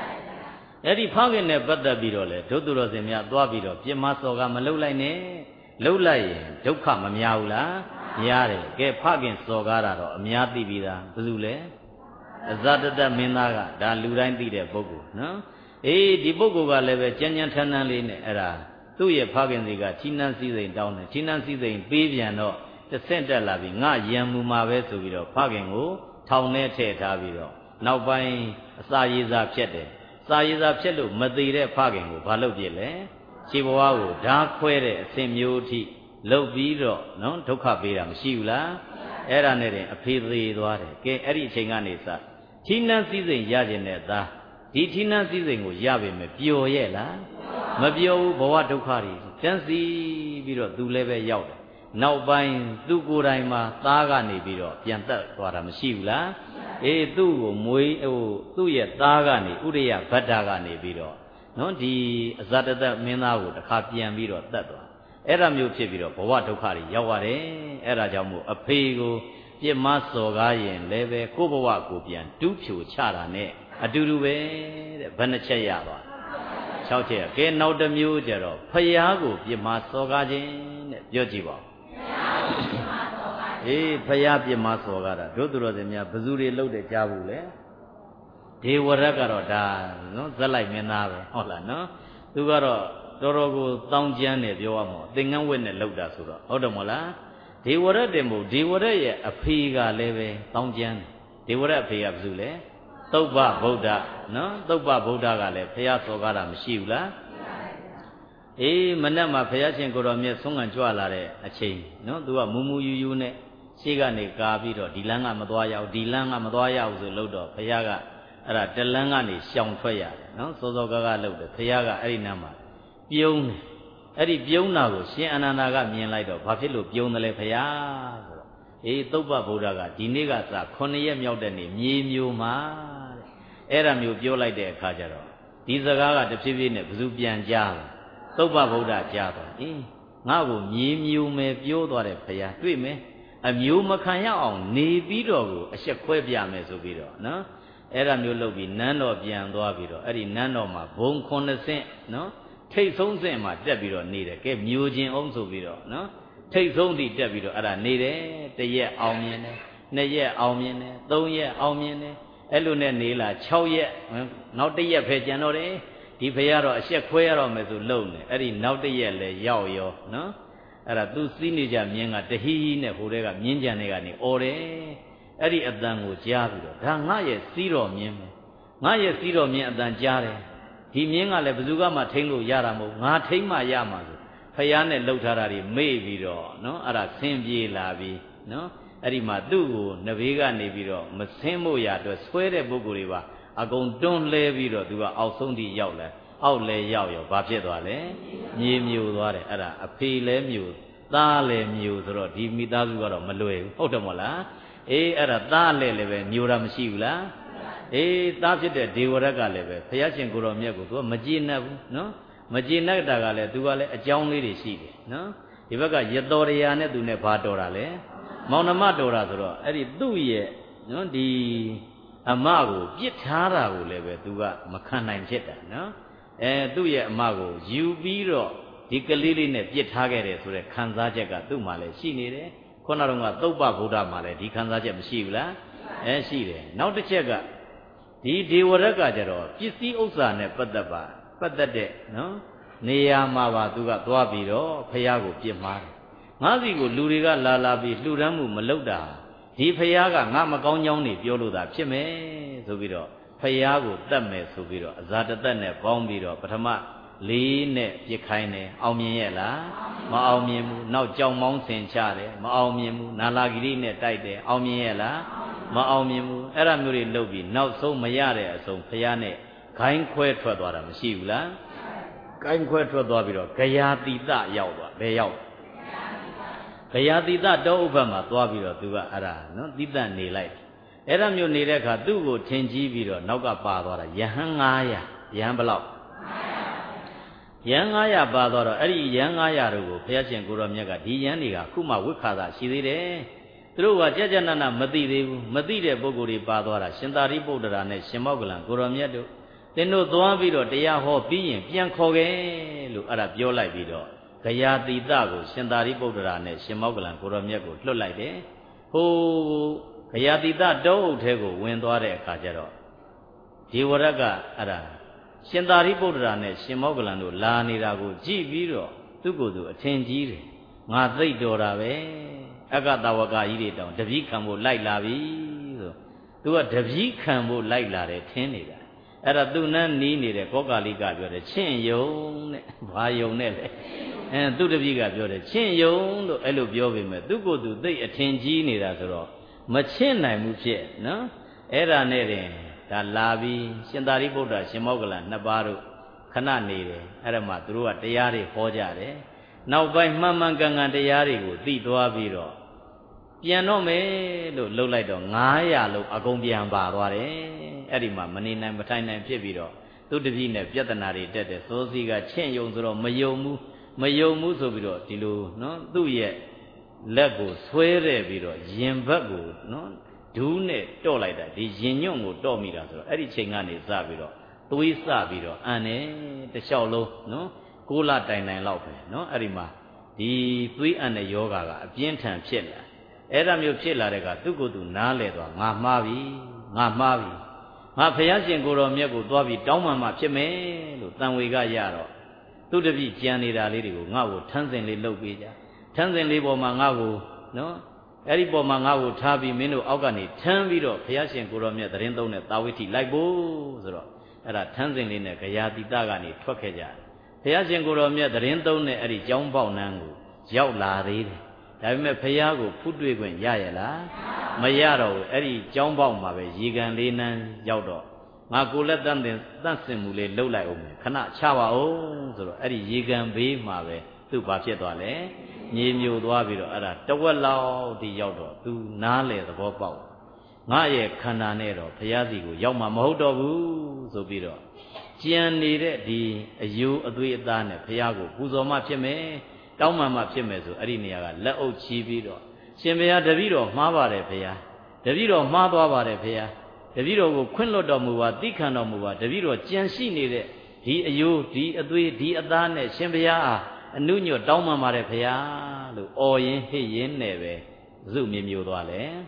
အဲ့ဒီဖခင်နဲ့ပတ်သက်ပြီးတော့လေဒုသူတော်စင်များသွားပြီးတော့ပြစ်မှားစော်ကားမလုပ်လိုက်နဲ့လှုပ်လိုက်ရင်ဒုက္ခမများဘူးလားများတယ်ကဲဖခင်စော်ကားတာတော့အများသိပြီလားဘယ်သူလဲအဇတတမင်းသားကဒါလူတိုင်းသိတဲ့ပုဂ္ဂိုလ်နော်အေးဒီပုဂ္ဂိုလ်ကလည်းပဲကြမ်းကြမ်းထမ်းထမ်းလေးနဲ့အဲ့ဒါသူ့ရဲ့ဖခင်စီကဌိနန်းစည်းစိမ်တောင်းတယ်ဌိနန်းစည်းစိမ်ပေးပြန်တော့တစ်ဆင့်တက်လာပြီးငါရံမူမှာပဲဆိုပြီးတော့ဖခင်ကိုထောင်ထဲထည့်ထားပြီးတော့နောက်ပိုင်းအစာရည်စာဖြတ်တယ်စာရည်စာဖြတ်လို့မသေးတဲ့ဖခင်ကိုဘာလုပ်ပြစ်လဲခြေဘဝကိုဓာခွဲတဲ့အစဉ်မျိုးအထိလှုပ်ပြီးတော့နော်ဒုက္ခပေးတာမရှိဘူးလားအဲ့ဒါနဲ့တင်အဖေသေးသွားတယ်ကဲအဲ့ဒီအချိန်ကနေစဌိနန်းစည်းစိမ်ရခြင်းနဲ့သားဒီဌိနန်းစည်းစိမ်ကိုရပေမဲ့ပျော်ရဲ့လားမပျော်ဘူးဘဝဒုက္ခတွေတန်းစီပြီးတော့သူလည်းပဲရောက်တယ်နောက်ပိုင်းသူကိုယ်တိုင်မှာသားကနေပြီးတော့ပြန်တက်သွားတာမရှိဘူးလားအေးသူ့ကိုမွေးဟိုသူ့ရဲ့သားကနေဥရိယဗတ္တကနေပြီးတော့နော်ဒီအဇတတမင်းသားကိုတစ်ခါပြန်ပြီးတော့တက်သွားအဲ့ဒါမျိုးဖြစ်ပြီးတော့ဘဝဒုက္ခတွေရောက်ရတယ်အဲ့ဒါကြောင့်မို့အဖေကိုပြစ်မစော်ကားရင်လည်းပဲကိုယ့်ဘဝကိုပြန်တူးဖြူချတာနဲ့အတူတူပဲတဲ့ဘယ်နှချက်ရသွား၆ချက်ကဲနောက်တစ်မျိုးကျတော့ဖယားကိုပြစ်မစော်ကားခြင်းတဲ့ပြောကြည့်ပါဦးအေးဖယားပြစ်မစော်ကားတာတို့သူတော်စင်များဘယ်သူတွေလှုပ်တဲ့ကြားဘူးလေဒေဝရတ်ကတော့ဒါနော်ဇက်လိုက်မင်းသားပဲဟုတ်လားနော်သူကတော့တော်တော်ကိုတောင်းကျမ်းတယ်ပြောရမှာသင်္ကန်းဝက်နဲ့လှုပ်တာဆိုတော့ဟုတ်တယ်မဟုတ်လားဒေဝရတ်တယ်မို့ဒေဝရတ်ရဲ့အဖေကလည်းပဲတောင်းကျမ်းဒေဝရတ်အဖေကဘယ်သူလဲသုဗ္ဗဗုဒ္ဓနော်သုဗ္ဗဗုဒ္ဓကလည်းဖယားစော်ကားတာမရှိဘူးလားအေးမနဲ့မှာဖယားရှင်ကိုတော်မြတ်ဆုံးခံကြွလာတဲ့အချိန်နော်သူကမူမူယူယူနဲ့ရှေ့ကနေကာပြီးတော့ဒီလမ်းကမသွားရအောင်ဒီလမ်းကမသွားရအောင်ဆိုလို့တော့ဖယားကအဲ့ဒါတလန်းကနေရှောင်ထွက်ရတယ်နော်စောစောကားကားလှုပ်တယ်ဖယားကအဲ့ဒီနားမှာပြုံးတယ်အဲ့ဒီပြုံးတာကိုရှင်အနန္ဒာကမြင်လိုက်တော့ဘာဖြစ်လို့ပြုံးတယ်လဲဖယားဆိုတော့အေးသုဗ္ဗဗုဒ္ဓကဒီနေ့ကစခုနှစ်ရက်မြောက်တဲ့နေ့မြေမျိုးမှာတဲ့အဲ့ဒါမျိုးပြောလိုက်တဲ့အခါကျတော့ဒီစကားကတဖြည်းဖြည်းနဲ့ဘယ်သူပြန်ကြားလဲသုဗ္ဗဗုဒ္ဓကြားတော့အေးငါ့ကိုမြေမျိုးမယ်ပြောသွားတဲ့ဖယားတွေ့မယ်အမျိုးမခံရအောင်နေပြီးတော့ကိုအဆက်ခွဲပြမယ်ဆိုပြီးတော့နော်အဲ့ဒါမျိုးလုပ်ပြီးနန်းတော်ပြန်သွားပြီးတော့အဲ့ဒီနန်းတော်မှာဘုံခုနှစ်ဆင့်နော်ထိတ်ဆုံးဆင့်မှာတက်ပြီးတော့နေတယ်ကဲမျိုးချင်းအောင်ဆိုပြီးတော့နော်ထိတ်ဆုံးထိတက်ပြီးတော့အဲ့ဒါနေတယ်တရက်အောင်မြင်တယ်နှစ်ရက်အောင်မြင်တယ်သုံးရက်အောင်မြင်တယ်အဲ့လိုနဲ့နေလာ၆ရက်နောက်တစ်ရက်ပဲကျန်တော့တယ်ဒီဖယားတော့အဆက်ခွဲရတော့မယ်ဆိုလုံနေအဲ့ဒီနောက်တစ်ရက်လဲရောက်ရောနော်အဲ့ဒါသူစီးနေကြမြင်းကတဟီးဟီးနဲ့ဟိုတဲကမြင်းကြံတွေကနေအော်တယ်အဲ့ဒီအတန်ကိုကြားပြီးတော့ဒါငါရဲ့စီးတော်မြင်းပဲငါရဲ့စီးတော်မြင်းအတန်ကြားတယ်ဒီမြင်းကလည်းဘယ်သူကမှထိန်းလို့ရတာမဟုတ်ငါထိန်းမှရမှာဆိုဖယားနဲ့လှုပ်ထားတာတွေမေ့ပြီးတော့နော်အဲ့ဒါဆင်းပြေးလာပြီးနော်အဲ့ဒီမှာသူ့ကိုနဘေးကနေပြီးတော့မဆင်းဖို့ရအတွက်ဆွဲတဲ့ပုဂ္ဂိုလ်တွေပါအကုန်တွန်းလဲပြီးတော့သူကအောက်ဆုံးထိရောက်လာအောက်လဲရောက်ရောဘာဖြစ်သွားလဲမြေမျိုးသွားတယ်အဲ့ဒါအဖေလဲမျိုးသားလဲမျိုးဆိုတော့ဒီမိသားစုကတော့မလွယ်ဘူးဟုတ်တယ်မဟုတ်လားအေးအဲ့ဒါသားလဲလည်းပဲမျိုးတာမရှိဘူးလားအေးသားဖြစ်တဲ့ဒေဝရတ်ကလည်းပဲဘုရားရှင်ကိုတော်မြတ်ကိုသူကမကျေနပ်ဘူးနော်မကျေနပ်တာကလည်းသူကလည်းအကြောင်းလေးတွေရှိတယ်နော်ဒီဘက်ကရတော်ရရာနဲ့သူနဲ့ဘာတော်တာလဲမောင်နှမတော်တာဆိုတော့အဲ့ဒီသူ့ရဲ့နော်ဒီအမကိုပြစ်ထားတာကိုလည်းပဲသူကမခံနိုင်ဖြစ်တာနော်အဲသူ့ရဲ့အမကိုယူပြီးတော့ဒီကလေးလေးနဲ့ပြစ်ထားခဲ့တယ်ဆိုတဲ့ခံစားချက်ကသူ့မှာလည်းရှိနေတယ်ခုနကတော့ကသုဗ္ဗဗုဒ္ဓမှာလည်းဒီခံစားချက်မရှိဘူးလားအဲရှိတယ်နောက်တစ်ချက်ကဒီဒေဝရတ်ကကြတော့ပစ္စည်းဥစ္စာနဲ့ပတ်သက်ပါပတ်သက်တဲ့နော်နေရာမှာပါသူကသွားပြီးတော့ဖယားကိုပြစ်မှားတယ်ငါးစီကိုလူတွေကလာလာပြီးလှူဒန်းမှုမလုပ်တာဒီဖယားကငါမကောင်းကြောင်းနေပြောလို့သာဖြစ်မယ်ဆိုပြီးတော့ဖယားကိုတတ်မယ်ဆိုပြီးတော့အဇာတသက်နဲ့ပေါင်းပြီးတော့ပထမလေးနဲ့ပြစ်ခိုင်းတယ်အောင်မြင်ရဲ့လားမအောင်မြင်ဘူးနောက်ကြောင်မောင်းဆင်ချတယ်မအောင်မြင်ဘူးနာလာဂိရိနဲ့တိုက်တယ်အောင်မြင်ရဲ့လားမအောင်မြင်ဘူးအဲ့ဒါမျိုးတွေလုပ်ပြီးနောက်ဆုံးမရတဲ့အဆုံးဖယားနဲ့ဂိုင်းခွဲထွက်သွားတာမရှိဘူးလားဂိုင်းခွဲထွက်သွားပြီးတော့ဂယာတိတရောက်သွားဘယ်ရောက်ဂယာတိတတောဥပ္ပမှာသွားပြီးတော့သူကအဲ့ဒါနော်တိတနေလိုက်အဲ့ဒါမျိုးနေတဲ့အခါသူ့ကိုထင်ကြီးပြီးတော့နောက်ကပါသွားတာယဟန်ငါးရာယဟန်ဘလောက်ယဟန်ငါးရာပါသွားတော့အဲ့ဒီယဟန်ငါးရာတို့ကိုဘုရားရှင်ကိုရောမြတ်ကဒီယဟန်တွေကခုမှဝိခါသာရှိသေးတယ်သူတို့ကကြကြနနမသိသေးဘူးမသိတဲ့ပုဂ္ဂိုလ်တွေပါသွားတာရှင်သာရိပုတ္တရာနဲ့ရှင်မောက္ကလံကိုရောမြတ်တို့သင်တို့သွားပြီးတော့တရားဟောပြီးရင်ပြန်ခေါ်ခဲ့လို့အဲ့ဒါပြောလိုက်ပြီးတော့ Gayatita go Shintari Bodra Shimogalan Kuramyago look like it. Who Gayatita do tego when dore kajaro. Diwaraga Ada Shintari Bodra Shimogalando Lani Rago G Viro to go to attend Jiri. Madri Dorave Agatawaga eat down. The Vicambo like Lavi. Do a Devi Cambo like Lare Tenida. Era do none need a Cogaliga, you're a chin yon, Vayonelle. And do the Viga, you're a chin yon, Elubiovi, do go to the attend genie as well. Machin I move yet, no? Era Nere, that Lavi, Shindari Buddha, Shimogalan, Nabaru, Kanani, Erama, through a Diari, Hojare. Now by Mamangang and Diari, the Duaviro. Piano me, look like the Naya, look, Agombian Barware. Erima, Manina, Matina, and Pibiro, to the Vina, Piatanari, dead, so Ziga, Chen Yonzoro, Mayomu, Mayomu, Sobiro, Tilu, no, do yet, Lego, swear, Viro, Jimbago, no, do net, do like that, the Jinyongo, Domira, Eri Chingani, Zabiro, Tui Sabiro, Anne, the Shawlo, no, Kula Dina Laupe, no, Erima, the Tui and the Yoga, Pientan Chilla, Eramio Chilla, to go to Nale, Mamavi, Mamavi. My Payasian Guru Miago Dwabi Doma Cheme, Tanwiga Yaro. To the beach, Janida Lidigo, Nago, Tanzan Lobija, Tanzan Libo Mangago, no? Eribo Mangago, Tabi, Minu, Ogani, Tanvido, Payasian Guru Mia, the Rendone, Tawiti, like Bozro, at a Tanzan Lina, Kayati Dagani, Tokaja. Payasian Guru Mia, the Rendone, Eri Jambao Nango, Jau La Rid. I met Payago, Pudwig, Yayala, Mayaro, Eri Jambao Mabe, Yigan Linan, Yaudo. Mago let them dance simulate low like Ome, Kana Chawa O, Eri Yigan B Mabe, to Bachetwale, Nimu Dwabiro, Ada, Tawala, the Yaudo, to Nale, the Bopao. Naye Kananero, Payazigo, Yama Modo, Zobiro. Gian needed the you agree than Payago, Puzoma Cheme. Taumama Chemezo, Arinia, Lao Chibiro. Chemea Davido, Mavare Pea. Davido, Mavare Pea. Davido, Quinlo Domuva, Dicano Muva, Davido, Jansi needed. He, you, the Adui, the Adane, Chembea, and Nuno Dauma Marepea, Oyen, Heyen Neve, Zumimudale.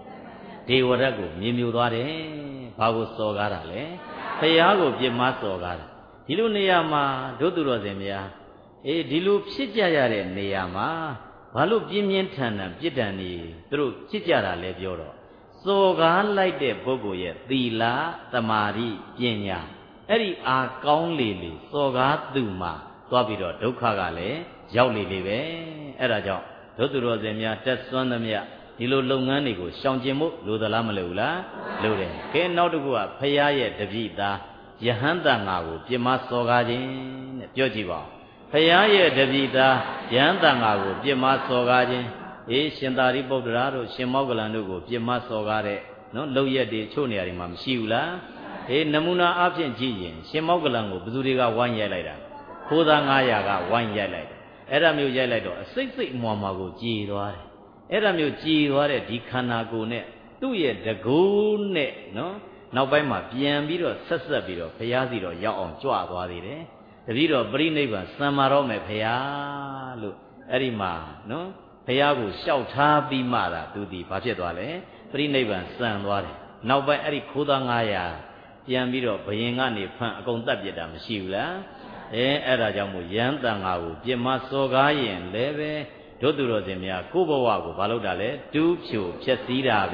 They were a good Mimudare, Pago Sogarale, Payago, Gemasogar. Hiluniama, Dodurozemia. E dilu Pijayare Neyama, Balu Bimientan, Pidani, through Chijara Levioro. So God like the Bogoye, Dila, Tamari, Pienya, Eri are Kaunli, so God Duma, Twabido, Dokagale, Jolly Live, Erajo, Dodurozemia, Tetsonamia, Dilu Longanigo, Shanjimu, Ludalamalula, Lude, Ken Nodugua, Payaye, Davida, Yahanda Nago, Jima Sogajin, Jojiba. Payaye Davida, Yandangago, Pima Sogajin, E Shindari Bodra, Shimogalandugo, Pima Sogare, no Loya de Choniari Mam Shiula, E Namuna Absent Jin, Shimogalango, Buzuriga one year later, Kodanayaga one year later, Eramu Yelado, six six Momago Giroare, Eramu Giroare, Dicanago net, two years the goon net, no? Now by my Piambiro, Sasabiro, Payaziro, Yaon, Joa, the video of Bri neighbor, Samarome Pea, look, Erima, no? Peago, shout, happy mother, to the Pachetwale, Bri neighbor, San Ware. Now by Eri Kodangaya, Piambiro, Bayangani, Contabia, Shula, Eh, Erajamu, Yandangawu, Jemasogayan, Leve, Dodurozemia, Kubowago, Balodale, Dupio, Chesida,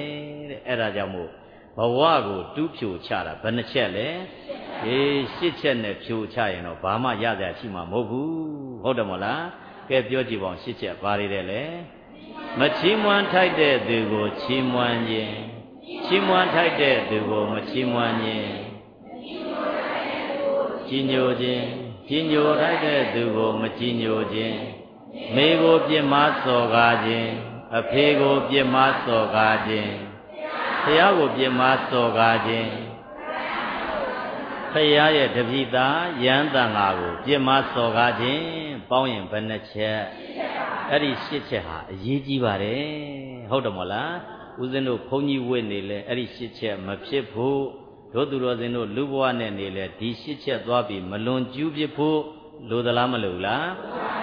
Erajamu, Bawago, Dupio, Chara, Benachele. Eh, Sitchen, Chu Chayano, Bama Yada Chima Mobu, Hodamola, get your Jibon Sitcha, Baridele. Machimuan tight there, they go Chimuan ye. Chimuan tight there, they go Machimuan ye. Jinyo Jin, Jinyo right there, they go Machinyo Jin. Mego Piemaso Gajin, a Pego Piemaso Gajin. Piago Piemaso Gajin. Payaye Davida, Yandangago, Jima Sogajin, Bowen Benache, Eri Shitcha, Yijibare, Hodamola, Uzeno Pony Winile, Eri Shitcha, Mapipu, Dodurozino, Lubuan and Nile, Di Shitcha Dwabi, Malone Jubipu, Lodalamalula.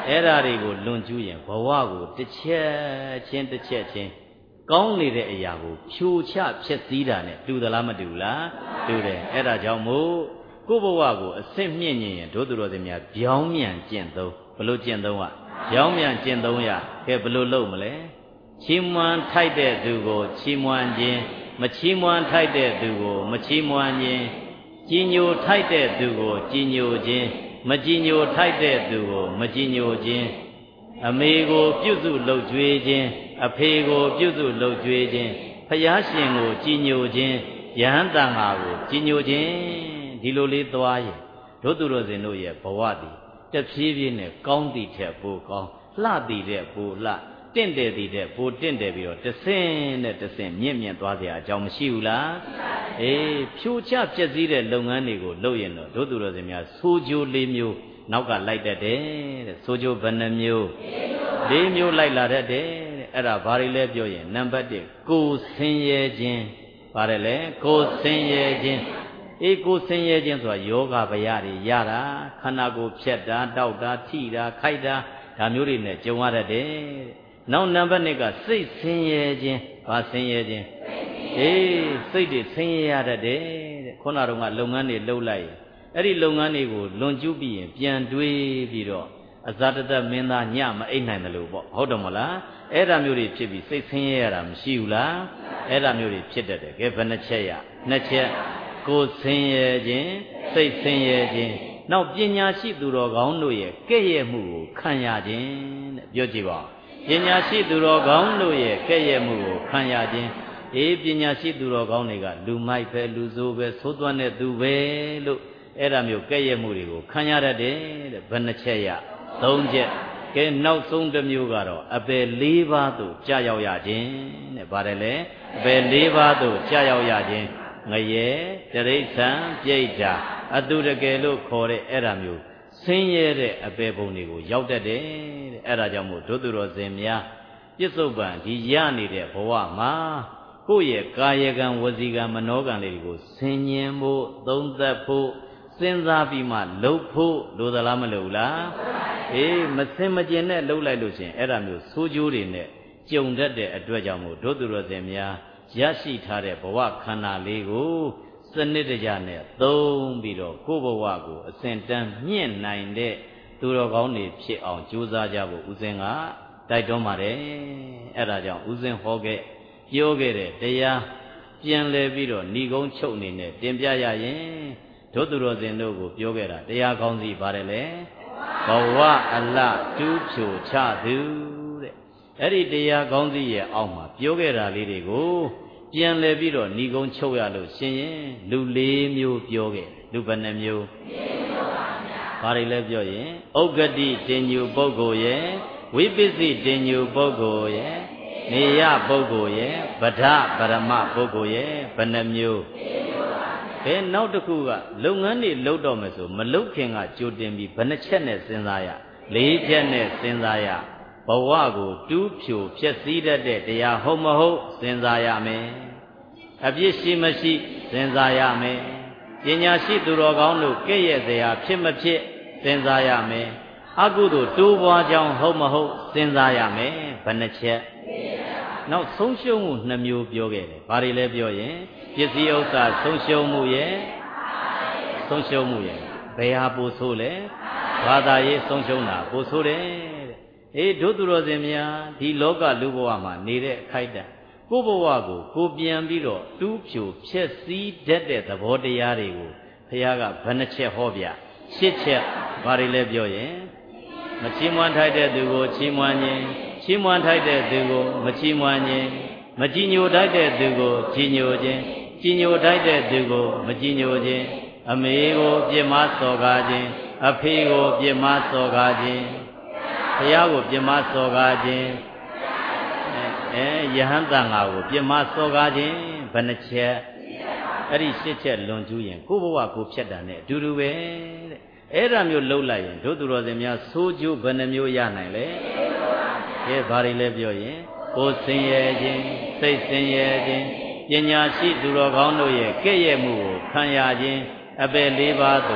အဲ့ဓာတွေကိုလွန်ကျူးရင်ဘဝကိုတစ်ချက်ချင်းတစ်ချက်ချင်းကောင်းနေတဲ့အရာကိုဖြိုချဖျက်ဆီးတာနဲ့တူသလားမတူလားတူတယ်အဲ့ဒါကြောင့်မို့ကိုယ့်ဘဝကိုအစစ်မြင့်ရင်ဒုသူတော်စင်များဗျောင်းမြန်ကျင့်သုံးဘလို့ကျင့်သုံးอ่ะဗျောင်းမြန်ကျင့်သုံးရကဲဘလို့လုပ်မလဲချီးမွမ်းထိုက်တဲ့သူကိုချီးမွမ်းခြင်းမချီးမွမ်းထိုက်တဲ့သူကိုမချီးမွမ်းခြင်းကြည်ညိုထိုက်တဲ့သူကိုကြည်ညိုခြင်းမကြည်ညိုထိုက်တဲ့သူကိုမကြည်ညိုခြင်းအမေကိုပြုစုလှုပ်ကြွေးခြင်းအဖေကိုပြုစုလှုပ်ကြွေးခြင်းဖယားရှင်ကိုကြည်ညိုခြင်းယဟန်တန်ဃာကိုကြည်ညိုခြင်းဒီလိုလေးသွားရင်ဒုသူတော်စင်တို့ရဲ့ဘဝတည်တဖြည်းဖြည်းနဲ့ကောင်းတည်တဲ့ပိုကောင်းလှတည်တဲ့ပိုလှတင့်တယ်တည်တဲ့ပိုတင့်တယ်ပြီးတော့တဆင်းနဲ့တဆင်းမြင့်မြင့်သွားเสียအကြောင်းမရှိဘူးလားအေးဖြိုချပြည့်စည်တဲ့လုပ်ငန်းတွေကိုလုပ်ရင်တော့ဒုသူတော်စင်များဆိုးကျိုးလေးမျိုးနောက်ကလိုက်တတ်တယ်တဲ့ဆိုးကျိုးဘယ်နှမျိုးလေးမျိုးလိုက်လာတတ်တယ်တဲ့အဲ့ဒါဘာတွေလဲပြောရင်နံပါတ်တစ်ကိုယ်ဆင်းရဲခြင်းပါတယ်လေကိုယ်ဆင်းရဲခြင်းအေးကိုယ်ဆင်းရဲခြင်းဆိုတာယောဂဗျာတွေရတာခန္ဓာကိုယ်ဖြတ်တာတောက်တာထိတာခိုက်တာဒါမျိုးတွေနဲ့ကြုံရတတ်တယ်နောက်နံပါတ်နှစ်ကစိတ်ဆင်းရဲခြင်းဘာဆင်းရဲခြင်းအေးစိတ်တွေဆင်းရဲရတတ်တယ်တဲ့ခုနကတော့ကလုပ်ငန်းတွေလုပ်လိုက်ရင်အဲ့ဒီလုပ်ငန်းတွေကိုလွန်ကျူးပြီးရင်ပြန်တွေးပြီးတော့အဇာတတမင်းသားညမအိတ်နိုင်တယ်လို့ပေါ့ဟုတ်တယ်မလားအဲ့ဒါမျိုးတွေဖြစ်ပြီးစိတ်ဆင်းရဲရတာမရှိဘူးလားအဲ့ဒါမျိုးတွေဖြစ်တတ်တယ်ကဲဘယ်နှချက်ရနှစ်ချက်ကိုယ်ဆင်းရဲခြင်းစိတ်ဆင်းရဲခြင်းနောက်ပညာရှိသူတော်ကောင်းတို့ရဲ့ကဲ့ရဲ့မှုကိုခံရခြင်းတဲ့ပြောကြည့်ပါပညာရှိသူတော်ကောင်းတို့ရဲ့ကဲ့ရဲ့မှုကိုခံရခြင်းအေးပညာရှိသူတော်ကောင်းတွေကလူမိုက်ပဲလူဆိုးပဲသိုးသွမ်းတဲ့သူပဲလို့အဲ့ဒါမျိုးကဲ့ရဲ့မှုတွေကိုခံရတတ်တယ်တဲ့ဘယ်နှချက်ရသုံးချက်ကဲနောက်ဆုံးတစ်မျိုးကတော့အပယ်၄ပါးသို့ကြာရောက်ရခြင်းတဲ့ဗါတယ်လေအပယ်၄ပါးသို့ကြာရောက်ရခြင်းငရဲတရိစ္ဆာန်ပြိဋ္ဌာအတုတကယ်လို့ခေါ်တဲ့အဲ့ဒါမျိုးဆင်းရဲတဲ့အပယ်ပုံတွေကိုရောက်တတ်တယ်တဲ့အဲ့ဒါကြောင့်မို့ဒုသူတော်စင်များပြစ္ဆုတ်ပံဒီရနေတဲ့ဘဝမှာကိုယ့်ရဲ့ကာယကံဝစီကံမနောကံလေးတွေကိုဆင်ញင်ဖို့သုံးသပ်ဖို့စဉ်းစားပြီးမှလှုပ်ဖို့လိုသလားမလိုဘူးလားအေးမစင်မကျင်နဲ့လှုပ်လိုက်လို့ရှင်အဲ့ဒါမျိုးဆိုးကျိုးတွေနဲ့ကြုံတတ်တဲ့အတွက်ကြောင့်မို့ဒုသူတော်စင်များရရှိထားတဲ့ဘဝခန္ဓာလေးကိုစနစ်တကျနဲ့သုံးပြီးတော့ကိုယ့်ဘဝကိုအစဉ်တန်းမြင့်နိုင်တဲ့သူတော်ကောင်းတွေဖြစ်အောင်ကြိုးစားကြဖို့ဦးဇင်းကတိုက်တွန်းပါတယ်အဲ့ဒါကြောင့်ဦးဇင်းဟောခဲ့ပြောခဲ့တဲ့တရားပြန်လဲပြီးတော့ဏီကုံးချုပ်နေနဲ့တင်ပြရရင်ဒုသူတော်စင်တို့ကိုပြောခဲ့တာတရားကောင်းစီပါတယ်လေဘဝအလတူးဖြိုချသူတဲ့အဲ့ဒီတရားကောင်းစီရဲ့အောက်မှာပြောခဲ့တာလေးတွေကိုပြန်လဲပြီးတော့ဏီကုံးချုပ်ရလို့ရှင်ရင်လူလေးမျိုးပြောခဲ့လူဘယ်နှမျိုးလေးမျိုးပါဗျာဘာတွေလဲပြောရင်ဥက္ကတိတင်ညူပုဂ္ဂိုလ်ရဲ့ဝိပစ္စည်းတင်ညူပုဂ္ဂိုလ်ရဲ့နေယပုဂ္ဂိုလ်ရဲ့ဗဒပရမပုဂ္ဂိုလ်ရဲ့ဘယ်နှမျိုးလေးမျိုးပါဗျာဘယ်နောက်တစ်ခုကလုပ်ငန်းတွေလုပ်တော့မယ်ဆိုမလုပ်ခင်ကကြိုတင်ပြီးဘယ်နှချက်နဲ့စဉ်းစားရလေးချက်နဲ့စဉ်းစားရဘဝကိုတူးဖြိုဖျက်ဆီးတတ်တဲ့တရားဟုတ်မဟုတ်စဉ်းစားရမယ်အပြစ်ရှိမရှိစဉ်းစားရမယ်ပညာရှိသူတော်ကောင်းတို့ကဲ့ရဲ့စရာဖြစ်မဖြစ်စဉ်းစားရမယ်အကုသိုလ်တိုးပွားကြောင်းဟုတ်မဟုတ်စဉ်းစားရမယ်ဘယ်နှချက်နောက်ဆုံးရှုံးမှုနှမျိုးပြောခဲ့တယ်ဘာတွေလဲပြောရင်ပစ္စည်းဥစ္စာဆုံးရှုံးမှုရဲ့ဆုံးရှုံးမှုရဲ့ဘယ်ဟာပိုဆိုးလဲဘာသာရေးဆုံးရှုံးတာပိုဆိုးတယ်တဲ့အေးဒုသူတော်စင်များဒီလောကလူဘဝမှာနေတဲ့အခိုက်အတန့်ကိုယ့်ဘဝကိုကိုပြန်ပြီးတော့တူးဖြိုဖျက်ဆီးတတ်တဲ့သဘောတရားတွေကိုဘုရားကဘယ်နှချက်ဟောပြရှစ်ချက်ဘာတွေလဲပြောရင်မချီးမွမ်းထိုက်တဲ့သူကိုချီးမွမ်းခြင်းချီးမွမ်းထိုက်တဲ့သူကိုမချီးမွမ်းခြင်းမကြည်ညိုထိုက်တဲ့သူကိုကြည်ညိုခြင်းကြည်ညိုထိုက်တဲ့သူကိုမကြည်ညိုခြင်းအမေကိုပြစ်မှားစော်ကားခြင်းအဖေကိုပြစ်မှားစော်ကားခြင်းဘုရားကိုပြစ်မှားစော်ကားခြင်းအဲယဟန်တန်ဃာကိုပြစ်မှားစော်ကားခြင်းဘယ်နှချက်အဲ့ဒီရှစ်ချက်လွန်ကျူးရင်ကိုယ့်ဘဝကိုဖြတ်တာနဲ့အတူတူပဲတဲ့အဲ့ဒါမျိုးလှုပ်လိုက်ရင်တို့သူတော်စင်များဆိုးကျိုးဘယ်နှမျိုးရနိုင်လဲကဲဘာတွေလဲပြောရင်ကိုယ်ဆင်းရဲခြင်းစိတ်ဆင်းရဲခြင်းပညာရှိသူတော်ကောင်းတို့ရဲ့ကဲ့ရဲ့မှုကိုခံရခြင်းအပယ်လေးပါးသို့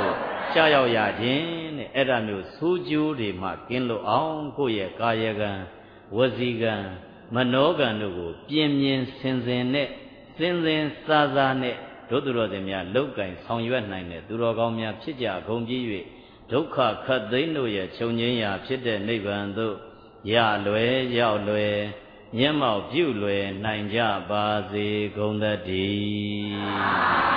ကြာရောက်ရခြင်းတဲ့အဲ့ဒါမျိုးဆိုးကျိုးတွေမှကင်းလို့အောင်ကိုယ့်ရဲ့ကာယကံဝစီကံမနောကံတို့ကိုပြင်းပြင်းစင်စင်နဲ့စင်စင်စားစားနဲ့ဒုသူတော်စင်များလောက်ကင်ဆောင်ရွက်နိုင်တဲ့သူတော်ကောင်းများဖြစ်ကြကုန်ပြီး၍ဒုက္ခခတ်သိမ်းတို့ရဲ့ခြုံငင်းရာဖြစ်တဲ့နိဗ္ဗာန်သို့ရလွယ်ရောက်လွယ်မျက်မှောက်ပြုလွယ်နိုင်ကြပါစေကုန်သတည်း